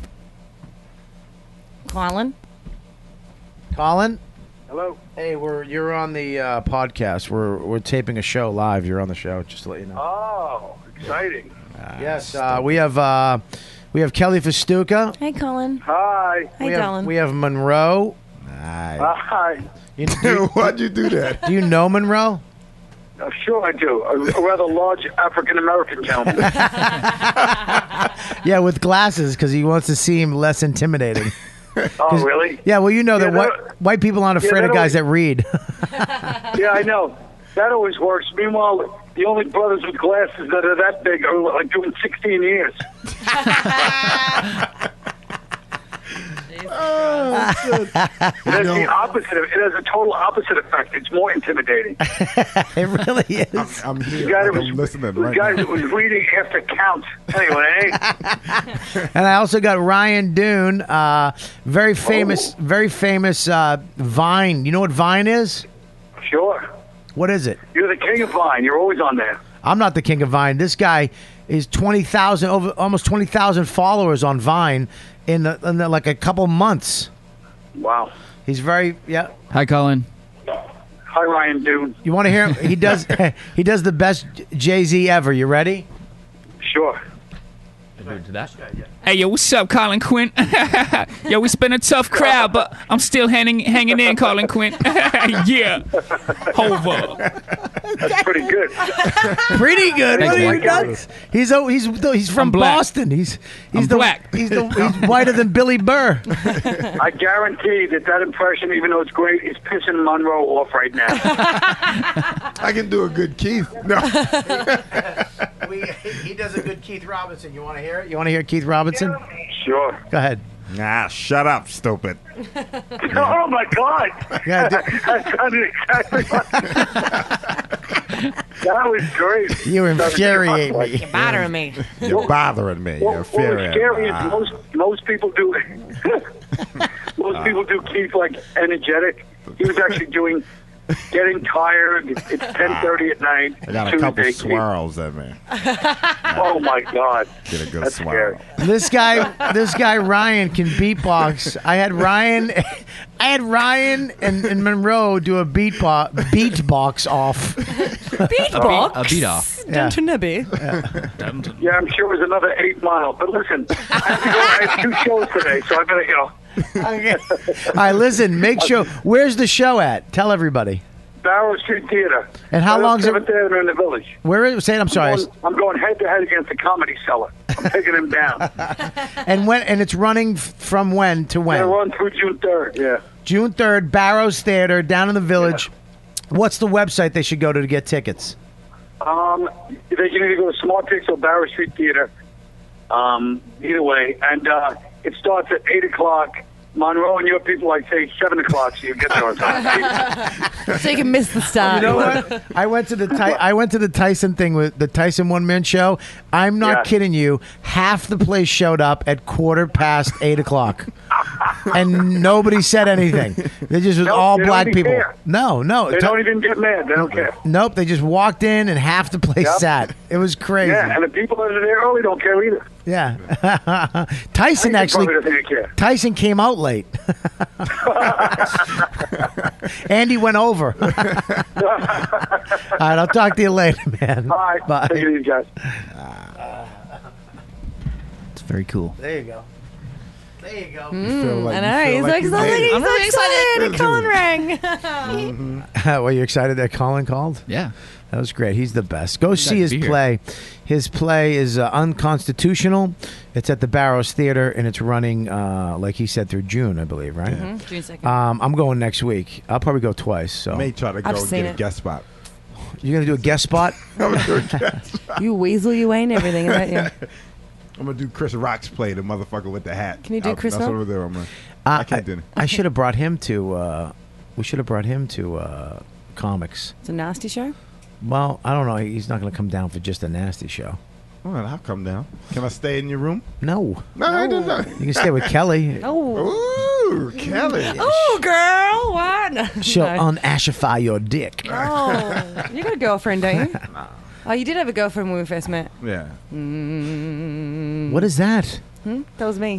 Colin.
Colin?
Hello.
Hey, you're on the podcast. We're taping a show live. You're on the show, just to let you know.
Oh, exciting.
Yes, we have Kelly Festuca.
Hey, Colin.
Hi.
Hey, darling.
We have Monroe. Hi.
Hi.
Why'd you do that?
Do you know Monroe?
Sure I do. A rather large African-American gentleman.
Yeah, with glasses because he wants to seem less intimidating.
Oh, really?
Yeah, well, you know that
that-
white people aren't afraid of guys that read.
Yeah, I know. That always works. Meanwhile, the only brothers with glasses that are that big are like doing 16 years. It has the opposite. It has a total opposite effect. It's more intimidating.
It really is.
I'm
The
here.
guy that
I'm listening
the
right
guy
now.
that was reading after count. Anyway,
And I also got Ryan Dune, very famous Vine. You know what Vine is?
sure.
What is it?
You're the king of Vine. You're always on there.
I'm not the king of Vine. This guy is almost 20,000 followers on Vine in like a couple months.
Wow.
He's very
Hi, Colin.
Hi, Ryan Dune.
You want to hear him? He does. He does the best Jay-Z ever. You ready?
Sure.
To that.
Hey, yo, what's up, Colin Quinn? Yo, it's been a tough crowd, but I'm still hanging in, Colin Quinn. Yeah. Hover.
That's pretty good.
Pretty good.
Thanks,
What are you
Mike.
nuts? He's from
black.
Boston. He's
black.
He's whiter than Billy Burr.
I guarantee that impression, even though it's great, is pissing Monroe off right now.
I can do a good Keith. No.
He does a good Keith Robinson. You want to hear it? You want to hear Keith Robinson?
Sure.
Go ahead.
Nah, shut up, stupid.
Oh, my God.
Yeah,
That sounded exactly like that was great.
You infuriate me.
You're bothering me.
You're bothering me.
Well,
You're
what's
infuriating
scary
me.
is most people do most people do Keith like energetic. He was actually doing getting tired. It's 10:30 at night.
I got a couple
Tuesday, Keith.
swirls in me.
Oh my God.
Get a good
That's
swirl.
scary.
This guy Ryan can beatbox. I had Ryan and Monroe do a beatbox off.
Beatbox?
A beat off.
Yeah.
Downton Abbey.
Yeah, I'm sure it was another 8 mile. But listen, I have 2 shows today, so I better go.
Okay. All right, listen. Make sure. Where's the show at? Tell everybody.
Barrow Street Theater.
And how long's it-
7th Avenue in the Village.
Where is? Say it. I'm sorry.
I'm going head to head against the Comedy Cellar. I'm taking him down.
And when? And it's running from when to when?
Gonna run through June 3rd. Yeah.
June 3rd, Barrows Theater, down in the Village. What's the website they should go to get tickets?
They can either go to Smart Picks or Barrow Street Theater. Either way, and it starts at 8 o'clock. Monroe and your people like say 7 o'clock, so you get there on time.
So you can miss the start.
You know what? I went to the Tyson thing with the Tyson one man show. I'm not
Yeah.
kidding you. Half the place showed up at 8:15, and nobody said anything. They just was
Nope,
all
they don't
black
even
people.
care.
No.
They don't even get mad. They don't care.
Nope. They just walked in and half the place
Yep.
sat. It was crazy.
Yeah, and the people that are there early don't care either.
Yeah. Tyson
Probably
actually.
doesn't care.
Tyson came out late. Andy went over. All right, I'll talk to you later, man.
All right.
Bye.
Take it easy, guys.
It's very cool.
There you go. There you go.
feel like-
I know.
you feel
He's
like
so
you
excited.
made it.
He's
I'm
so
really
excited.
excited.
Colin rang.
Were you excited that Colin called?
Yeah.
That was great. He's the best. Go see
to
his
be here.
play. His play is unconstitutional. It's at the Barrows Theater, and it's running, like he said, through June, I believe, right?
June 2nd.
I'm going next week. I'll probably go twice. So
I may try to
I've
go
seen
get a
it.
guest spot.
you're gonna do a guest spot?
You weasel, you ain't everything, aren't you?
I'm gonna do Chris Rock's play, the motherfucker with the hat.
Can you do Chris
That's
Rock?
what I'm doing. I can't do it.
I should have brought him to. We should have brought him to comics.
It's a nasty show.
Well, I don't know. He's not going to come down for just a nasty show.
Well, I'll come down. Can I stay in your room?
No.
No, I don't know.
You can stay with Kelly.
Oh.
Ooh, Kelly.
Oh, girl. What? No.
She'll
No.
unashify your dick.
Oh. You got a girlfriend, don't you? Oh, you did have a girlfriend when we first met.
Yeah.
What is that?
That was me.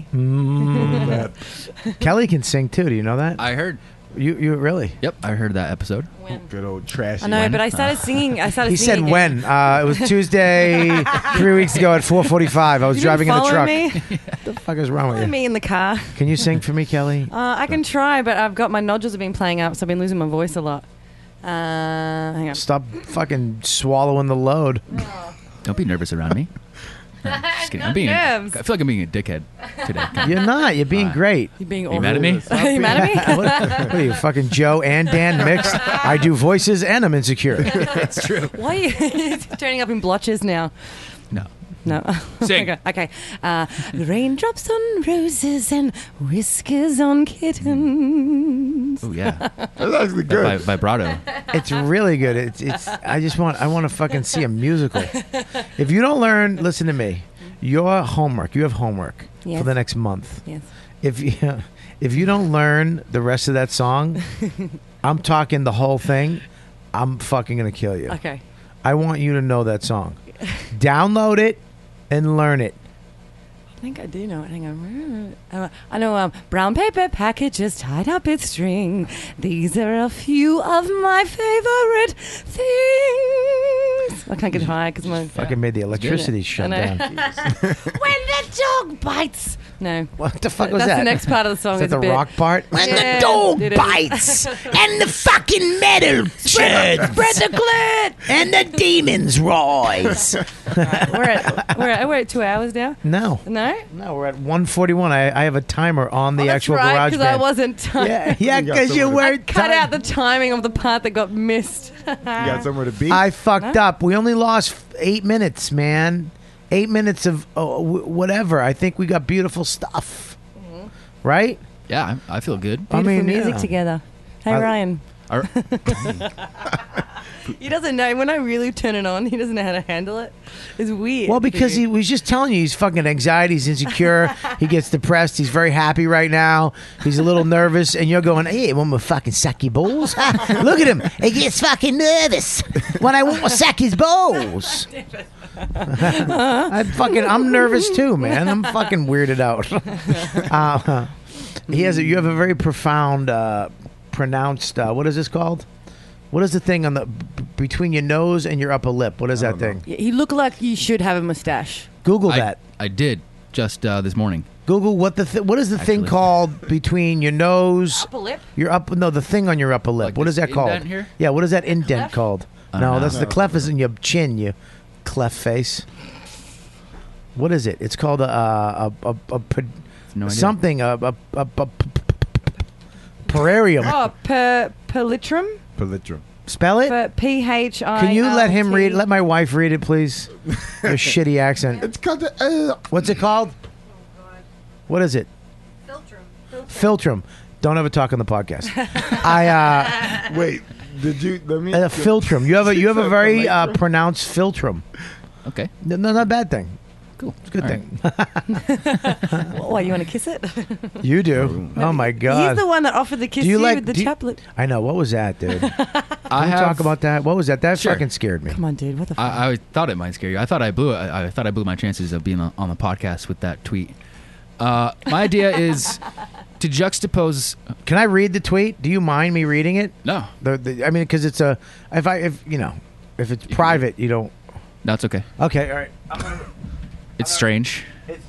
Kelly can sing too. Do you know that?
I heard.
You really?
Yep, I heard that episode.
Good old trash.
I know, but I started singing. I started
He said
singing
when. It was Tuesday 3 weeks ago at 4:45. I was
You
driving in the
follow
truck.
me?
What the fuck is wrong with you?
Me in the car.
Can you sing for me, Kelly?
I can try, but I've got my nodules have been playing up, so I've been losing my voice a lot. Hang on.
Stop fucking swallowing the load.
Don't be nervous around me. No, just kidding.
Nerves.
I feel like I'm being a dickhead today.
You're not. You're being great.
You're being
Are you mad at me?
Are you mad at me?
What are you, fucking Joe and Dan mixed? I do voices and I'm insecure.
That's true.
Why are you turning up in blotches now?
No.
No.
Sing.
Okay. Raindrops on roses and whiskers on kittens.
Oh yeah.
That's actually good.
Vibrato.
It's really good. It's. I want to fucking see a musical. If you don't learn, listen to me. Your homework. You have homework
Yes.
for the next month.
Yes.
If you don't learn the rest of that song, I'm talking the whole thing. I'm fucking gonna kill you.
Okay.
I want you to know that song. Download it and learn it.
I think I do know it. Hang on. I know brown paper packages tied up with string. These are a few of my favorite things. I can't get high because my...
Fucking made the electricity shut down.
When the dog bites. No.
What the fuck was that?
That's the next part of the song.
Is that the rock part?
When the dog bites and the fucking metal
spread the glit
and the demons rise.
We're at 2 hours now.
No, we're at 1:41. I have a timer on the actual
right,
garage
because
band.
I wasn't timing.
Yeah, because you weren't.
Cut out the timing of the part that got missed.
You got somewhere to be?
I fucked up. We only lost 8 minutes, man. 8 minutes of whatever. I think we got beautiful stuff.
Mm-hmm.
Right?
Yeah, I feel good.
Beautiful music together. Hey, Ryan.
Are-
He doesn't know. When I really turn it on, he doesn't know how to handle it. It's weird.
Well, because he was just telling you he's fucking anxiety, he's insecure, he gets depressed, he's very happy right now, he's a little nervous, and you're going, hey, want me to fucking suck your balls? Look at him, he gets fucking nervous when I want to suck his balls. I'm nervous too, man. I'm fucking weirded out. You have a very profound, pronounced, what is this called? What is the thing on the between your nose and your upper lip? What is that thing?
You look like you should have a mustache.
Google that.
I did just this morning.
Google what is the thing called between your nose,
upper lip?
The thing on your upper lip.
Like
what is that called?
indent here?
Yeah, what is that indent called? No, that's the cleft is in your chin. You cleft face. What is it? It's called something perarium.
Oh, palitrum.
Palitrum.
Spell it.
PHI.
Can you let him read? Let my wife read it, please. Your shitty accent.
It's called.
What's it called? What is it? Filtrum. Don't ever talk on the podcast.
Wait. Did you? Let me.
Filtrum. You have a very pronounced filtrum.
Okay.
No, not a bad thing.
Cool.
It's a good thing.
What, you want to kiss it?
You do. Oh my God.
He's the one that offered the kiss to you with the chaplet.
I know. What was that, dude? Talk about that. What was that? That fucking scared me.
Come on, dude. What the fuck?
I thought it might scare you. I thought I blew it. I thought I blew my chances of being on the podcast with that tweet. My idea is to juxtapose.
Can I read the tweet? Do you mind me reading it?
No.
I mean, because it's if it's private, you don't.
That's okay.
Okay. All right.
It's strange.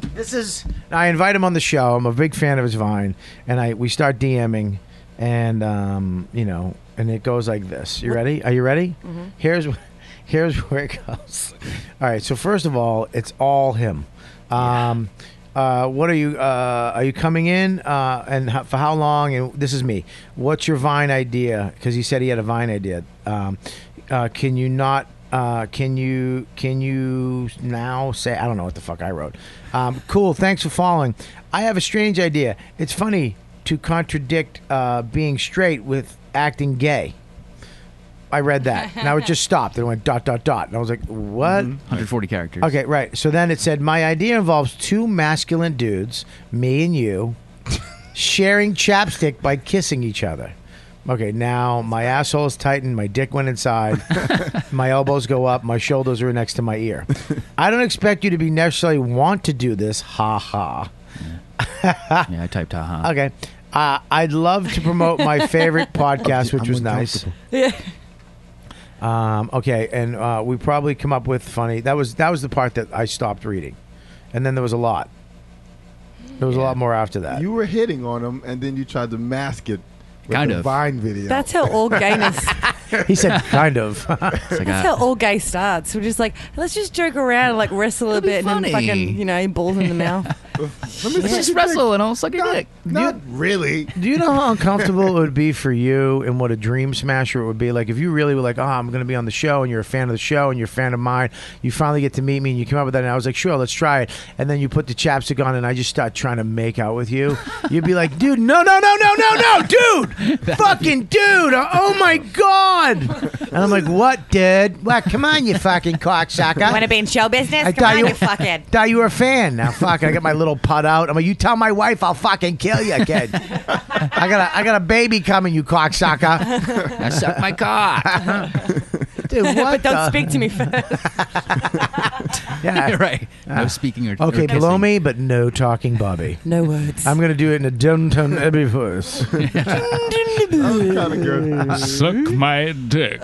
I invite him on the show. I'm a big fan of his Vine, and we start DMing, and and it goes like this. You ready? Are you ready?
Mm-hmm.
Here's where it goes. All right. So first of all, it's all him. What are you coming in? And for how long? And this is me. What's your Vine idea? Because he said he had a Vine idea. Can you not? Can you now say, I don't know what the fuck I wrote. Cool. Thanks for following. I have a strange idea. It's funny to contradict being straight with acting gay. I read that. Now it just stopped. It went ... And I was like, what?
140 characters.
Okay, right. So then it said, my idea involves two masculine dudes, me and you, sharing chapstick by kissing each other. Okay, now my asshole is tightened, my dick went inside, my elbows go up, my shoulders are next to my ear. I don't expect you to be necessarily want to do this, ha ha.
Yeah, I typed ha ha.
Okay. I'd love to promote my favorite podcast, which was nice.
Yeah.
Okay, and we probably come up with funny. That was the part that I stopped reading, and then there was a lot. There was a lot more after that.
You were hitting on him, and then you tried to mask it with
Kind
the
of.
Vine video.
That's how all gayness.
He said, kind of.
That's how all gay starts. We're just like, let's just joke around and like wrestle a bit
funny.
and then fucking, balls in the mouth.
Let's just wrestle and I'll suck your dick.
Not really.
Do you know how uncomfortable it would be for you and what a dream smasher it would be? Like if you really were like, I'm going to be on the show and you're a fan of the show and you're a fan of mine, you finally get to meet me and you come up with that and I was like, sure, let's try it. And then you put the chapstick on and I just start trying to make out with you. You'd be like, dude, no, dude. Fucking dude. Oh my God. And I'm like, what, dude? What? Come on, you fucking cocksucker.
Want to be in show business?
I
Come
thought
on,
you
you fucking.
Thought you were a fan. Now, fuck, I got my little putt out. I'm like, you tell my wife I'll fucking kill you, kid. I got a baby coming, you cocksucker.
I suck my cock.
Dude, what
But don't
the-
speak to me first.
Yeah.
right. No speaking or
Okay,
or
below
kissing.
me, but no talking, Bobby.
No words.
I'm gonna do it in a downtown Abbey voice.
Suck my dick.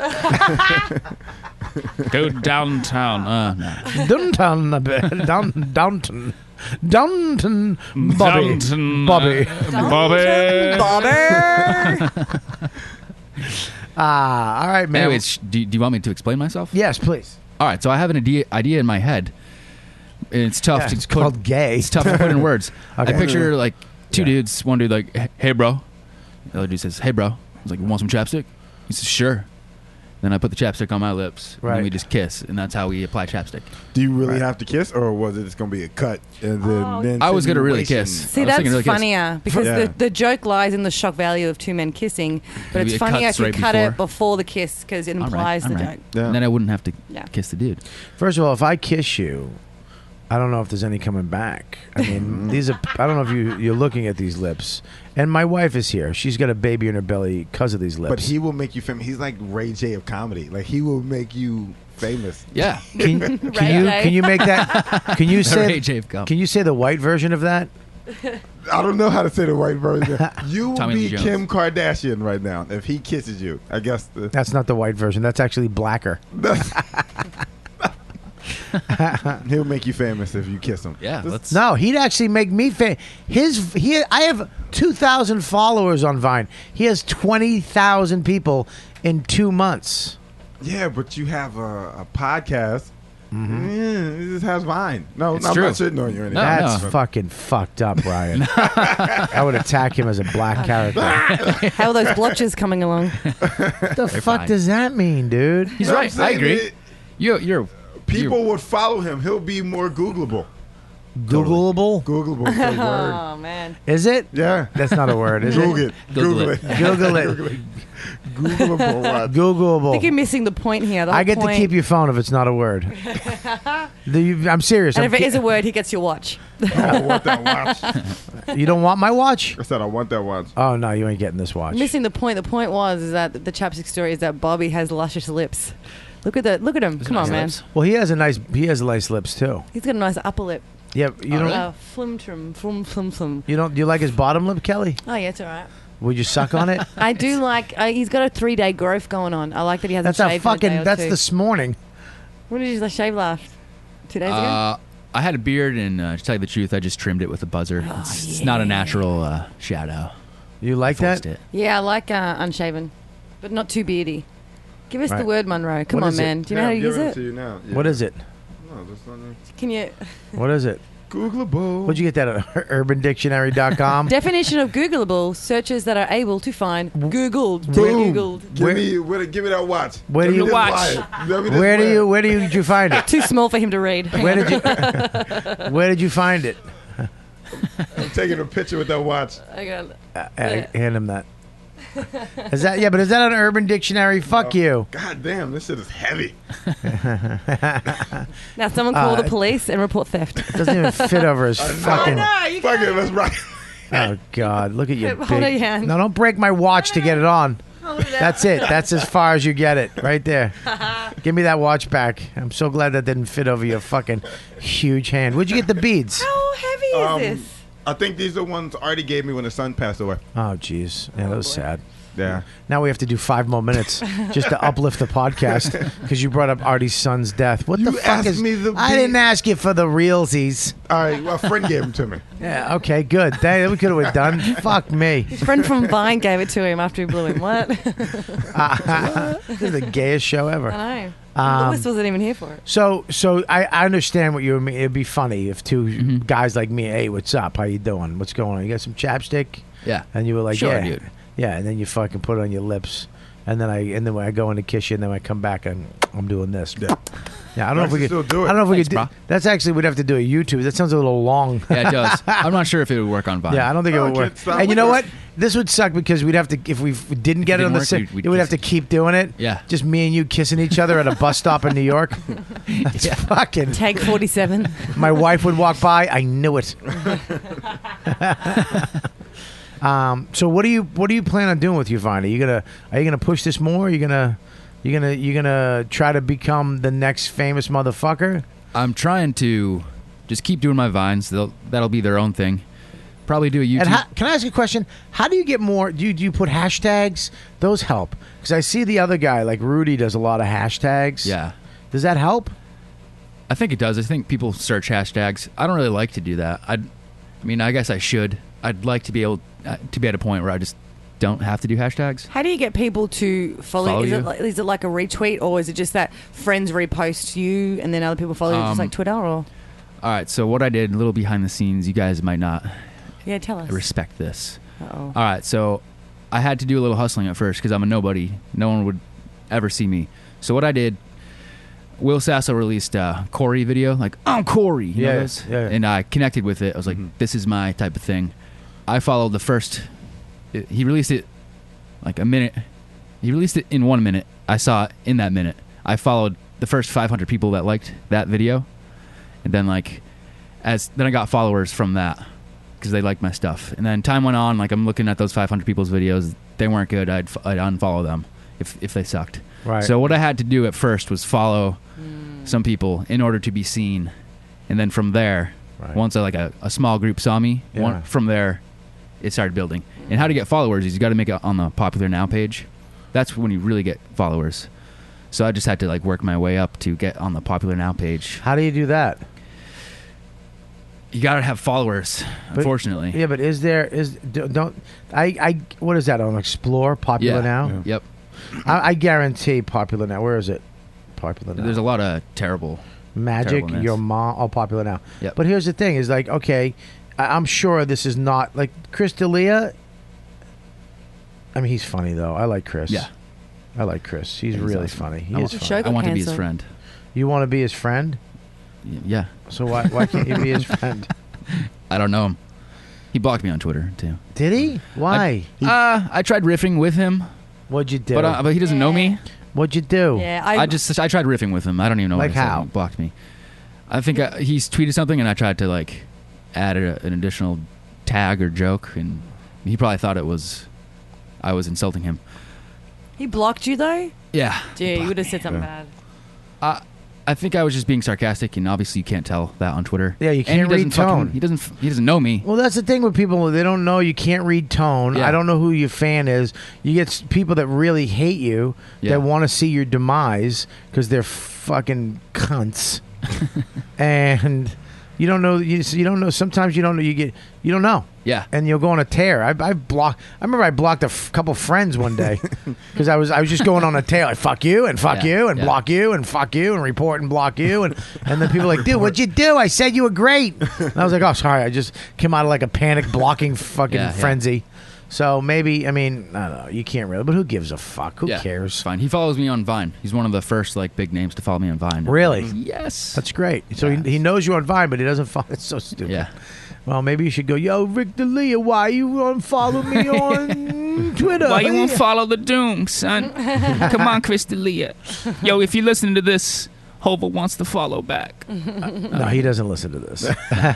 Go downtown. No.
Downtown, Downton, Bobby,
Downton,
Bobby,
Bobby.
All right, man.
Anyways, do you want me to explain myself?
Yes, please.
All right, so I have an idea in my head. It's tough.
Yeah,
to
it's
put-
called gay.
It's tough to put in words.
Okay.
I picture like two dudes. One dude like, "Hey, bro." The other dude says, "Hey, bro." I was like, "You want some chapstick?" He says, "Sure." Then I put the chapstick on my lips, and
Right.
then we just kiss, and that's how we apply chapstick.
Do you really have to kiss, or was it just gonna be a cut and then?
I was gonna really kiss.
See,
I was
that's
thinking really kiss.
funnier because
Yeah.
the joke lies in the shock value of two men kissing, but
Maybe
it's
it
funnier
cuts
if you
right
cut it
before.
before the kiss because it
All right,
implies
all
the
right.
joke.
Yeah.
And then I wouldn't have to
Yeah.
kiss the dude.
First of all, if I kiss you, I don't know if there's any coming back. I mean, these are. I don't know if you're looking at these lips. And my wife is here. She's got a baby in her belly because of these lips.
But he will make you famous. He's like Ray J of comedy. Like he will make you famous.
Yeah.
Can you make that? Can you say?
Ray J of comedy.
Can you say the white version of that?
I don't know how to say the right version. You will
Tommy
be
Lee Jones.
Kim Kardashian right now if he kisses you. I guess
That's not the white version. That's actually blacker.
he'll make you famous if you kiss him.
Yeah, let's.
No, he'd actually make me famous. I have 2,000 followers on Vine. He has 20,000 people in 2 months.
Yeah, but you have a podcast.
Mm-hmm.
Yeah, it just has Vine. No,
It's
I'm
true.
not shitting on you or anything.
That's
no.
fucking fucked up, Ryan. I would attack him as a black character.
How are those blotches coming along?
The fuck
fine.
does that mean, dude?
He's
No, I'm
right. I
saying
agree.
it-
You're
People would follow him. He'll be more Googleable.
Googleable?
Googleable. is a word.
Oh man.
Is it?
Yeah.
That's not a word, is
Google
it?
it. Google it.
Google it.
Googleable. What?
I think
Googleable.
you're missing the point here. The
I
whole
get
point.
to keep your phone if it's not a word. I'm serious.
And
I'm
if it is a word, he gets your watch.
I want that watch.
You don't want my watch?
I said I want that watch.
Oh, no, you ain't getting this watch.
Missing the point. The point was is that the chapstick story is that Bobby has luscious lips. Look at him. Come on, man.
Well, he has nice lips, too.
He's got a nice upper lip.
Yeah, you don't.
Flim.
You don't. You like his bottom lip, Kelly?
Oh yeah, it's all right.
Would you suck on it?
I do like. He's got a 3-day growth going on. I like that he hasn't
That's a
shaved in a day
fucking.
or
That's
two.
this morning.
When did you shave last? 2 days ago.
I had a beard, and to tell you the truth, I just trimmed it with a buzzer. It's not a natural shadow.
You like that?
It.
Yeah, I like unshaven, but not too beardy. Give us the
Right.
word, Monroe. Come
What
on,
is it?
man. Do you know how to use it?
To you now. Yeah.
What is it?
No, that's not it.
Can you?
What is it?
Googleable.
Where'd you get that at urbandictionary.com?
Definition of Googleable: searches that are able to find Googled.
Boom.
Googled.
Give me that watch.
Where do
Give me
you
this
watch?
wire. Give me this
Where
wire.
did you find it?
Too small for him to read.
Where did you Where did you find it?
I'm taking a picture with that watch.
I got.
Hand him that. Is that on Urban Dictionary? Fuck you.
God damn, this shit is heavy.
Now, someone call the police and report theft.
It doesn't even fit over his fucking.
Fuck it, let's rock.
Oh God! Look at you.
Hold on your hand.
No, don't break my watch to get it on. That's it. That's as far as you get it, right there. Give me that watch back. I'm so glad that didn't fit over your fucking huge hand. Where'd you get the beads?
How heavy is this?
I think these are the ones Artie gave me when his son passed away.
Oh, jeez. Yeah, that was sad.
Yeah.
Now we have to do 5 more minutes just to uplift the podcast because you brought up Artie's son's death. What the fuck
asked
is?
me the
I didn't ask you for the realsies.
All right, well, a friend gave them to me.
Yeah. Okay. Good. That we could have done. Fuck me.
His friend from Vine gave it to him after he blew him. What?
This is the gayest show ever.
I know. Lewis wasn't even here for it.
So I understand what you mean. It'd be funny if two guys like me, hey, what's up? How you doing? What's going on? You got some chapstick?
Yeah.
And you were like,
Sure,
yeah,
dude.
yeah. And then you fucking put it on your lips, and then when I go in to kiss you, and then I come back and I'm doing this. Yeah, I don't know if we could
still do it.
I don't know if we
Thanks,
could.
bro.
That's actually we'd have to do a YouTube. That sounds a little long.
Yeah, it does. I'm not sure if it would work on Vine.
Yeah, I don't think it would
Okay,
work.
stop
And you
with
know
this.
what? This would suck because we'd have to if we didn't get it on
didn't
the
work,
set,
we'd
we'd have
kiss
to keep doing it.
Yeah.
Just me and you kissing each other at a bus stop in New York. That's fucking.
Take 47.
My wife would walk by. I knew it. So what do you plan on doing with your Vine? Are you gonna push this more? Are you gonna try to become the next famous motherfucker?
I'm trying to just keep doing my Vines. That'll be their own thing. Probably do a YouTube.
And can I ask you a question? How do you get more? Do you put hashtags? Those help. Because I see the other guy, like Rudy, does a lot of hashtags.
Yeah.
Does that help?
I think it does. I think people search hashtags. I don't really like to do that. I mean, I guess I should. I'd like to be able to be at a point where I just don't have to do hashtags.
How do you get people to follow you? Is it like a retweet, or is it just that friends repost you and then other people follow you, just like Twitter? Or
all right. So what I did, a little behind the scenes, you guys might not.
Yeah, tell us.
Respect this.
Uh-oh.
All right. So I had to do a little hustling at first because I'm a nobody. No one would ever see me. So what I did, Will Sasso released a Corey video, like, I'm Corey. You know this?
Yeah.
And I connected with it. I was like, this is my type of thing. I followed the first. He released it like a minute. He released it in 1 minute. I saw it in that minute. I followed the first 500 people that liked that video. And then then I got followers from that because they liked my stuff. And then time went on, like I'm looking at those 500 people's videos. They weren't good. I'd unfollow them if they sucked.
Right.
So what I had to do at first was follow some people in order to be seen. And then from there, once a small group saw me, from there, it started building. And how to get followers is you got to make it on the Popular Now page. That's when you really get followers. So I just had to work my way up to get on the Popular Now page.
How do you do that?
You got to have followers, unfortunately.
Yeah, but what is that on Explore Popular Now?
Yeah. Yep.
I guarantee Popular Now. Where is it? Popular Now.
There's a lot of terrible
Magic, Your Mom, all Popular Now.
Yep.
But here's the thing: is okay, I'm sure this is not like Chris D'Elia. I mean, he's funny though. I like Chris.
Yeah,
I like Chris. He's really
awesome.
funny. He
I
is funny.
I want to be his friend.
You want to be his friend?
Yeah.
So why can't you be his friend?
I don't know him. He blocked me on Twitter too.
Did he? Why?
I tried riffing with him.
What'd you do?
But he doesn't know me.
What'd you do?
Yeah,
I tried riffing with him. I don't even know
like
what I said.
how
He blocked me. I think he's tweeted something and I tried to add an additional tag or joke, and he probably thought I was insulting him.
He blocked you though?
Yeah.
Gee, you would have said something bad.
I think I was just being sarcastic, and obviously you can't tell that on Twitter.
Yeah, you can't read tone.
He doesn't know me.
Well, that's the thing with people. They don't know. You can't read tone.
Yeah.
I don't know who your fan is. You get people that really hate you that want to see your demise because they're fucking cunts. And you don't know. You don't know. Sometimes you don't know. You don't know.
Yeah.
And you'll go on a tear. I remember I blocked a couple friends one day because I was just going on a tear. Like, fuck you and fuck you and block you and fuck you and report and block you and then people are like, dude, what'd you do? I said you were great. And I was like, oh, sorry. I just came out of a panic blocking fucking frenzy. So maybe, I mean, I don't know. You can't really, but who gives a fuck? Who cares?
It's fine. He follows me on Vine. He's one of the first big names to follow me on Vine.
Really?
Yes.
That's great. So he knows you on Vine, but he doesn't follow. It's so stupid.
Yeah.
Well, maybe you should go, yo, Rick D'Elia, why you unfollow me on Twitter?
Why you won't follow the doom, son? Come on, Chris D'Elia. Yo, if you're listening to this, Hova wants to follow back.
No, he doesn't listen to this.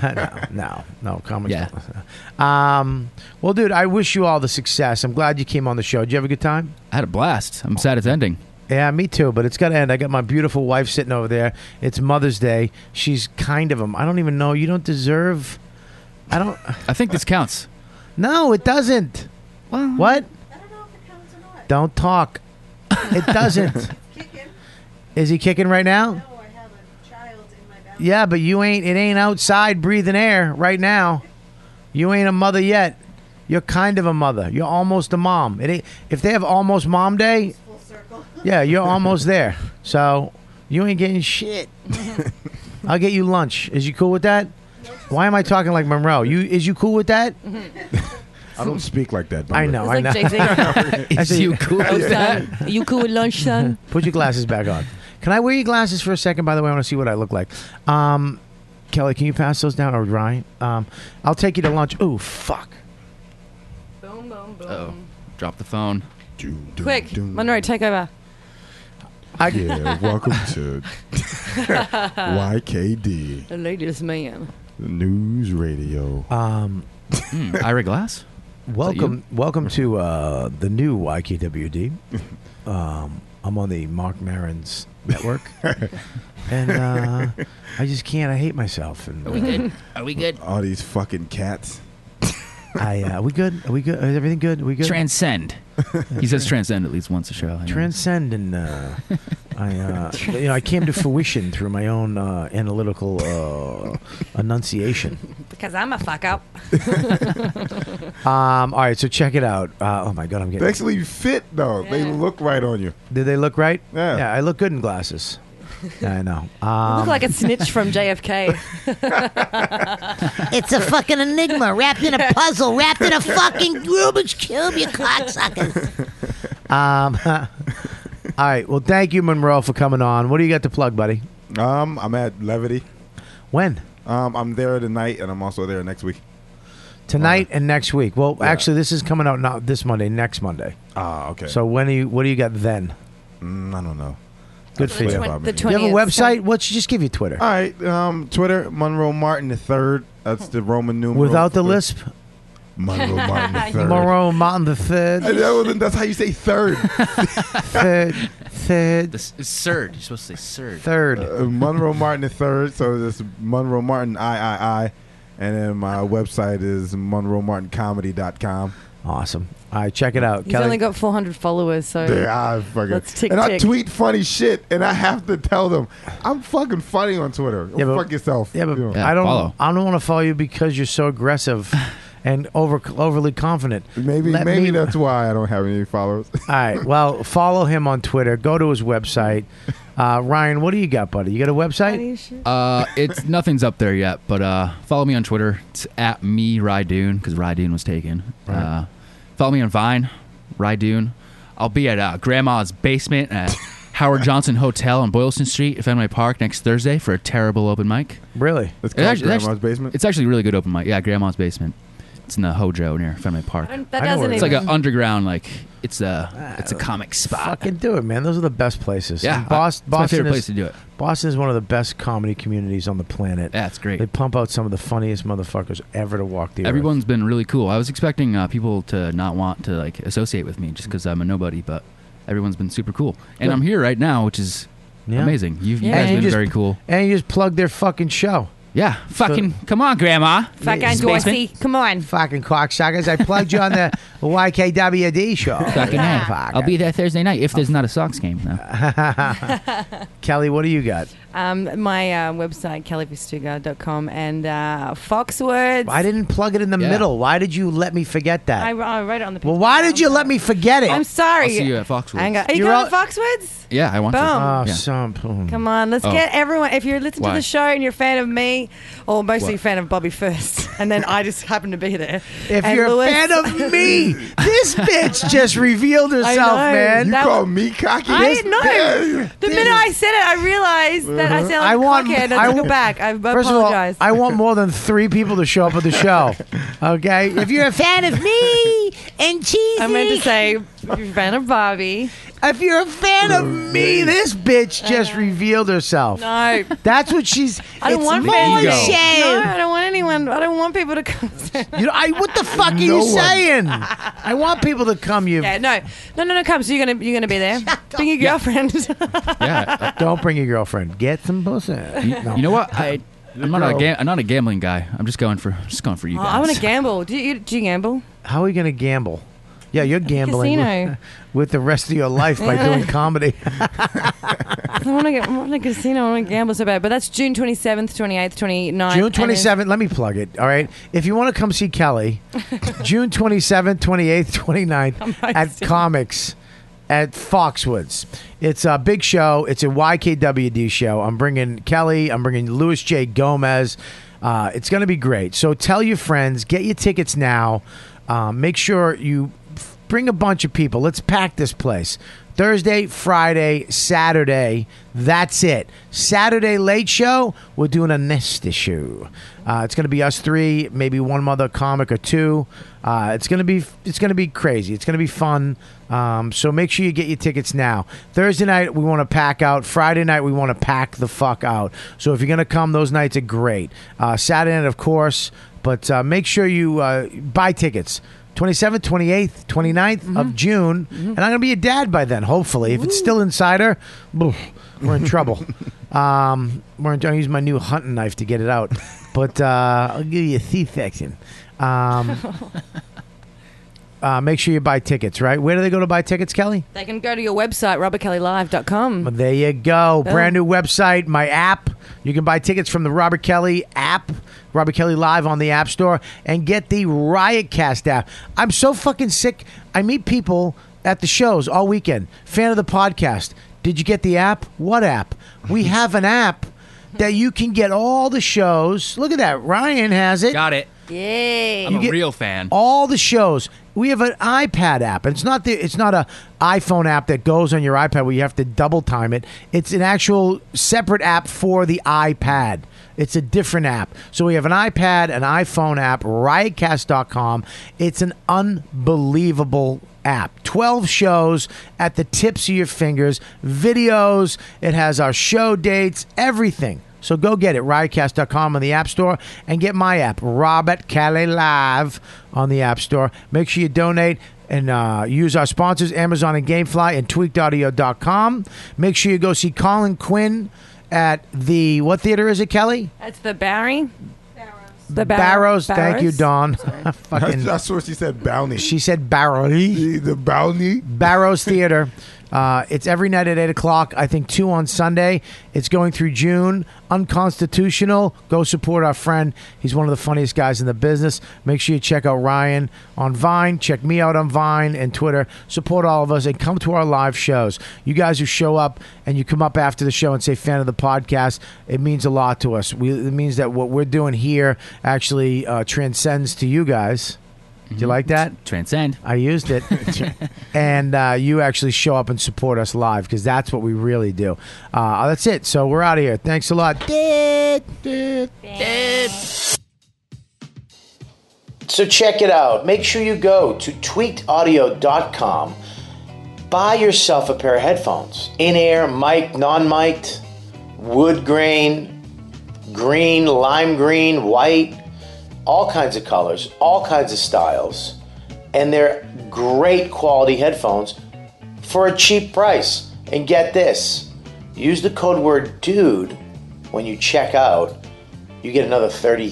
No. Comics
Yeah.
don't listen. Well, dude, I wish you all the success. I'm glad you came on the show. Did you have a good time?
I had a blast. I'm sad it's ending.
Yeah, me too, but it's got to end. I got my beautiful wife sitting over there. It's Mother's Day. She's kind of I don't even know. You don't deserve...
I think this counts.
No, it doesn't.
Well,
what? I don't know if it counts or not. Don't talk. It doesn't. Is he kicking right now?
No, I have a child in my belly.
Yeah, but it ain't outside breathing air right now. You ain't a mother yet. You're kind of a mother. You're almost a mom. If they have almost mom day,
full circle.
Yeah, you're almost there. So you ain't getting shit. I'll get you lunch. Is you cool with that? Why am I talking like Monroe? Is you cool with that?
I don't speak like that.
I know. I know.
Is you cool with that?
You cool with lunch, son?
Put your glasses back on. Can I wear your glasses for a second? By the way, I want to see what I look like. Kelly, can you pass those down? Or Ryan? I'll take you to lunch. Ooh, fuck.
Boom, boom, boom.
Oh, drop the phone.
Quick, Monroe, take over.
Yeah, welcome to YKD.
The latest man.
News Radio.
Ira Glass?
Welcome to the new YKWD. I'm on the Mark Maron's network. And I just can't. I hate myself. And,
Are we good? Are we good?
All these fucking cats.
are we good? Are we good? Is everything good? Are we good?
Transcend. He says transcend at least once a show. I know.
Transcend, and I came to fruition through my own analytical enunciation.
Because I'm a fuck up.
All right, so check it out. Oh my God, I'm getting.
They actually fit though. They look right on you.
Did they look right?
Yeah.
Yeah, I look good in glasses. Yeah, I know.
You look like a snitch from JFK.
It's a fucking enigma wrapped in a puzzle, wrapped in a fucking Rubik's Cube, you cocksuckers.
All right. Well, thank you, Monroe, for coming on. What do you got to plug, buddy?
I'm at Levity.
When?
I'm there tonight, and I'm also there next week.
Tonight and next week. Well, actually, this is coming out not this Monday, next Monday.
Ah, okay.
So what do you got then?
I don't know.
Good for you.
The
You have a
20th.
website? Just give you Twitter.
All right. Twitter, Monroe Martin III. That's the Roman numeral.
Without the lisp?
Monroe Martin III.
Monroe Martin the Third.
That's how you say third.
Third.
It's third. You're supposed to say third.
Third.
Monroe Martin III. So this Monroe Martin III. And then my website is monroemartincomedy.com.
Awesome. All right, check it out.
He's only got 400 followers, so let's tick
and I
tick.
tweet funny shit, and I have to tell them I'm fucking funny on Twitter. Go fuck yourself.
Yeah, but
You know.
I don't want to follow you because you're so aggressive and overly confident.
Maybe that's why I don't have any followers.
All right. Well, follow him on Twitter. Go to his website. Ryan, what do you got, buddy? You got a website?
It's nothing's up there yet, but follow me on Twitter. It's at me Rydoon because Rydoon was taken.
Right.
Follow me on Vine, Rydoon. I'll be at Grandma's Basement at Howard Johnson Hotel on Boylston Street at Fenway Park next Thursday for a terrible open mic.
Really?
It's called Grandma's Basement?
It's actually a really good open mic. Yeah, Grandma's Basement. It's in the Hojo near Fenway Park.
It's
like an underground, it's a comic spot.
Fucking do it, man. Those are the best places.
Yeah,
And Boston,
it's my favorite place to do it.
Boston is one of the best comedy communities on the planet.
Yeah, it's great.
They pump out some of the funniest motherfuckers ever to walk the earth.
Everyone's been really cool. I was expecting people to not want to associate with me just because I'm a nobody, but everyone's been super cool. And
Good.
I'm here right now, which is amazing. You guys have been very cool.
And you just plug their fucking show.
Yeah, come on, Grandma.
Fucking Dorsey, come on.
Fucking cocksuckers. I plugged you on the YKWD show.
Fucking A. I'll be there Thursday night if there's not a Sox game, though.
Kelly, what do you got?
My website, kellyvistuga.com, and Foxwords.
I didn't plug it in the middle. Why did you let me forget that?
I wrote it on the picture.
Well, why did you let me forget it?
I'm sorry.
I'll see you at Foxwoods.
Hang on. Are you going to Foxwoods?
Yeah, I want
Boom.
to.
Oh,
Come on, let's get everyone. If you're listening to
Why?
the show and you're a fan of me, or mostly
What?
a fan of Bobby first, and then I just happen to be there.
If
And
you're a
Lewis-
fan of me, this bitch just revealed herself,
I know.
man.
You
That
call
was-
me cocky?
I know. The minute I said it, I realized that I sounded like a cockhead. I took it back. I
First of all,
apologize.
I want more than 3 people to show up at the show. Okay? If you're a fan of me and cheesy.
I meant to say, if you're a fan of Bobby.
If you're a fan of me, this bitch just revealed herself.
No.
That's what she's.
I don't
it's
want
my
fans.
show.
No, I don't want anyone. I don't want people to come.
What the fuck are you saying? I want people to come. You.
Yeah, no, come. So you're gonna be there. Bring your girlfriend.
Yeah.
Don't bring your girlfriend. Get some pussy. No.
You know what? I'm not a gambling guy. I'm just going for you
Oh,
guys.
I want to gamble. Do you gamble?
How are we gonna gamble? Yeah, you're gambling
Casino.
with the rest of your life by doing comedy.
I want to get. I want to casino. I want to gamble so bad. But that's June 27th, 28th, 29th.
June 27th. Let me plug it. All right. If you want to come see Kelly, June 27th, 28th, 29th at Comics at Foxwoods. It's a big show. It's a YKWD show. I'm bringing Kelly. I'm bringing Louis J. Gomez. It's going to be great. So tell your friends. Get your tickets now. Make sure you bring a bunch of people. Let's pack this place. Thursday, Friday, Saturday. That's it. Saturday late show. We're doing a Nesta show. It's going to be us 3, maybe one other comic or 2. It's going to be crazy. It's going to be fun. So make sure you get your tickets now. Thursday night we want to pack out. Friday night we want to pack the fuck out. So if you're going to come, those nights are great. Saturday night, of course. But make sure you buy tickets. 27th, 28th, 29th of June. And I'm going to be a dad by then, hopefully. If it's still inside her, we're in trouble. I'm going to use my new hunting knife to get it out. But I'll give you a C-section. Make sure you buy tickets, right? Where do they go to buy tickets, Kelly?
They can go to your website, robertkellylive.com.
Well, there you go. Brand new website, my app. You can buy tickets from the Robert Kelly app, Robert Kelly Live on the App Store, and get the Riotcast app. I'm so fucking sick. I meet people at the shows all weekend. Fan of the podcast. Did you get the app? What app? We have an app that you can get all the shows. Look at that. Ryan has it.
Got it.
Yay.
I'm a real fan.
All the shows. We have an iPad app. And it's not a iPhone app that goes on your iPad where you have to double time it. It's an actual separate app for the iPad. It's a different app. So we have an iPad, an iPhone app, riotcast.com. It's an unbelievable app. 12 shows at the tips of your fingers, videos. It has our show dates, everything. So go get it, riotcast.com on the App Store, and get my app, Robert Kelly Live, on the App Store. Make sure you donate and use our sponsors, Amazon and Gamefly, and tweakedaudio.com. Make sure you go see Colin Quinn at the, what theater is it, Kelly?
That's the Barry. The
Barrows. Thank you, Dawn. Fucking,
That's what she said, Bounty.
she said Barrows.
The Bounty.
Barrows Theater. It's every night at 8 o'clock. I think 2 on Sunday. It's going through June. Unconstitutional. Go support our friend. He's one of the funniest guys in the business. Make sure you check out Ryan on Vine. Check me out on Vine and Twitter. Support all of us and come to our live shows. You guys who show up and you come up after the show and say fan of the podcast, it means a lot to us. It means that what we're doing here actually transcends to you guys. Do you like that?
Transcend.
I used it. And you actually show up and support us live because that's what we really do. That's it. So we're out of here. Thanks a lot. So check it out. Make sure you go to tweakedaudio.com. Buy yourself a pair of headphones. In-ear, mic, non-mic'd, wood grain, green, lime green, white. All kinds of colors, all kinds of styles, and they're great quality headphones for a cheap price. And get this, use the code word DUDE when you check out, you get another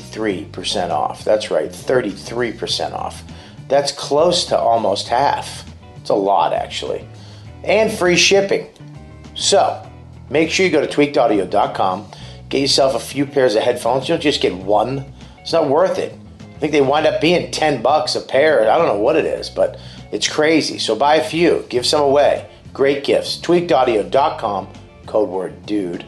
33% off. That's right, 33% off. That's close to almost half. It's a lot, actually. And free shipping. So, make sure you go to tweakedaudio.com, get yourself a few pairs of headphones. You don't just get one. It's not worth it. I think they wind up being $10 a pair. I don't know what it is, but it's crazy. So buy a few. Give some away. Great gifts. Tweakedaudio.com. Code word DUDE.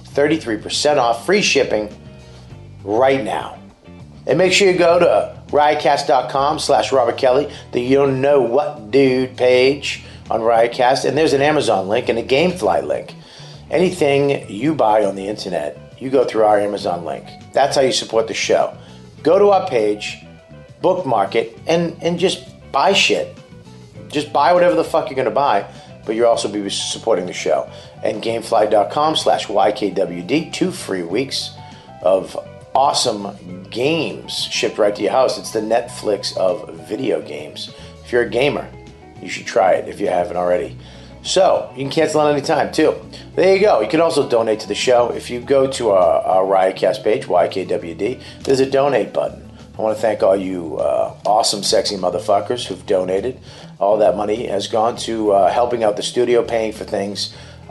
33% off. Free shipping right now. And make sure you go to riotcast.com/Robert Kelly, the You Don't Know What Dude page on Riotcast. And there's an Amazon link and a Gamefly link. Anything you buy on the internet, you go through our Amazon link. That's how you support the show. Go to our page, bookmark it, and just buy shit. Just buy whatever the fuck you're going to buy, but you'll also be supporting the show. And Gamefly.com/YKWD, 2 free weeks of awesome games shipped right to your house. It's the Netflix of video games. If you're a gamer, you should try it if you haven't already. So, you can cancel at any time, too. There you go. You can also donate to the show. If you go to our Riotcast page, YKWD, there's a donate button. I want to thank all you awesome, sexy motherfuckers who've donated. All that money has gone to helping out the studio, paying for things.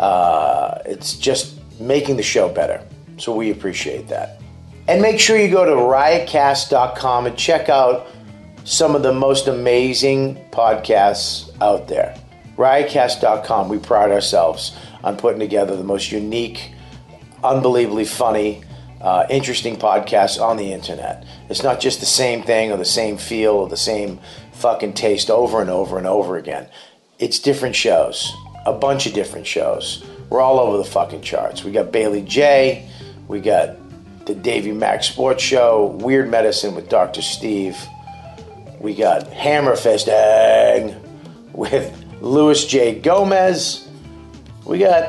It's just making the show better. So we appreciate that. And make sure you go to riotcast.com and check out some of the most amazing podcasts out there. Riotcast.com, we pride ourselves on putting together the most unique, unbelievably funny, interesting podcasts on the internet. It's not just the same thing or the same feel or the same fucking taste over and over and over again. It's different shows, a bunch of different shows. We're all over the fucking charts. We got Bailey J, we got the Davey Mack Sports Show, Weird Medicine with Dr. Steve. We got Hammerfisting with Louis J. Gomez. We got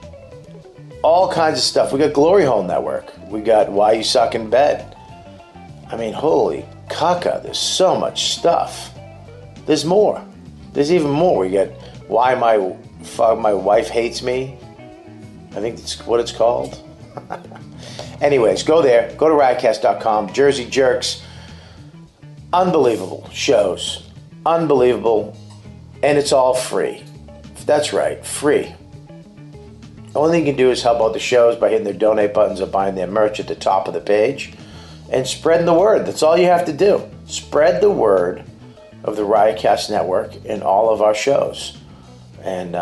all kinds of stuff. We got Glory Hole Network. We got Why You Suck in Bed. I mean, holy caca, there's so much stuff. There's more. There's even more. We get Why My Wife Hates Me. I think that's what it's called. Anyways, go there. Go to riotcast.com. Jersey Jerks. Unbelievable shows. Unbelievable. And it's all free. That's right, free. The only thing you can do is help out the shows by hitting their donate buttons or buying their merch at the top of the page and spreading the word. That's all you have to do. Spread the word of the Riotcast Network and all of our shows. And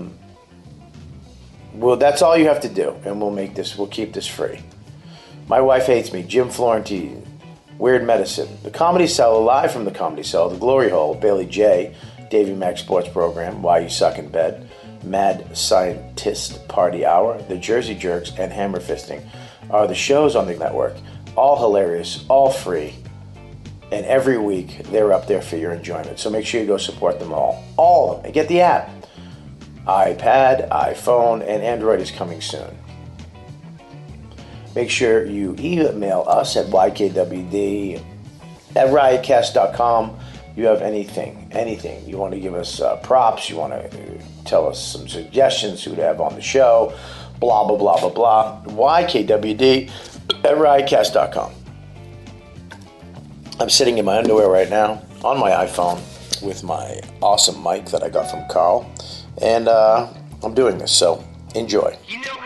well, that's all you have to do. And we'll keep this free. My Wife Hates Me, Jim Florentine, Weird Medicine, The Comedy Cellar, live from The Comedy Cellar, The Glory Hole, Bailey J., Davey Mac Sports Program, Why You Suck in Bed, Mad Scientist Party Hour, The Jersey Jerks, and Hammer Fisting are the shows on the network. All hilarious, all free, and every week they're up there for your enjoyment. So make sure you go support them all. All of them. And get the app. iPad, iPhone, and Android is coming soon. Make sure you email us at ykwd@riotcast.com. You have anything. You want to give us props, you want to tell us some suggestions, who to have on the show, blah, blah, blah, blah, blah. ykwd@riotcast.com. I'm sitting in my underwear right now on my iPhone with my awesome mic that I got from Carl. And I'm doing this, so enjoy.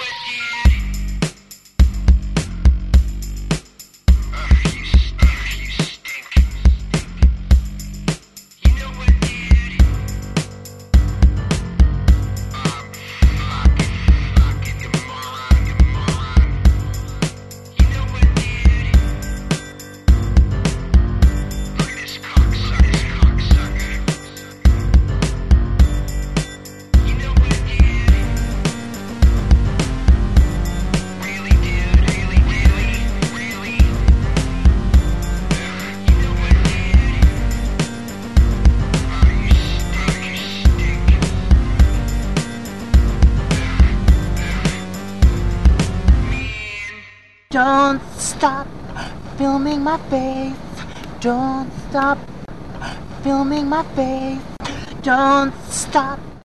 Don't stop filming my face. Don't stop filming my face. Don't stop